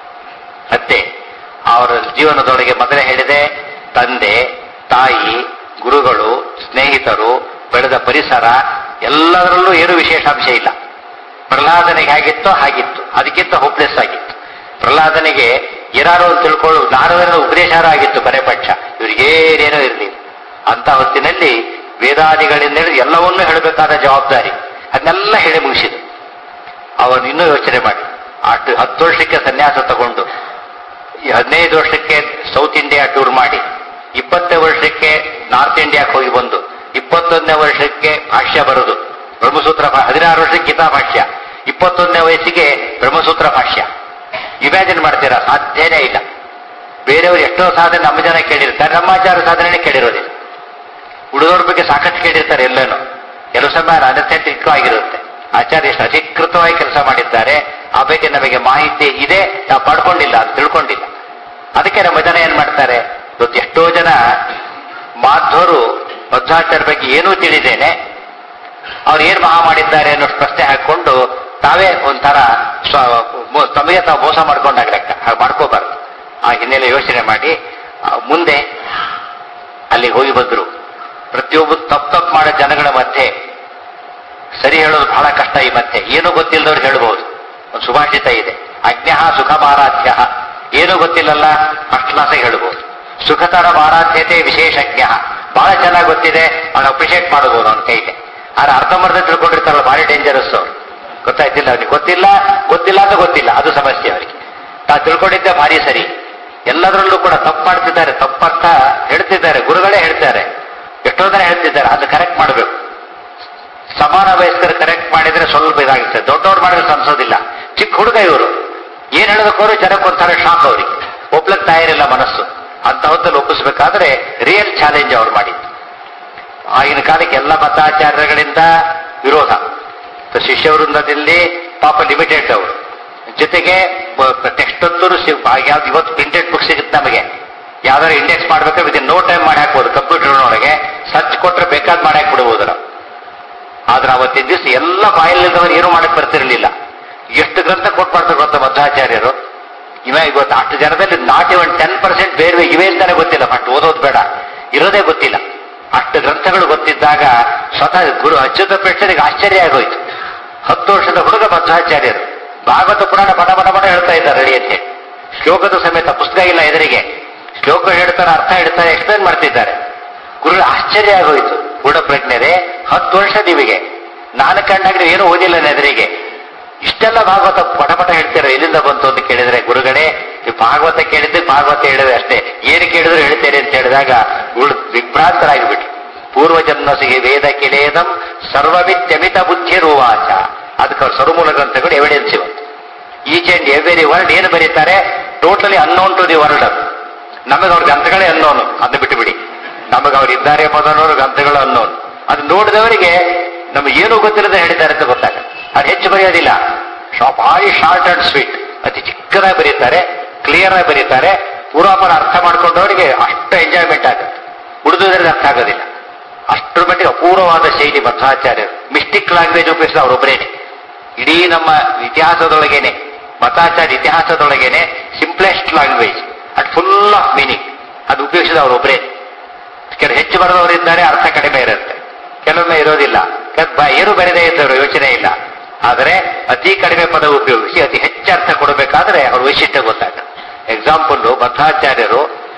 ಮತ್ತೆ ಅವರ ಜೀವನದೊಳಗೆ ಮೊದಲೇ ಹೇಳಿದೆ, ತಂದೆ, ತಾಯಿ, ಗುರುಗಳು, ಸ್ನೇಹಿತರು, ಬೆಳೆದ ಪರಿಸರ ಎಲ್ಲದರಲ್ಲೂ ಏನು ವಿಶೇಷಾಂಶ ಇಲ್ಲ. ಪ್ರಹ್ಲಾದನಿಗೆ ಹೇಗಿತ್ತೋ ಹಾಗಿತ್ತು, ಅದಕ್ಕಿಂತ ಹೋಪ್ಲೆಸ್ ಆಗಿತ್ತು. ಪ್ರಹ್ಲಾದನಿಗೆ ಏನಾರು ಅಂತ ತಿಳ್ಕೊಳ್ಳು, ನಾರದರ ಉಪದೇಶಾರ ಆಗಿತ್ತು ಪಕ್ಷ, ಇವರಿಗೇನೇನೋ ಇರಲಿಲ್ಲ. ಅಂತ ಹೊತ್ತಿನಲ್ಲಿ ವೇದಾದಿಗಳಿಂದ ಎಲ್ಲವನ್ನೂ ಹೇಳಬೇಕಾದ ಜವಾಬ್ದಾರಿ, ಅದನ್ನೆಲ್ಲ ಹೇಳಿ ಮುಗಿಸಿದ್ರು. ಅವನು ಇನ್ನೂ ಯೋಚನೆ ಮಾಡಿ, 10 ವರ್ಷಕ್ಕೆ ಸನ್ಯಾಸ ತಗೊಂಡು, ಈ 15 ವರ್ಷಕ್ಕೆ ಸೌತ್ ಇಂಡಿಯಾ ಟೂರ್ ಮಾಡಿ, 20 ವರ್ಷಕ್ಕೆ ನಾರ್ತ್ ಇಂಡಿಯಾಕ್ಕೆ ಹೋಗಿ ಬಂದು, 21ನೇ ವರ್ಷಕ್ಕೆ ಭಾಷ್ಯ ಬರೋದು, ಬ್ರಹ್ಮಸೂತ್ರ 16 ವರ್ಷಕ್ಕೆ ಗೀತಾ ಭಾಷ್ಯ, 21ನೇ ವಯಸ್ಸಿಗೆ ಬ್ರಹ್ಮಸೂತ್ರ ಭಾಷ್ಯ. ಇಮ್ಯಾಜಿನ್ ಮಾಡ್ತೀರಾ? ಸಾಧ್ಯನೇ ಇಲ್ಲ. ಬೇರೆಯವರು ಎಷ್ಟೋ ಸಾಧನೆ ನಮ್ಮ ಜನ ಕೇಳಿರ್ತಾರೆ, ನಮ್ಮ ಆಚಾರ ಸಾಧನೆ ಕೇಳಿರೋದಿಲ್ಲ. ಉಳಿದವ್ರ ಬಗ್ಗೆ ಸಾಕಷ್ಟು ಕೇಳಿರ್ತಾರೆ ಎಲ್ಲೇನೋ, ಕೆಲವು ಸಮಯ ಅನಥೆಂಟಿಕ್ ಆಗಿರುತ್ತೆ. ಆಚಾರ್ಯ ಎಷ್ಟು ಅಧಿಕೃತವಾಗಿ ಕೆಲಸ ಮಾಡಿದ್ದಾರೆ ಆ ಬಗ್ಗೆ ನಮಗೆ ಮಾಹಿತಿ ಇದೆ, ನಾವು ಪಡ್ಕೊಂಡಿಲ್ಲ, ಅದು ತಿಳ್ಕೊಂಡಿಲ್ಲ. ಅದಕ್ಕೆ ನಮ್ಮ ಜನ ಏನ್ ಮಾಡ್ತಾರೆ, ಇವತ್ತು ಎಷ್ಟೋ ಜನ ಮಾಧ್ವರು ಮಧ್ವಾಚಾರ್ಯ ಬಗ್ಗೆ ಏನೂ ತಿಳಿದೇನೆ ಅವ್ರು ಏನ್ ಮಹಾ ಮಾಡಿದ್ದಾರೆ ಅನ್ನೋ ಪ್ರಶ್ನೆ ಹಾಕೊಂಡು ತಾವೇ ಒಂಥರ ತಮಗೆ ತಾವು ಮೋಸ ಮಾಡ್ಕೊಂಡಾಗ ಲೆಕ್ಕ ಹಾಗೆ ಮಾಡ್ಕೋಬಾರ್ದು. ಆ ಹಿನ್ನೆಲೆ ಯೋಚನೆ ಮಾಡಿ ಮುಂದೆ ಅಲ್ಲಿಗೆ ಹೋಗಿ ಬಂದ್ರು. ಪ್ರತಿಯೊಬ್ಬರು ತಪ್ಪು ಮಾಡೋ ಜನಗಳ ಮಧ್ಯೆ ಸರಿ ಹೇಳೋದು ಬಹಳ ಕಷ್ಟ. ಈ ಮಧ್ಯೆ ಏನೂ ಗೊತ್ತಿಲ್ಲದವ್ರು ಹೇಳ್ಬಹುದು. ಒಂದು ಸುಭಾಷಿತ ಇದೆ, ಅಜ್ಞಃ ಸುಖ ಮಾರಾಧ್ಯ. ಏನೂ ಗೊತ್ತಿಲ್ಲಲ್ಲ ಫಸ್ಟ್ ಕ್ಲಾಸಾಗಿ ಹೇಳ್ಬೋದು. ಸುಖತರ ಮಾರಾಧ್ಯತೆ ವಿಶೇಷಜ್ಞ, ಬಹಳ ಚೆನ್ನಾಗಿ ಗೊತ್ತಿದೆ, ಅವ್ನು ಅಪ್ರಿಷಿಯೇಟ್ ಮಾಡಬಹುದು ಅವನ ಕೈಗೆ. ಆದ್ರೆ ಅರ್ಧಂಬರ್ಧ ತಿಳ್ಕೊಂಡಿರ್ತಾರಲ್ಲ, ಭಾರಿ ಡೇಂಜರಸ್ ಅವ್ರು. ಗೊತ್ತಾಯ್ತಿಲ್ಲ ಅವ್ರಿಗೆ, ಗೊತ್ತಿಲ್ಲ ಅಂತ ಗೊತ್ತಿಲ್ಲ, ಅದು ಸಮಸ್ಯೆ ಅವರಿಗೆ. ತಾವು ತಿಳ್ಕೊಂಡಿದ್ದೆ ಭಾರಿ ಸರಿ, ಎಲ್ಲದರಲ್ಲೂ ಕೂಡ ತಪ್ಪು ಮಾಡ್ತಿದ್ದಾರೆ, ತಪ್ಪರ್ಥ ಹೇಳ್ತಿದ್ದಾರೆ, ಗುರುಗಳೇ ಹೇಳ್ತಾರೆ, ಎಷ್ಟೋ ಜನ ಹೇಳ್ತಿದ್ದಾರೆ. ಅದು ಕರೆಕ್ಟ್ ಮಾಡಬೇಕು. ಸಮಾನ ವಯಸ್ಕರು ಕರೆಕ್ಟ್ ಮಾಡಿದ್ರೆ ಸ್ವಲ್ಪ ಇದಾಗುತ್ತೆ, ದೊಡ್ಡವ್ರು ಮಾಡಿದ್ರೆ ಅನ್ಸೋದಿಲ್ಲ. ಚಿಕ್ಕ ಹುಡುಗ ಇವರು ಏನ್ ಹೇಳೋದಕ್ಕವರು ಜನಕ್ಕೆ ಒಂಥರ ಶಾಕ್, ಅವ್ರಿಗೆ ಒಪ್ಲಕ್ ತಯಾರಿಲ್ಲ ಮನಸ್ಸು. ಅಂತ ಹೊತ್ತಲ್ಲಿ ಒಪ್ಪಿಸ್ಬೇಕಾದ್ರೆ ರಿಯಲ್ ಚಾಲೆಂಜ್ ಅವ್ರು ಮಾಡಿದ್ದು. ಆಗಿನ ಕಾಲಕ್ಕೆ ಎಲ್ಲ ಮತಾಚಾರ್ಯಗಳಿಂದ ವಿರೋಧ, ಶಿಷ್ಯವೃಂದದಲ್ಲಿ ಪಾಪ ಲಿಮಿಟೆಡ್ ಅವರು. ಜೊತೆಗೆ ಟೆಕ್ಸ್ಟ್ ಅಂತೂ ಯಾವ್ದು ಇವತ್ತು ಪ್ರಿಂಟೆಡ್ ಬುಕ್ ಸಿಗುತ್ತೆ ನಮಗೆ, ಯಾವ್ದಾದ್ರು ಇಂಡೆಕ್ಸ್ ಮಾಡ್ಬೇಕಾದ್ರೆ ವಿದಿನ್ ನೋ ಟೈಮ್ ಮಾಡಿ ಹಾಕ್ಬೋದು ಕಂಪ್ಯೂಟರ್ನೊಳಗೆ, ಸರ್ಚ್ ಕೊಟ್ರೆ ಬೇಕಾದ್ ಮಾಡಿ ಹಾಕ್ಬಿಡ್ಬೋದು ನಾವು. ಆದ್ರೆ ಅವತ್ತಿನ ದಿವಸ ಎಲ್ಲ ಬಾಯಲ್ಲಿದ್ದವರು ಏನು ಮಾಡಕ್ ಬರ್ತಿರ್ಲಿಲ್ಲ. ಎಷ್ಟು ಗ್ರಂಥ ಕೊಟ್ಬಾರ್ತಾರೆ ಗೊತ್ತ ಮಧ್ವಾಚಾರ್ಯರು. ಇವತ್ತು ಅಷ್ಟು ಜನದಲ್ಲಿ ನಾಟ್ ಇವನ್ 10% ಬೇರೆ ಇವೇ ಅಂತಾನೆ ಗೊತ್ತಿಲ್ಲ. ಫಸ್ಟ್ ಓದೋದು ಬೇಡ, ಇರೋದೇ ಗೊತ್ತಿಲ್ಲ. ಅಷ್ಟು ಗ್ರಂಥಗಳು ಗೊತ್ತಿದ್ದಾಗ ಸ್ವತಃ ಗುರು ಅಚ್ಯುತ ಪ್ರೇಕ್ಷರಿಗೆ ಆಶ್ಚರ್ಯ ಆಗೋಯ್ತು. 10 ವರ್ಷದ ಹುಡುಗ ಮಧ್ವಾಚಾರ್ಯರು ಭಾಗವತ ಪುರಾಣ ಬಡ ಹೇಳ್ತಾ ಇದ್ದಾರೆ ರೆಡಿ ಅಂತೇಳಿ. ಶ್ಲೋಕದ ಸಮೇತ ಪುಸ್ತಕ ಇಲ್ಲ ಎದುರಿಗೆ, ಶ್ಲೋಕ ಹೇಳ್ತಾರೆ, ಅರ್ಥ ಹೇಳ್ತಾರೆ, ಎಕ್ಸ್ಪ್ಲೇನ್ ಮಾಡ್ತಿದ್ದಾರೆ. ಗುರುಗಳು ಆಶ್ಚರ್ಯ ಆಗೋಯ್ತು. ಕೂಡ ಪ್ರಜ್ಞರೇ, 10 ವರ್ಷ ನೀವಿಗೆ ನಾನು ಕಂಡಾಗ ನೀವು ಏನೂ ಓದಿಲ್ಲ ಎದುರಿಗೆ, ಇಷ್ಟೆಲ್ಲ ಭಾಗವತ ಪಟ ಹೇಳ್ತೀರ, ಎಲ್ಲಿಂದ ಬಂತು ಅಂತ ಕೇಳಿದ್ರೆ, ಗುರುಗಳೇ ನೀವು ಭಾಗವತ ಕೇಳಿದ್ರೆ ಭಾಗವತ ಹೇಳಿದ್ರೆ ಅಷ್ಟೇ, ಏನು ಕೇಳಿದ್ರು ಹೇಳ್ತೇನೆ ಅಂತ ಹೇಳಿದಾಗ ವಿಭ್ರಾಂತರಾಗಿಬಿಟ್ರು. ಪೂರ್ವಜನ್ಮಸಿಗೆ ವೇದ ಕಿಲೇದಂ ಸರ್ವವಿತ್ಯಮಿತ ಬುದ್ಧಿರುವಾಚ. ಅದಕ್ಕೆ ಅವ್ರ ಸರ್ವಮೂಲ ಗ್ರಂಥಗಳು ಎವಿಡೆನ್ಸ್ ಇವತ್ತು. ಈಚ್ ಅಂಡ್ ಎವ್ರಿ ವರ್ಡ್ ಏನು ಬರೀತಾರೆ totally unknown to the world. ಅದು ನಮಗೆ ಅವ್ರ ಗ್ರಂಥಗಳೇ ಅನ್ನೋನು, ಅದನ್ನ ಬಿಟ್ಟು ಬಿಡಿ. ನಮಗೆ ಅವ್ರು ಇದ್ದಾರೆ ಮೊದಲನವರು ಗ್ರಂಥಗಳು ಅನ್ನೋನು. ಅದು ನೋಡಿದವರಿಗೆ ನಮಗೆ ಏನೂ ಗೊತ್ತಿಲ್ಲದೆ ಹೇಳಿದ್ದಾರೆ ಅಂತ ಗೊತ್ತಾಗುತ್ತೆ. ಅದು ಹೆಚ್ಚು ಬರೆಯೋದಿಲ್ಲ, ಭಾರಿ ಶಾರ್ಟ್ ಅಂಡ್ ಸ್ವೀಟ್, ಅತಿ ಚಿಕ್ಕದಾಗಿ ಬರೀತಾರೆ, ಕ್ಲಿಯರ್ ಆಗಿ ಬರೀತಾರೆ. ಪೂರ್ವಾಪರ ಅರ್ಥ ಮಾಡ್ಕೊಂಡವರಿಗೆ ಅಷ್ಟು ಎಂಜಾಯ್ಮೆಂಟ್ ಆಗುತ್ತೆ, ಉಳಿದುದರಲ್ಲಿ ಅರ್ಥ ಆಗೋದಿಲ್ಲ. ಅಷ್ಟರ ಮಟ್ಟಿಗೆ ಅಪೂರ್ವವಾದ ಶೈಲಿ ಮಧ್ವಾಚಾರ್ಯರು. ಮಿಸ್ಟಿಕ್ ಲ್ಯಾಂಗ್ವೇಜ್ ಉಪಯೋಗಿಸಿದ ಅವರೊಬ್ಬರೇನೆ. ಇಡೀ ನಮ್ಮ ಇತಿಹಾಸದೊಳಗೇನೆ, ಮತಾಚಾರ್ಯ ಇತಿಹಾಸದೊಳಗೇನೆ simplest language at full of meaning ಅದು ಉಪಯೋಗಿಸಿದ ಅವರೊಬ್ಬರೇ. ಕೆಲವು ಹೆಚ್ಚು ಬರೆದವರಿದ್ದಾರೆ, ಅರ್ಥ ಕಡಿಮೆ ಇರುತ್ತೆ, ಕೆಲವೊಮ್ಮೆ ಇರೋದಿಲ್ಲ, ಏನು ಬರೆದೇ ಇದ್ದವರು ಯೋಚನೆ ಇಲ್ಲ. ಆದರೆ ಅತಿ ಕಡಿಮೆ ಪದ ಉಪಯೋಗಿಸಿ ಅತಿ ಹೆಚ್ಚು ಅರ್ಥ ಕೊಡಬೇಕಾದ್ರೆ ಅವ್ರ ವೈಶಿಷ್ಟ್ಯ ಗೊತ್ತಾಗುತ್ತೆ. ಎಕ್ಸಾಂಪಲ್, ಮಧ್ವಾಚಾರ್ಯರು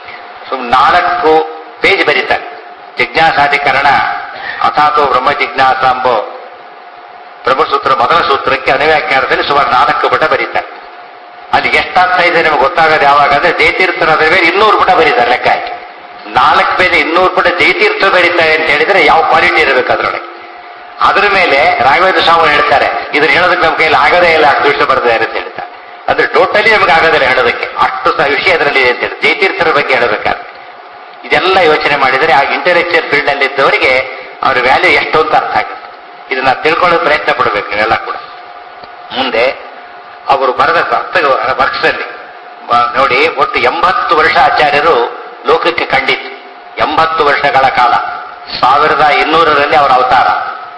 4 ಪೇಜ್ ಬರೀತಾರೆ. ಜಿಜ್ಞಾಸಾಧಿಕರಣ ಅಥಾತೋ ಬ್ರಹ್ಮ ಜಿಜ್ಞಾಸ ಎಂಬ ಬ್ರಹ್ಮಸೂತ್ರ ಮೊದಲ ಸೂತ್ರಕ್ಕೆ ಅನುವ್ಯಾಖ್ಯಾನದಲ್ಲಿ ಸುಮಾರು 4 ಪುಟ ಬರೀತಾರೆ. ಅಲ್ಲಿ ಎಷ್ಟಾಗ್ತಾ ಇದೆ ನಮಗೆ ಗೊತ್ತಾಗೋದು ಯಾವಾಗ ಅಂದ್ರೆ, ಜಯತೀರ್ಥರ ಮೇಲೆ 200 ಪುಟ ಬರೀತಾರೆ. ಲೆಕ್ಕ ಹಾಕಿ 4 ಮೇಲೆ 200 ಪುಟ ಜಯತೀರ್ಥ ಬರೀತಾರೆ ಅಂತ ಹೇಳಿದ್ರೆ ಯಾವ ಕ್ವಾಲಿಟಿ ಇರಬೇಕು ಅದರೊಳಗೆ. ಅದ್ರ ಮೇಲೆ ರಾಘವೇಂದ್ರ ಸ್ವಾಮಿ ಹೇಳ್ತಾರೆ, ಇದನ್ನ ಹೇಳೋದಕ್ಕೆ ನಮ್ಮ ಕೈಯಲ್ಲಿ ಆಗದೇ ಇಲ್ಲ, ಅಷ್ಟು ವಿಷಯ ಬರ್ತಾರೆ ಅಂತ ಹೇಳ್ತಾರೆ. ಅಂದ್ರೆ ಟೋಟಲಿ ನಮಗೆ ಆಗೋದಿಲ್ಲ ಹೇಳೋದಕ್ಕೆ, ಅಷ್ಟು ವಿಷಯ ಅದರಲ್ಲಿ ಇದೆ ಅಂತ ಹೇಳಿ ಜಯತೀರ್ಥರ ಬಗ್ಗೆ ಹೇಳಬೇಕಾದ್ರೆ. ಇದೆಲ್ಲ ಯೋಚನೆ ಮಾಡಿದರೆ ಆ ಇಂಟೆಲೆಕ್ಚುಯಲ್ ಫೀಲ್ಡ್ ಅಲ್ಲಿ ಇದ್ದವರಿಗೆ ಅವ್ರ ವ್ಯಾಲ್ಯೂ ಎಷ್ಟು ಅಂತ ಅರ್ಥ ಆಗುತ್ತೆ. ಇದನ್ನ ತಿಳ್ಕೊಳ್ಳೋ ಪ್ರಯತ್ನ ಪಡಬೇಕು ನೀವೆಲ್ಲ ಕೂಡ. ಮುಂದೆ ಅವರು ಬರೆದ ವರ್ಕ್ಸ್ ಅಲ್ಲಿ ನೋಡಿ, ಒಟ್ಟು 80 ವರ್ಷ ಆಚಾರ್ಯರು ಲೋಕಕ್ಕೆ ಕಂಡಿತ್ತು. 80 ವರ್ಷಗಳ ಕಾಲ. 1200ರಲ್ಲಿ ಅವರ ಅವತಾರ,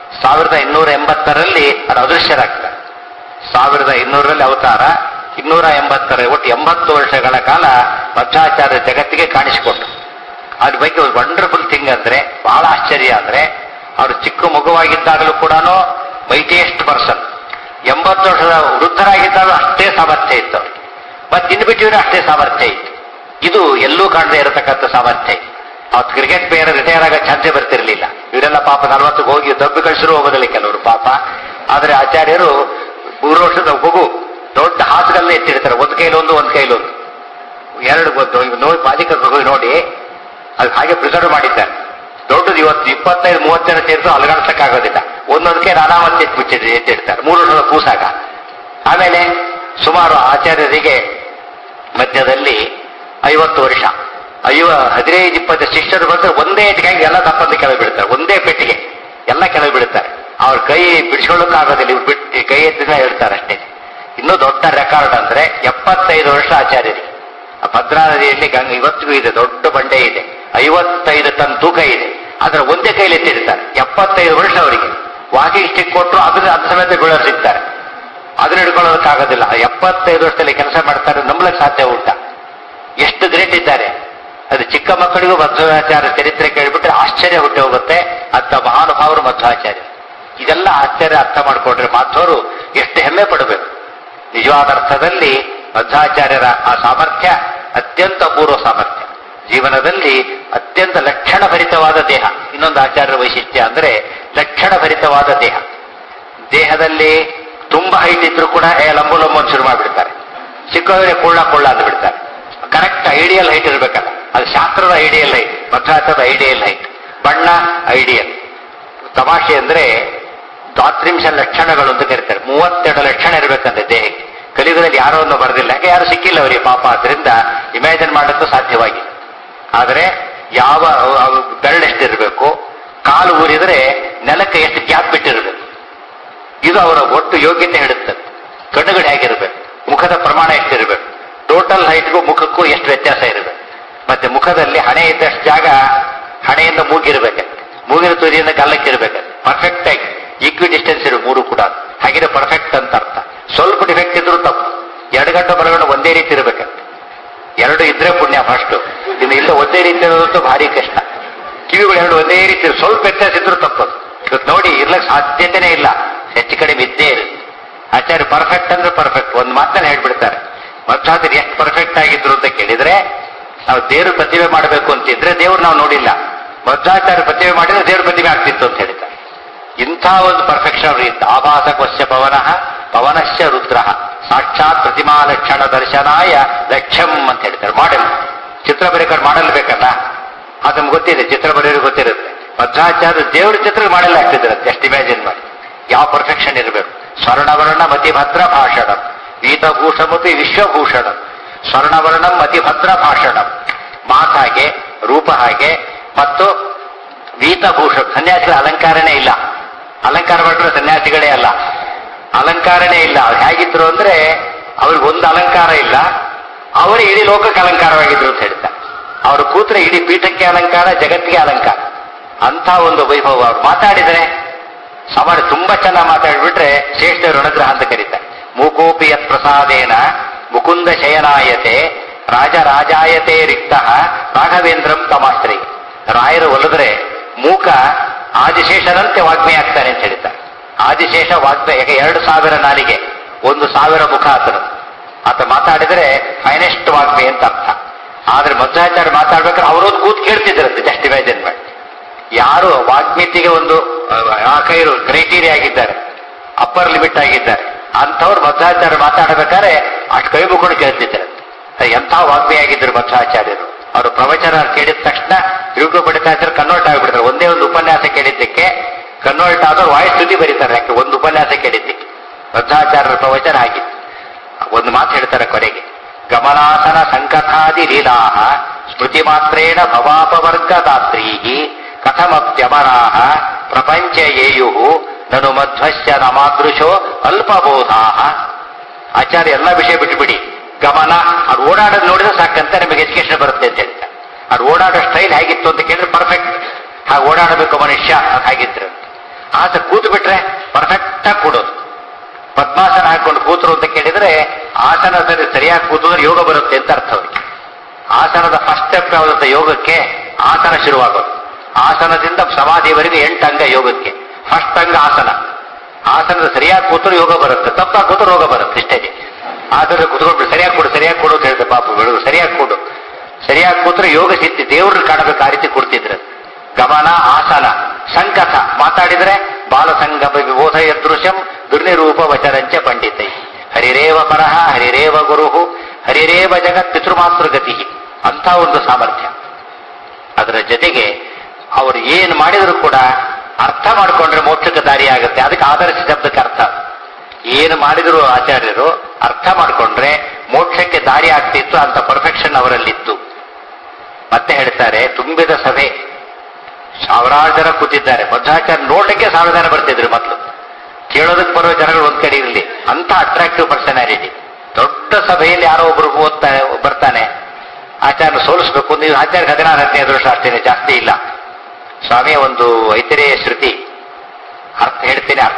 1280ರಲ್ಲಿ ಅದು ಅದೃಶ್ಯರಾಗ್ತಾರೆ. 1200ರಲ್ಲಿ ಅವತಾರ, 280 ಒಟ್ಟು 80 ವರ್ಷಗಳ ಕಾಲ ಮಧ್ವಾಚಾರ್ಯ ಜಗತ್ತಿಗೆ ಕಾಣಿಸಿಕೊಂಡ್ರು. ಅದ್ರ ಬಗ್ಗೆ ಒಂದು ವಂಡರ್ಫುಲ್ ಥಿಂಗ್ ಅಂದ್ರೆ, ಬಹಳ ಆಶ್ಚರ್ಯ ಅಂದ್ರೆ, ಅವರು ಚಿಕ್ಕ ಮಗುವಾಗಿದ್ದಾಗಲೂ ಕೂಡ ಮೈಟಿಯೆಸ್ಟ್ ಪರ್ಸನ್. 80 ವರ್ಷದ ವೃದ್ಧರಾಗಿದ್ದಾಗ ಅಷ್ಟೇ ಸಾಮರ್ಥ್ಯ ಇತ್ತು ಅವ್ರಿಗೆ. ಮತ್ತೆ ಇನ್ನು ಬಿಟ್ಟಿದ್ರೆ ಅಷ್ಟೇ ಸಾಮರ್ಥ್ಯ ಇತ್ತು. ಇದು ಎಲ್ಲೂ ಕಾಣದೇ ಇರತಕ್ಕಂಥ ಸಾಮರ್ಥ್ಯ ಇತ್ತು. ಅವತ್ತು ಕ್ರಿಕೆಟ್ ಪ್ಲೇಯರ್ ರಿಟೈರ್ ಆಗೋ ಚಾನ್ಸೇ ಬರ್ತಿರ್ಲಿಲ್ಲ. ಇವರೆಲ್ಲ ಪಾಪ 40ಕ್ಕೆ ಹೋಗಿ ದಬ್ಬಿ ಕಳಿಸಿರು ಹೋಗೋದಿಲ್ಲ ಕೆಲವರು ಪಾಪ. ಆದ್ರೆ ಆಚಾರ್ಯರು 3 ವರ್ಷದ ಮಗು ದೊಡ್ಡ ಹಾಸುಗಲ್ಲೇ ಎತ್ತಿಡ್ತಾರೆ, ಒಂದು ಕೈಲೊಂದು ಕೈಲೊಂದು, 2 ನೋಡಿ ಬಾಜಿಕ ನೋಡಿ ಅದು ಹಾಗೆ ಪ್ರಿಸರ್ವ್ ಮಾಡಿದ್ದಾರೆ. ದೊಡ್ಡದು ಇವತ್ತು 25-30 ಜನ ಸೇರಿದ್ರು ಅಲಗಾಡ್ಸಕ್ಕಾಗೋದಿಲ್ಲ, ಒಂದೊಂದಕ್ಕೆ ನಾನಾಮತ್ತೆ ಎತ್ತಿಡ್ತಾರೆ 3 ವರ್ಷದ ಕೂಸಾಗ. ಆಮೇಲೆ ಸುಮಾರು ಆಚಾರ್ಯರಿಗೆ ಮಧ್ಯದಲ್ಲಿ 50 ವರ್ಷ 15-20 ಶಿಷ್ಯರು ಬಂದ್ರೆ ಒಂದೇ ಇಟ್ಕಾಗಿ ಎಲ್ಲ ತಪ್ಪಂದು ಕೆಳಗೆ ಬಿಡ್ತಾರೆ, ಒಂದೇ ಪೆಟ್ಟಿಗೆ ಎಲ್ಲ ಕೆಳಗೆ ಬಿಡುತ್ತಾರೆ. ಅವ್ರ ಕೈ ಬಿಡಿಸ್ಕೊಳ್ಳೋಕ್ಕಾಗೋದಿಲ್ಲ, ಇವ್ರು ಬಿಟ್ಟು ಕೈ ಎತ್ತಿನ ಹೇಳ್ತಾರೆ ಅಷ್ಟೇ. ಇನ್ನೂ ದೊಡ್ಡ ರೆಕಾರ್ಡ್ ಅಂದ್ರೆ 75 ವರ್ಷ ಆಚಾರ್ಯರಿಗೆ. ಭದ್ರಾ ನದಿಯಲ್ಲಿ ಇವತ್ತಿಗೂ ಇದೆ, ದೊಡ್ಡ ಬಂಡೆ ಇದೆ, 55 ಟನ್ ತೂಕ ಇದೆ, ಅದರ ಒಂದೇ ಕೈಲಿ ಎತ್ತಿಡ್ತಾರೆ. 75 ವರ್ಷ ಅವರಿಗೆ. ವಾಕಿಂಗ್ ಸ್ಟಿಕ್ ಕೊಟ್ಟರು ಅದ್ರ ಸಮೇತ ಬೀಳೋರು ಸಿಗ್ತಾರೆ. ಅದನ್ನ ಹಿಡ್ಕೊಳ್ಳೋದಕ್ಕಾಗೋದಿಲ್ಲ. 75 ವರ್ಷದಲ್ಲಿ ಕೆಲಸ ಮಾಡ್ತಾರೆ, ನಂಬಲಕ್ಕೆ ಸಾಧ್ಯ ಉಂಟ? ಎಷ್ಟು ಗ್ರೇಟ್ ಇದ್ದಾರೆ. ಅದು ಚಿಕ್ಕ ಮಕ್ಕಳಿಗೂ ಮಧ್ವಾಚಾರ್ಯ ಚರಿತ್ರೆ ಕೇಳಿಬಿಟ್ರೆ ಆಶ್ಚರ್ಯ ಹುಟ್ಟಿ ಹೋಗುತ್ತೆ. ಅಂತ ಮಹಾನುಭಾವರು ಮಧ್ವಾಚಾರ್ಯ. ಇದೆಲ್ಲ ಆಶ್ಚರ್ಯ ಅರ್ಥ ಮಾಡಿಕೊಂಡ್ರೆ ಮಾಧ್ವರು ಎಷ್ಟು ಹೆಮ್ಮೆ ಪಡಬೇಕು. ನಿಜವಾದ ಅರ್ಥದಲ್ಲಿ ಮಧ್ವಾಚಾರ್ಯರ ಆ ಸಾಮರ್ಥ್ಯ ಅತ್ಯಂತ ಅಪೂರ್ವ ಸಾಮರ್ಥ್ಯ. ಜೀವನದಲ್ಲಿ ಅತ್ಯಂತ ಲಕ್ಷಣಭರಿತವಾದ ದೇಹ. ಇನ್ನೊಂದು ಆಚಾರ್ಯರ ವೈಶಿಷ್ಟ್ಯ ಅಂದ್ರೆ ಲಕ್ಷಣಭರಿತವಾದ ದೇಹ. ದೇಹದಲ್ಲಿ ತುಂಬಾ ಹೈಟ್ ಇದ್ರು ಕೂಡ ಲಂಬು ಲಂಬನ್ನು ಶುರು ಮಾಡಿಬಿಡ್ತಾರೆ. ಚಿಕ್ಕವರೇ ಕೊಳ್ಳ ಅಂದ್ಬಿಡ್ತಾರೆ. ಕರೆಕ್ಟ್ ಐಡಿಯಲ್ ಹೈಟ್ ಇರಬೇಕಲ್ಲ, ಅದು ಶಾಸ್ತ್ರದ ಐಡಿಯಲ್ ಹೈಟ್, ಮಧ್ವಾಚಾರದ ಐಡಿಯಲ್ ಹೈಟ್. ಬಣ್ಣ ಐಡಿಯಲ್. ತಮಾಷೆ ಅಂದ್ರೆ 30 ಲಕ್ಷಣಗಳು ಅಂತ ಕರೀತಾರೆ. 32 ಲಕ್ಷಣ ಇರಬೇಕಂದ್ರೆ ದೇಹಕ್ಕೆ. ಕಲಿಯುಗದಲ್ಲಿ ಯಾರೋ ಒಂದು ಬರೆದಿಲ್ಲ, ಯಾಕೆ ಯಾರು ಸಿಕ್ಕಿಲ್ಲ ಅವರಿಗೆ ಪಾಪ. ಆದ್ರಿಂದ ಇಮ್ಯಾಜಿನ್ ಮಾಡೋಕ್ಕೂ ಸಾಧ್ಯವಾಗಿಲ್ಲ. ಆದರೆ ಯಾವ ಬೆರಳೆಷ್ಟಿರಬೇಕು, ಕಾಲು ಊರಿದ್ರೆ ನೆಲಕ್ಕೆ ಎಷ್ಟು ಗ್ಯಾಪ್ ಬಿಟ್ಟಿರಬೇಕು, ಇದು ಅವರ ಒಟ್ಟು ಯೋಗ್ಯತೆ ಹೇಳುತ್ತದೆ. ಕಣ್ಣುಗಳು ಹೇಗಿರಬೇಕು, ಮುಖದ ಪ್ರಮಾಣ ಎಷ್ಟಿರಬೇಕು, ಟೋಟಲ್ ಹೈಟ್ಗೂ ಮುಖಕ್ಕೂ ಎಷ್ಟು ವ್ಯತ್ಯಾಸ ಇರಬೇಕು. ಮತ್ತೆ ಮುಖದಲ್ಲಿ ಹಣೆ ಇದ್ದಷ್ಟು ಜಾಗ ಹಣೆಯಿಂದ ಮೂಗಿರ್ಬೇಕಂತೆ, ಮೂಗಿನ ತುದಿಯಿಂದ ಗಲ್ಲಕ್ಕಿರ್ಬೇಕಂತೆ. ಪರ್ಫೆಕ್ಟ್ ಆಗಿ ಈಕ್ವಿ ಡಿಸ್ಟೆನ್ಸ್ ಇರು ಮೂರು ಕೂಡ. ಹಾಗಿದ್ರೆ ಪರ್ಫೆಕ್ಟ್ ಅಂತ ಅರ್ಥ. ಸ್ವಲ್ಪ ಡಿಫೆಕ್ಟ್ ಇದ್ರೂ ತಪ್ಪು. ಎಡಗಂಡು ಬಲಗಂಡು ಒಂದೇ ರೀತಿ ಇರಬೇಕಂತೆ. ಎರಡು ಇದ್ರೆ ಪುಣ್ಯ ಫಸ್ಟ್. ಇನ್ನು ಇಲ್ಲ ಒಂದೇ ರೀತಿ ಇರೋದಂತೂ ಭಾರಿ ಕಷ್ಟ. ಕಿವಿಗಳು ಎರಡು ಒಂದೇ ರೀತಿ, ಸ್ವಲ್ಪ ವ್ಯತ್ಯಾಸ ಇದ್ರೂ ತಪ್ಪದು. ಇವತ್ತು ನೋಡಿ ಇರ್ಲಕ್ಕೆ ಸಾಧ್ಯತೆನೇ ಇಲ್ಲ, ಹೆಚ್ಚು ಕಡಿಮೆ ಇದ್ದೇ ಇರುತ್ತೆ. ಆಚಾರ್ಯ ಪರ್ಫೆಕ್ಟ್ ಅಂದ್ರೆ ಪರ್ಫೆಕ್ಟ್. ಒಂದು ಮಾತನ್ನ ಹೇಳ್ಬಿಡ್ತಾರೆ. ಮಧ್ವಾಚಾರ್ಯ ಎಷ್ಟು ಪರ್ಫೆಕ್ಟ್ ಆಗಿದ್ರು ಅಂತ ಕೇಳಿದ್ರೆ, ನಾವು ದೇವ್ರ ಪ್ರತಿಭೆ ಮಾಡಬೇಕು ಅಂತಿದ್ರೆ ದೇವ್ರು ನಾವು ನೋಡಿಲ್ಲ, ಮಧ್ವಾಚಾರ್ಯ ಪ್ರತಿಭೆ ಮಾಡಿದ್ರೆ ದೇವ್ರ ಪ್ರತಿಭೆ ಆಗ್ತಿತ್ತು ಅಂತ ಹೇಳ್ತಾರೆ. ಇಂಥ ಒಂದು ಪರ್ಫೆಕ್ಷನ್ ಅವ್ರು ಇತ್ತು. ಆಭಾಸಕ್ವಶ್ಯ ಪವನಃ ಪವನಶ್ಯ ರುದ್ರ ಸಾಕ್ಷಾತ್ ಪ್ರತಿಮಾ ಲಕ್ಷಣ ದರ್ಶನಾಯ ಲಕ್ಷ್ಯಂ ಅಂತ ಹೇಳ್ತಾರೆ. ಮಾಡೆಲ್ ಚಿತ್ರ ಬರೀಕರ್ ಮಾಡಲ್ ಬೇಕಲ್ಲ, ಅದು ನಮ್ಗೆ ಗೊತ್ತಿದೆ, ಚಿತ್ರ ಬರೆಯೋರು ಗೊತ್ತಿರುತ್ತೆ. ಮಧ್ವಾಚಾರ್ಯ ದೇವ್ರ ಚಿತ್ರ ಮಾಡಲ್ ಆಗ್ತಿದ್ರಂತೆ. ಎಷ್ಟು ಇಮ್ಯಾಜಿನ್ ಮಾಡಿ, ಯಾವ ಪರ್ಫೆಕ್ಷನ್ ಇರಬೇಕು. ಸ್ವರ್ಣವರ್ಣ ಮತಿಭದ್ರ ಭಾಷಣಂ ವೀತಭೂಷಮಪಿ ವಿಶ್ವಭೂಷಣಂ. ಸ್ವರ್ಣವರ್ಣಂ ಮತಿಭದ್ರ ಭಾಷಣಂ. ಮಾತು ಹಾಗೆ, ರೂಪ ಹಾಗೆ, ಮತ್ತು ವೀತಭೂಷಣ. ಸನ್ಯಾಸಿಗಳ ಅಲಂಕಾರನೇ ಇಲ್ಲ. ಅಲಂಕಾರ ಮಾಡಿದ್ರೆ ಸನ್ಯಾಸಿಗಳೇ ಅಲ್ಲ, ಅಲಂಕಾರನೇ ಇಲ್ಲ. ಅವ್ರು ಹೇಗಿದ್ರು ಅಂದ್ರೆ ಅವ್ರಿಗೊಂದು ಅಲಂಕಾರ ಇಲ್ಲ, ಅವರೇ ಇಡೀ ಲೋಕಕ್ಕೆ ಅಲಂಕಾರವಾಗಿದ್ರು ಅಂತ ಹೇಳ್ತಾರೆ. ಅವರು ಕೂತ್ರೆ ಇಡೀ ಪೀಠಕ್ಕೆ ಅಲಂಕಾರ, ಜಗತ್ತಿಗೆ ಅಲಂಕಾರ. ಅಂಥ ಒಂದು ವೈಭವ. ಅವ್ರು ಮಾತಾಡಿದರೆ ಸಮಾನ ತುಂಬಾ ಚೆನ್ನಾಗಿ ಮಾತಾಡ್ಬಿಟ್ರೆ ಶ್ರೇಷ್ಠರು ಅನುಗ್ರಹ ಅಂತ ಕರೀತಾರೆ. ಮೂಕೋಪಿ ಯತ್ ಪ್ರಸಾದೇನ ಮುಕುಂದ ಶಯನಾಯತೆ ರಾಜರಾಜಾಯತೆ ರಿಕ್ತ ರಾಘವೇಂದ್ರಂ ತಮಾಶ್ರಯಿ. ರಾಯರು ಒಲಿದ್ರೆ ಮೂಕ ಆದಿಶೇಷನಂತೆ ವಾಗ್ಮಿ ಆಗ್ತಾನೆ ಅಂತ ಹೇಳ್ತಾರೆ. ಆದಿಶೇಷ ವಾಗ್ಮಿ. ಯಾಕೆ 2000 ನಾಲಿಗೆ, 1000 ಮುಖ ಆತನು. ಆತ ಮಾತಾಡಿದರೆ ಫೈನೆಸ್ಟ್ ವಾಗ್ಮಿ ಅಂತ ಅರ್ಥ. ಆದ್ರೆ ಮಧ್ವಾಚಾರ್ಯ ಮಾತಾಡ್ಬೇಕಾದ್ರೆ ಅವರೊಂದು ಕೂತ್ ಕೇಳ್ತಿದ್ರಂತೆ. ಜಸ್ಟ್ ಇಮ್ಯಾಜಿನ್ ಮಾಡಿ. ಯಾರು ವಾಗ್ಮಿತಿಗೆ ಒಂದು ಆಕೈರು ಕ್ರೈಟೀರಿಯಾ ಆಗಿದ್ದಾರೆ, ಅಪ್ಪರ್ ಲಿಮಿಟ್ ಆಗಿದ್ದಾರೆ, ಅಂಥವ್ರು ಮಧ್ವಾಚಾರ್ಯ ಮಾತಾಡಬೇಕಾದ್ರೆ ಅಷ್ಟು ಕೈ ಮುಕೊಂಡು ಕೇಳ್ತಿದ್ದಾರೆ. ಎಂಥ ವಾಗ್ಮಿ ಆಗಿದ್ರು ಮಧ್ವಾಚಾರ್ಯರು. ಅವರು ಪ್ರವಚನ ಕೇಳಿದ ತಕ್ಷಣ ಯುಗ ಪಡಿತಾಚಾರ್ಯ ಕನ್ವರ್ಟ್ ಆಗಿಬಿಡ್ತಾರೆ. ಒಂದೇ ಒಂದು ಉಪನ್ಯಾಸ ಕೇಳಿದ್ದಕ್ಕೆ ಕನ್ವರ್ಟ್ ಆದವ್ರು ವಾಯು ಸ್ತುತಿ ಬರೀತಾರೆ. ಯಾಕೆ ಒಂದು ಉಪನ್ಯಾಸ ಕೇಳಿದ್ದಕ್ಕೆ. ಮಧ್ವಾಚಾರ್ಯರ ಪ್ರವಚನ ಆಗಿತ್ತು. ಒಂದು ಮಾತು ಹೇಳ್ತಾರೆ ಕೊನೆಗೆ, ಗಮನಾಸನ ಸಂಕಥಾದಿ ಲೀಲಾ ಸ್ಮೃತಿ ಮಾತ್ರೇಣ ಭವಾಪವರ್ಗದಾತ್ರೀ ಕಥಮಪ್ಯಮರಾಹ ಪ್ರಪಂಚ ಯೇಯು ನನು ಮಧ್ವಶ್ಯ ನಮಾದೃಶೋ ಅಲ್ಪಬೋಧಾ. ಆಚಾರ್ಯ ಎಲ್ಲ ವಿಷಯ ಬಿಟ್ಟುಬಿಡಿ, ಗಮನ. ಅವ್ರು ಓಡಾಡೋದು ನೋಡಿದ್ರೆ ಸಾಕಂತ ನಮಗೆ ಎಜುಕೇಶನ್ ಬರುತ್ತೆ ಅಂತ ಹೇಳ್ತಾರೆ. ಅವ್ರು ಓಡಾಡೋ ಸ್ಟೈಲ್ ಹೇಗಿತ್ತು ಅಂತ ಕೇಳಿದ್ರೆ ಪರ್ಫೆಕ್ಟ್. ಹಾಗೆ ಓಡಾಡಬೇಕು ಮನುಷ್ಯ ಹಾಗಿದ್ರು. ಆತ ಕೂತು ಬಿಟ್ರೆ ಪರ್ಫೆಕ್ಟ್ ಆಗಿ ಕೂಡೋದು. ಪದ್ಮಾಸನ ಹಾಕೊಂಡು ಕೂತರು ಅಂತ ಕೇಳಿದ್ರೆ ಆಸನದಲ್ಲಿ ಸರಿಯಾಗಿ ಕೂತಿದ್ರೆ ಯೋಗ ಬರುತ್ತೆ ಅಂತ ಅರ್ಥ ಅವ್ರಿಗೆ. ಆಸನದ ಫಸ್ಟ್ ಸ್ಟೆಪ್ ಯಾವುದಂತ ಯೋಗಕ್ಕೆ, ಆಸನ ಶುರುವಾಗೋದು. ಆಸನದಿಂದ ಸಮಾಧಿವರೆಗೆ 8 ಅಂಗ ಯೋಗಕ್ಕೆ. ಫಸ್ಟ್ ಅಂಗ ಆಸನ. ಆಸನದ ಸರಿಯಾಗಿ ಕೂತರು ಯೋಗ ಬರುತ್ತೆ, ತಪ್ಪಾಗಿ ಕೂತರು ರೋಗ ಬರುತ್ತೆ. ಇಷ್ಟೇ. ಆದರೆ ಕೂತ್ಕೊಂಡು ಸರಿಯಾಗಿ ಕೊಡು ಅಂತ ಹೇಳಿದೆ ಪಾಪ ಬೆಳಗ್ಗೆ. ಸರಿಯಾಗಿ ಕೂತ್ರೆ ಯೋಗ ಸಿದ್ಧಿ, ದೇವ್ರನ್ನ ಕಾಣಬೇಕು. ಆ ರೀತಿ ಕೊಡ್ತಿದ್ರು. ಗಮನ, ಆಸನ, ಸಂಕಥ. ಮಾತಾಡಿದ್ರೆ ಬಾಲಸಂಗಮ ವಿಬೋಧ ಯದೃಶಂ ದುರ್ನಿರೂಪ ವಚರಂಚ ಪಂಡಿತೈ. ಹರಿರೇವ ಪರಹ ಹರಿರೇವ ಗುರುಹು ಹರಿರೇವ ಜಗತ್ ಪಿತೃಮಾತೃಗತಿ. ಅಂಥ ಒಂದು ಸಾಮರ್ಥ್ಯ. ಅದರ ಜೊತೆಗೆ ಅವರು ಏನು ಮಾಡಿದ್ರು ಕೂಡ ಅರ್ಥ ಮಾಡಿಕೊಂಡ್ರೆ ಮೋಕ್ಷಕ್ಕೆ ದಾರಿ ಆಗುತ್ತೆ. ಅದಕ್ಕೆ ಆದರ್ಶ ಶಬ್ದಕ್ಕೆ ಅರ್ಥ. ಏನು ಮಾಡಿದ್ರು ಆಚಾರ್ಯರು ಅರ್ಥ ಮಾಡಿಕೊಂಡ್ರೆ ಮೋಕ್ಷಕ್ಕೆ ದಾರಿ ಆಗ್ತಿತ್ತು. ಅಂತ ಪರ್ಫೆಕ್ಷನ್ ಅವರಲ್ಲಿತ್ತು. ಮತ್ತೆ ಹೇಳ್ತಾರೆ, ತುಂಬಿದ ಸಭೆ, 1000 ಜನ ಕೂತಿದ್ದಾರೆ. ಮಧ್ವಾಚಾರ್ಯ ನೋಡ್ಲಿಕ್ಕೆ 1000 ಜನ ಬರ್ತಿದ್ರು. ಮೊದಲು ಕೇಳೋದಕ್ಕೆ ಬರೋ ಜನಗಳು ಒಂದ್ ಕಡೆ ಇರಲಿ, ಅಂತ ಅಟ್ರಾಕ್ಟಿವ್ ಪರ್ಸನಾಲಿಟಿ. ದೊಡ್ಡ ಸಭೆಯಲ್ಲಿ ಯಾರೋ ಒಬ್ರು ಬರ್ತಾನೆ, ಆಚಾರ್ಯ ಸೋಲಿಸ್ಬೇಕು. ನೀವು ಆಚಾರ್ಯ 16-17 ವರ್ಷ ಅಷ್ಟೇನೆ, ಜಾಸ್ತಿ ಇಲ್ಲ. ಸ್ವಾಮಿಯ ಒಂದು ಐತಿರೇಯ ಶ್ರುತಿ ಅರ್ಥ ಹೇಳ್ತೇನೆ, ಅರ್ಥ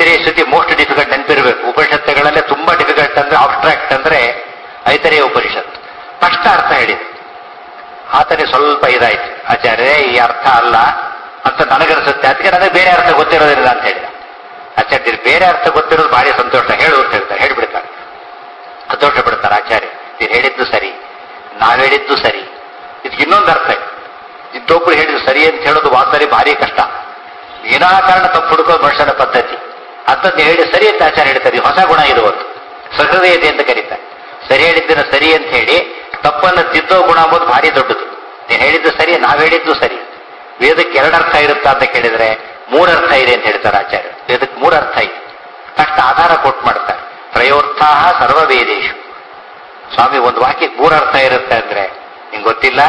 ಐತರೇಯ ಶ್ರುತಿ ಮೋಸ್ಟ್ ಡಿಫಿಕಲ್ಟ್ ನೆನಪಿರಬೇಕು. ಉಪನಿಷತ್ತುಗಳಲ್ಲೇ ತುಂಬಾ ಡಿಫಿಕಲ್ಟ್ ಅಂದ್ರೆ ಅಬ್ಸ್ಟ್ರಾಕ್ಟ್ ಅಂದ್ರೆ ಐತರೇಯ ಉಪನಿಷತ್ತು. ಕಷ್ಟ ಅರ್ಥ ಹೇಳಿದೆ. ಆತನಿಗೆ ಸ್ವಲ್ಪ ಇದಾಯ್ತು, ಆಚಾರ್ಯ ಈ ಅರ್ಥ ಅಲ್ಲ ಅಂತ ನನಗನ್ಸುತ್ತೆ, ಅದಕ್ಕೆ ನನಗೆ ಬೇರೆ ಅರ್ಥ ಗೊತ್ತಿರೋದಿಲ್ಲ ಅಂತ ಹೇಳಿದ. ಆಚಾರ್ಯ ಬೇರೆ ಅರ್ಥ ಗೊತ್ತಿರೋದು ಭಾರಿ ಸಂತೋಷ, ಹೇಳು ಅಂತ ಹೇಳ್ತಾರೆ. ಹೇಳಿಬಿಡ್ತಾರೆ, ಸಂತೋಷ ಬಿಡ್ತಾರೆ ಆಚಾರ್ಯ. ನೀನು ಹೇಳಿದ್ದು ಸರಿ, ನಾವು ಹೇಳಿದ್ದು ಸರಿ. ಇದಕ್ಕೆ ಇನ್ನೊಂದು ಅರ್ಥ ಇದೆ. ಇದ್ದೊಬ್ರು ಹೇಳಿದ್ದು ಸರಿ ಅಂತ ಹೇಳೋದು ವಾಸ್ತವದಲ್ಲಿ ಭಾರಿ ಕಷ್ಟ. ವಿನಾಕಾರಣ ತಪ್ಪು ಹುಡುಕೋದು ಮನುಷ್ಯನ ಪದ್ಧತಿ. ಅಂಥದ್ದು ಹೇಳಿ ಸರಿ ಅಂತ ಆಚಾರ್ಯ ಹೇಳ್ತಾರೆ. ಹೊಸ ಗುಣ ಇದು ಒಂದು ಸಹೃದಯತೆ ಅಂತ ಕರೀತಾರೆ. ಸರಿ ಹೇಳಿದ್ದನ್ನ ಸರಿ ಅಂತ ಹೇಳಿ ತಪ್ಪನ್ನು ತಿದ್ದೋ ಗುಣ ಅಂಬೋದು ಭಾರಿ ದೊಡ್ಡದು. ನೀನು ಹೇಳಿದ್ದು ಸರಿ, ನಾವು ಹೇಳಿದ್ದು ಸರಿ. ವೇದಕ್ಕೆ ಎರಡರ್ಥ ಇರುತ್ತಾ ಅಂತ ಕೇಳಿದ್ರೆ ಮೂರರ್ಥ ಇದೆ ಅಂತ ಹೇಳ್ತಾರೆ ಆಚಾರ್ಯ. ವೇದಕ್ಕೆ ಮೂರರ್ಥ ಇದೆ. ತಕ್ಷಣ ಆಧಾರ ಕೊಟ್ಟು ಮಾಡ್ತಾರೆ. ತ್ರಯೋರ್ಥಾ ಸರ್ವವೇದೇಶು. ಸ್ವಾಮಿ ಒಂದು ವಾಕ್ಯಕ್ಕೆ ಮೂರರ್ಥ ಇರುತ್ತೆ ಅಂದ್ರೆ ನಿಂಗೆ ಗೊತ್ತಿಲ್ಲ.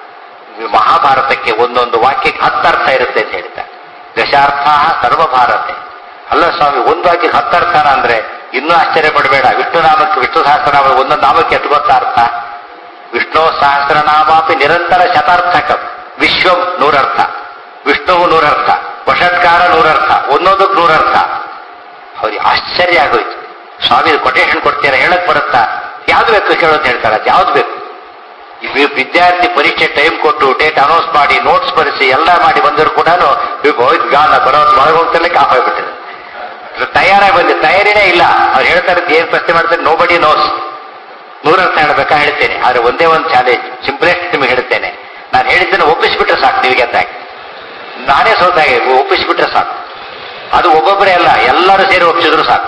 ಮಹಾಭಾರತಕ್ಕೆ ಒಂದೊಂದು ವಾಕ್ಯಕ್ಕೆ 10 ಅರ್ಥ ಇರುತ್ತೆ ಅಂತ ಹೇಳ್ತಾರೆ. ದಶಾರ್ಥ ಸರ್ವಭಾರತೆ. ಅಲ್ಲ ಸ್ವಾಮಿ, ಒಂದು ವಾಕ್ಯಕ್ಕೆ 10 ಅರ್ಥನ ಅಂದ್ರೆ ಇನ್ನೂ ಆಶ್ಚರ್ಯ ಪಡಬೇಡ. ವಿಷ್ಣು ನಾಮಕ್ಕೆ, ವಿಷ್ಣು ಸಹಸ್ರನಾಮ ಒಂದೊಂದು ನಾಮಕ್ಕೆ ಎಷ್ಟು ಗೊತ್ತಾ ಅರ್ಥ? ವಿಷ್ಣು ಸಹಸ್ರನಾಮಾಪಿ ನಿರಂತರ ಶತಾರ್ಥಕ. ವಿಶ್ವಂ 100 ಅರ್ಥ, ವಿಷ್ಣುವು 100 ಅರ್ಥ, ವಷಟ್ಕಾರ 100 ಅರ್ಥ, ಒಂದೊಂದಕ್ಕೆ 100 ಅರ್ಥ. ಅವ್ರಿಗೆ ಆಶ್ಚರ್ಯ ಆಗೋಯ್ತು. ಸ್ವಾಮಿ ಕೊಟೇಶನ್ ಕೊಡ್ತೀರಾ, ಹೇಳಕ್ ಬರುತ್ತಾ? ಯಾವ್ದು ಬೇಕು ಕೇಳೋದು ಹೇಳ್ತಾರೆ. ಅದು ಯಾವ್ದು ಬೇಕು? ವಿದ್ಯಾರ್ಥಿ ಪರೀಕ್ಷೆ ಟೈಮ್ ಕೊಟ್ಟು ಡೇಟ್ ಅನೌನ್ಸ್ ಮಾಡಿ ನೋಟ್ಸ್ ಬರೆಸಿ ಎಲ್ಲ ಮಾಡಿ ಬಂದರೂ ಕೂಡ ಗಾನ ಬರೋದು ಒಳಗೆ ಹೋಗ್ತಿರ್ಲಿಕ್ಕೆ ಆಫ್ ಆಗ್ಬಿಟ್ಟಿದೆ. ತಯಾರಾಗಿ ಬಂದಿದೆ, ತಯಾರಿನೇ ಇಲ್ಲ. ಅವ್ರು ಹೇಳ್ತಾರೆ ಏನ್ ಪ್ರಶ್ನೆ ಮಾಡ್ತಾರೆ, ನೋ ಬಡಿ ನೋಸ್. 100 ಅರ್ಥ ಹೇಳ್ಬೇಕಾ? ಹೇಳ್ತೇನೆ, ಆದ್ರೆ ಒಂದೇ ಒಂದು ಚಾಲೆಂಜ್, ಸಿಂಪ್ಲೆಸ್ಟ್ ನಿಮಗೆ ಹೇಳ್ತೇನೆ. ನಾನು ಹೇಳಿದ್ದನ್ನು ಒಪ್ಪಿಸ್ಬಿಟ್ರೆ ಸಾಕು ನಿಮಗೆ ಅಂತ. ನಾನೇ ಸೋತಾಗೆ ಒಪ್ಪಿಸ್ಬಿಟ್ರೆ ಸಾಕು. ಅದು ಒಬ್ಬೊಬ್ಬರೇ ಅಲ್ಲ, ಎಲ್ಲರೂ ಸೇರಿ ಒಪ್ಪಿಸಿದ್ರು ಸಾಕು.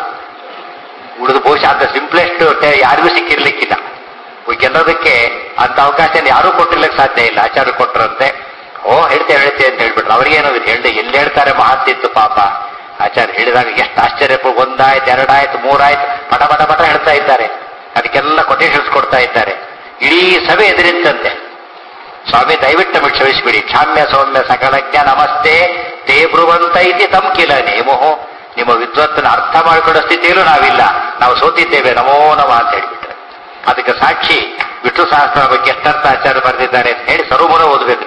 ಉಳಿದು ಬಹುಶಃ ಅಂತ ಸಿಂಪ್ಲೆಸ್ಟ್ ಯಾರಿಗೂ ಸಿಕ್ಕಿರ್ಲಿಕ್ಕಿಲ್ಲ. ಗೆಲ್ಲೋದಕ್ಕೆ ಅಂತ ಅವಕಾಶ ಯಾರೂ ಕೊಟ್ಟಿರ್ಲಿಕ್ಕೆ ಸಾಧ್ಯ ಇಲ್ಲ. ಆಚಾರ್ಯ ಕೊಟ್ಟರಂತೆ. ಹೇಳ್ತೇವೆ ಅಂತ ಹೇಳ್ಬಿಟ್ರು. ಅವ್ರಿಗೇನೋ ಹೇಳ್ದೆ, ಎಲ್ಲಿ ಹೇಳ್ತಾರೆ ಮಹತ್ತಿತ್ತು ಪಾಪ. ಆಚಾರ್ಯ ಹೇಳಿದಾಗ ಎಷ್ಟು ಆಶ್ಚರ್ಯ. 1 ಆಯ್ತು, 2 ಆಯ್ತು, 3 ಆಯ್ತು, ಪಟ ಪಟ ಪಟ ಹೇಳ್ತಾ ಇದ್ದಾರೆ. ಅದಕ್ಕೆಲ್ಲ ಕೊಟೇಶನ್ಸ್ ಕೊಡ್ತಾ ಇದ್ದಾರೆ. ಇಡೀ ಸಭೆ ಎದುರಿಂತಂತೆ. ಸ್ವಾಮಿ ದಯವಿಟ್ಟು ನಮಗೆ ಕ್ಷಮಿಸಿಬಿಡಿ. ಕ್ಷಾಮ್ಯ ಸೌಮ್ಯ ಸಕಲಜ್ಞ ನಮಸ್ತೆ ತೇ ಬ್ರುವಂತ ಇತಿ ತಮ್ಕಿಲ ನೇಮೋಹೋ. ನಿಮ್ಮ ವಿದ್ವತ್ತನ್ನು ಅರ್ಥ ಮಾಡಿಕೊಳ್ಳೋ ಸ್ಥಿತಿಯಲ್ಲೂ ನಾವಿಲ್ಲ, ನಾವು ಸೋತಿದ್ದೇವೆ, ನಮೋ ನಮ ಅಂತ ಹೇಳಿಬಿಟ್ರೆ. ಅದಕ್ಕೆ ಸಾಕ್ಷಿ ವಿಷ್ಣು ಸಹಸ್ರ ಬಗ್ಗೆ ಎಷ್ಟರ್ಥ ಆಚಾರ್ಯ ಬರೆದಿದ್ದಾರೆ ಅಂತ ಹೇಳಿ ಸರ್ವಮೂಲ ಓದಬೇಕು.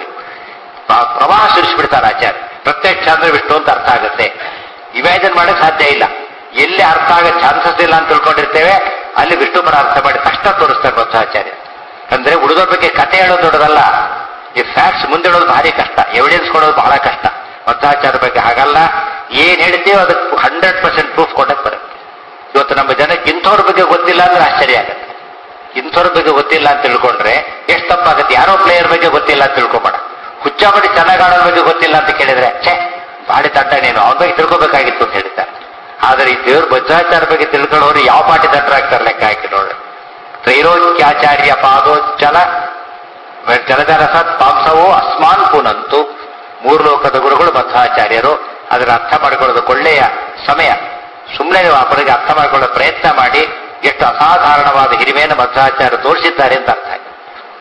ಪ್ರವಾಹ ಸುರಿಸ್ಬಿಡ್ತಾರೆ ಆಚಾರ್ಯ. ಪ್ರತ್ಯಕ್ಷ ಅಂದ್ರೆ ವಿಷ್ಣು ಅಂತ ಅರ್ಥ ಆಗುತ್ತೆ. ಇಮ್ಯಾಜಿನ್ ಮಾಡಕ್ ಸಾಧ್ಯ ಇಲ್ಲ. ಎಲ್ಲಿ ಅರ್ಥ ಆಗೋ ಚಾನ್ಸಸ್ ಇಲ್ಲ ಅಂತ ತಿಳ್ಕೊಂಡಿರ್ತೇವೆ, ಅಲ್ಲಿ ವಿಷ್ಣು ಪರ ಅರ್ಥ ಮಾಡಿ ತಕ್ಷಣ ತೋರಿಸ್ತಾರೆ ಮಧ್ವಾಚಾರ್ಯ. ಅಂದ್ರೆ ಉಳಿದೋರ ಬಗ್ಗೆ ಕಥೆ ಹೇಳೋದು ದೊಡ್ಡದಲ್ಲ, ಈ ಫ್ಯಾಕ್ಟ್ಸ್ ಮುಂದೆ ಹೇಳೋದು ಭಾರಿ ಕಷ್ಟ, ಎವಿಡೆನ್ಸ್ ಕೊಡೋದು ಬಹಳ ಕಷ್ಟ. ಮಧ್ವಾಚಾರ್ಯ ಬಗ್ಗೆ ಹಾಗಲ್ಲ. ಏನ್ ಹೇಳ್ತೀವೋ ಅದಕ್ಕೆ 100% ಪ್ರೂಫ್ ಕೊಡಕ್ ಬರುತ್ತೆ. ಇವತ್ತು ನಮ್ಮ ಜನಕ್ಕೆ ಇಂಥವ್ರ ಬಗ್ಗೆ ಗೊತ್ತಿಲ್ಲ ಅಂದ್ರೆ ಆಶ್ಚರ್ಯ ಆಗುತ್ತೆ. ಇಂಥವ್ರ ಬಗ್ಗೆ ಗೊತ್ತಿಲ್ಲ ಅಂತ ತಿಳ್ಕೊಂಡ್ರೆ ಎಷ್ಟು ತಪ್ಪಾಗುತ್ತೆ. ಯಾರೋ ಪ್ಲೇಯರ್ ಬಗ್ಗೆ ಗೊತ್ತಿಲ್ಲ ಅಂತ ತಿಳ್ಕೊಬೇಡ. ಹುಚ್ಚಾಬಡಿ ಚೆನ್ನಾಗಿ ಆಡೋದ್ರ ಬಗ್ಗೆ ಗೊತ್ತಿಲ್ಲ ಅಂತ ಕೇಳಿದ್ರೆ ಬಾಡಿ ತಡ್ಡ ನೀನು, ಅವನ ಬಗ್ಗೆ ತಿಳ್ಕೊಬೇಕಾಗಿತ್ತು ಅಂತ ಹೇಳ್ತಾರೆ. ಆದ್ರೆ ಈ ದೇವ್ರ ಮಧ್ವಾಚಾರ್ಯ ಬಗ್ಗೆ ತಿಳ್ಕೊಳ್ಳೋರು ಯಾವ ಪಾಟಿ ದಡ್ಡರಾಗ್ತಾರೆ ಲೆಕ್ಕ ಹಾಕಿ ನೋಡ್ರಿ. ತ್ರೈಲೋಕ್ಯಾಚಾರ್ಯ ಪಾದೋಚ್ಚಲ ಜಲಧರ ಸತ್ ಪಾಂಸವೋ ಅಸ್ಮಾನ್ ಪುನಂತು. 3 ಲೋಕದ ಗುರುಗಳು ಮಧ್ವಾಚಾರ್ಯರು. ಅದರ ಅರ್ಥ ಮಾಡಿಕೊಳ್ಳೋದಕ್ಕೆ ಒಳ್ಳೆಯ ಸಮಯ. ಸುಮ್ಮನೆ ನೀವು ಅವರಿಗೆ ಅರ್ಥ ಮಾಡಿಕೊಳ್ಳೋ ಪ್ರಯತ್ನ ಮಾಡಿ. ಎಷ್ಟು ಅಸಾಧಾರಣವಾದ ಹಿರಿಮೆಯನ್ನು ಮಧ್ವಾಚಾರ್ಯರು ತೋರಿಸಿದ್ದಾರೆ ಅಂತ ಅರ್ಥ ಆಗಿದೆ.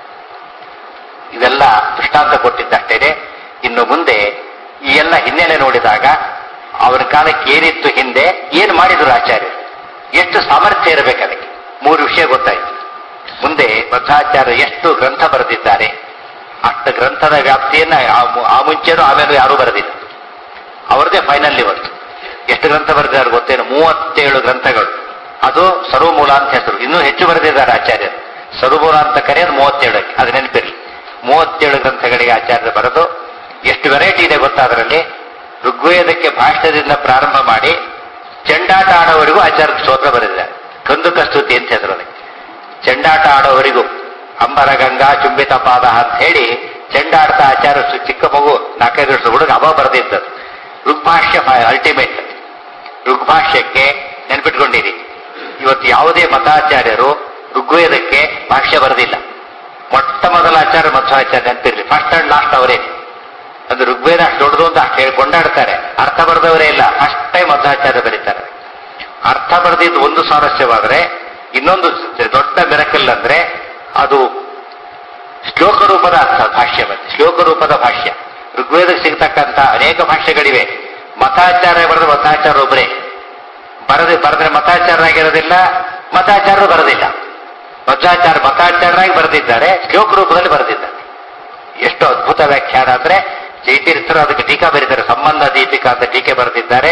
ಇವೆಲ್ಲ ದೃಷ್ಟಾಂತ ಕೊಟ್ಟಿದ್ದಷ್ಟೇನೆ. ಇನ್ನು ಮುಂದೆ ಈ ಎಲ್ಲ ಹಿನ್ನೆಲೆ ನೋಡಿದಾಗ ಅವನ ಕಾಲಕ್ಕೆ ಏನಿತ್ತು, ಹಿಂದೆ ಏನು ಮಾಡಿದ್ರು ಆಚಾರ್ಯರು, ಎಷ್ಟು ಸಾಮರ್ಥ್ಯ ಇರಬೇಕು ಅದಕ್ಕೆ 3 ವಿಷಯ ಗೊತ್ತಾಯಿತು. ಮುಂದೆ ಮಧ್ವಾಚಾರ್ಯರು ಎಷ್ಟು ಗ್ರಂಥ ಬರೆದಿದ್ದಾರೆ, ಅಷ್ಟು ಗ್ರಂಥದ ವ್ಯಾಪ್ತಿಯನ್ನ ಆ ಮುಂಚೆನೂ ಆಮೇಲೆ ಯಾರೂ ಬರೆದಿಲ್ಲ. ಅವರದೇ ಫೈನಲ್ ಇವತ್ತು. ಎಷ್ಟು ಗ್ರಂಥ ಬರೆದಿದ್ದಾರೆ ಗೊತ್ತೇನು? 37 ಗ್ರಂಥಗಳು. ಅದು ಸರ್ವಮೂಲ ಅಂತ ಹೆಸರು. ಇನ್ನೂ ಹೆಚ್ಚು ಬರೆದಿದ್ದಾರೆ ಆಚಾರ್ಯರು. ಸರ್ವಮೂಲ ಅಂತ ಕರೆಯೋದು 37. ಅದು ನೆನಪಿರಲಿ. 37 ಗ್ರಂಥಗಳಿಗೆ ಆಚಾರ್ಯರು ಬರೆದು ಎಷ್ಟು ವೆರೈಟಿ ಇದೆ ಗೊತ್ತಾ ಅದರಲ್ಲಿ. ಋಗ್ವೇದಕ್ಕೆ ಭಾಷ್ಯದಿಂದ ಪ್ರಾರಂಭ ಮಾಡಿ ಚೆಂಡಾಟ ಆಡೋವರೆಗೂ ಆಚಾರ್ಯ ಸ್ತೋತ್ರ ಬರೆದಿದ್ದಾರೆ. ಕಂದುಕ ಸ್ತುತಿ ಅಂತ ಹೆಸರಲ್ಲಿ. ಚೆಂಡಾಟ ಆಡೋವರೆಗೂ ಅಂಬರ ಗಂಗಾ ಚುಂಬಿತ ಪಾದ ಅಂತ ಹೇಳಿ ಚೆಂಡಾಡ್ತಾ ಆಚಾರ್ಯ ಚಿಕ್ಕ ಮಗು 4-5 ವರ್ಷದ ಹುಡುಗ ಅವ ಬರೆದಿದ್ದದು. ಋಗ್ಭಾಷ್ಯ ಅಲ್ಟಿಮೇಟ್. ಋಗ್ಭಾಷ್ಯಕ್ಕೆ ನೆನ್ಪಿಟ್ಕೊಂಡಿರಿ, ಇವತ್ತು ಯಾವುದೇ ಮತಾಚಾರ್ಯರು ಋಗ್ವೇದಕ್ಕೆ ಭಾಷ್ಯ ಬರೆದಿಲ್ಲ. ಮೊಟ್ಟ ಮೊದಲ ಆಚಾರ್ಯ ಮಧ್ವಾಚಾರ್ಯ ನೆನಪಿರ್ಲಿ. ಫಸ್ಟ್ ಅಂಡ್ ಲಾಸ್ಟ್ ಅವರೇ. ಅದು ಋಗ್ವೇದ ಅಷ್ಟು ದೊಡ್ಡದು ಅಂತ ಅಷ್ಟು ಹೇಳಿ ಕೊಂಡಾಡ್ತಾರೆ. ಅರ್ಥ ಬರೆದವರೇ ಇಲ್ಲ. ಫಸ್ಟ್ ಟೈಮ್ ಮಧ್ವಾಚಾರ್ಯ ಬರೀತಾರೆ. ಅರ್ಥ ಬರೆದಿದ್ದು ಒಂದು ಸ್ವಾರಸ್ಯವಾದ್ರೆ, ಇನ್ನೊಂದು ದೊಡ್ಡ ಮಿರಕಲ್ ಅಂದ್ರೆ ಅದು ಶ್ಲೋಕ ರೂಪದ ಅರ್ಥ ಭಾಷ್ಯ. ಮತ್ತೆ ಶ್ಲೋಕ ರೂಪದ ಭಾಷ್ಯ. ಋಗ್ವೇದಕ್ಕೆ ಸಿಗ್ತಕ್ಕಂಥ ಅನೇಕ ಭಾಷ್ಯಗಳಿವೆ. ಮತಾಚಾರ್ಯ ಬರೆದ ಮತಾಚಾರ್ಯ ಒಬ್ಬರೇ ಬರೆದ್ರೆ ಮತಾಚಾರ್ಯರಾಗಿರೋದಿಲ್ಲ, ಮತಾಚಾರ್ಯರು ಬರೆದಿಲ್ಲ. ಮತಾಚಾರ್ಯರಾಗಿ ಬರೆದಿದ್ದಾರೆ, ಶ್ಲೋಕ ರೂಪದಲ್ಲಿ ಬರೆದಿದ್ದಾರೆ. ಎಷ್ಟು ಅದ್ಭುತ ವ್ಯಾಖ್ಯಾನ ಅಂದ್ರೆ ಜೈತೀರ್ಥರು ಅದಕ್ಕೆ ಟೀಕಾ ಬರೀತಾರೆ. ಸಂಬಂಧ ದೀಪಿಕಾ ಅಂತ ಟೀಕೆ ಬರೆದಿದ್ದಾರೆ.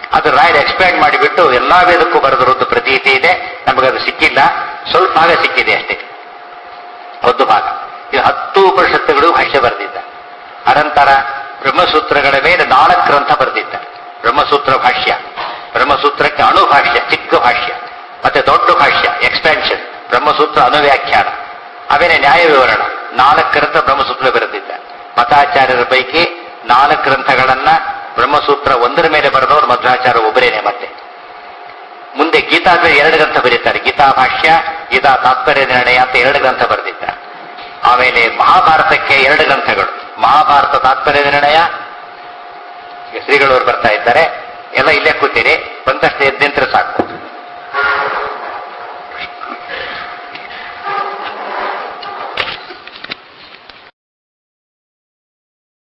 ಅದು ರಾಯರು ಎಕ್ಸ್ಪ್ಯಾಂಡ್ ಮಾಡಿಬಿಟ್ಟು ಎಲ್ಲಾ ವೇದಕ್ಕೂ ಬರೆದಿರೋದು ಪ್ರತೀತಿ ಇದೆ. ನಮಗದು ಸಿಕ್ಕಿಲ್ಲ, ಸ್ವಲ್ಪ ಭಾಗ ಸಿಕ್ಕಿದೆ ಅಷ್ಟೇ, ಒಂದು ಭಾಗ. ಇದು 10 ಉಪನಿಷತ್ತುಗಳು ಭಾಷ್ಯ ಬರೆದಿದ್ದ. ಅನಂತರ ಬ್ರಹ್ಮಸೂತ್ರಗಳ ಮೇಲೆ 4 ಗ್ರಂಥ ಬರೆದಿದ್ದ. ಬ್ರಹ್ಮಸೂತ್ರ ಭಾಷ್ಯ, ಬ್ರಹ್ಮಸೂತ್ರಕ್ಕೆ ಅಣುಭಾಷ್ಯ, ಚಿಕ್ಕ ಭಾಷ್ಯ, ಮತ್ತೆ ದೊಡ್ಡ ಭಾಷ್ಯ ಎಕ್ಸ್ಪ್ಯಾನ್ಷನ್, ಬ್ರಹ್ಮಸೂತ್ರ ಅನುವ್ಯಾಖ್ಯಾನ, ಆಮೇಲೆ ನ್ಯಾಯ ವಿವರಣ, 4 ಗ್ರಂಥ ಬ್ರಹ್ಮಸೂತ್ರ ಬರೆದಿದ್ದ. ಮತಾಚಾರ್ಯರ ಪೈಕಿ 4 ಗ್ರಂಥಗಳನ್ನ ಬ್ರಹ್ಮಸೂತ್ರ 1ರ ಮೇಲೆ ಬರೆದವರು ಮಧ್ವಾಚಾರ್ಯ ಒಬ್ಬರೇನೆ. ಮತ್ತೆ ಮುಂದೆ ಗೀತಾ 2 ಗ್ರಂಥ ಬರೀತಾರೆ, ಗೀತಾ ಭಾಷ್ಯ, ಗೀತಾ ತಾತ್ಪರ್ಯ ನಿರ್ಣಯ ಅಂತ 2 ಗ್ರಂಥ ಬರೆದಿದ್ದ. ಆಮೇಲೆ ಮಹಾಭಾರತಕ್ಕೆ 2 ಗ್ರಂಥಗಳು, ಮಹಾಭಾರತ ತಾತ್ಪರ್ಯ ನಿರ್ಣಯ. ಶ್ರೀಗಳವರು ಬರ್ತಾ ಇದ್ದಾರೆ, ಎಲ್ಲ ಇಲ್ಲೇ ಕೂತೀರಿ, ಬಂದಷ್ಟು ಎದ್ದಿಂತ್ರ ಸಾಕು.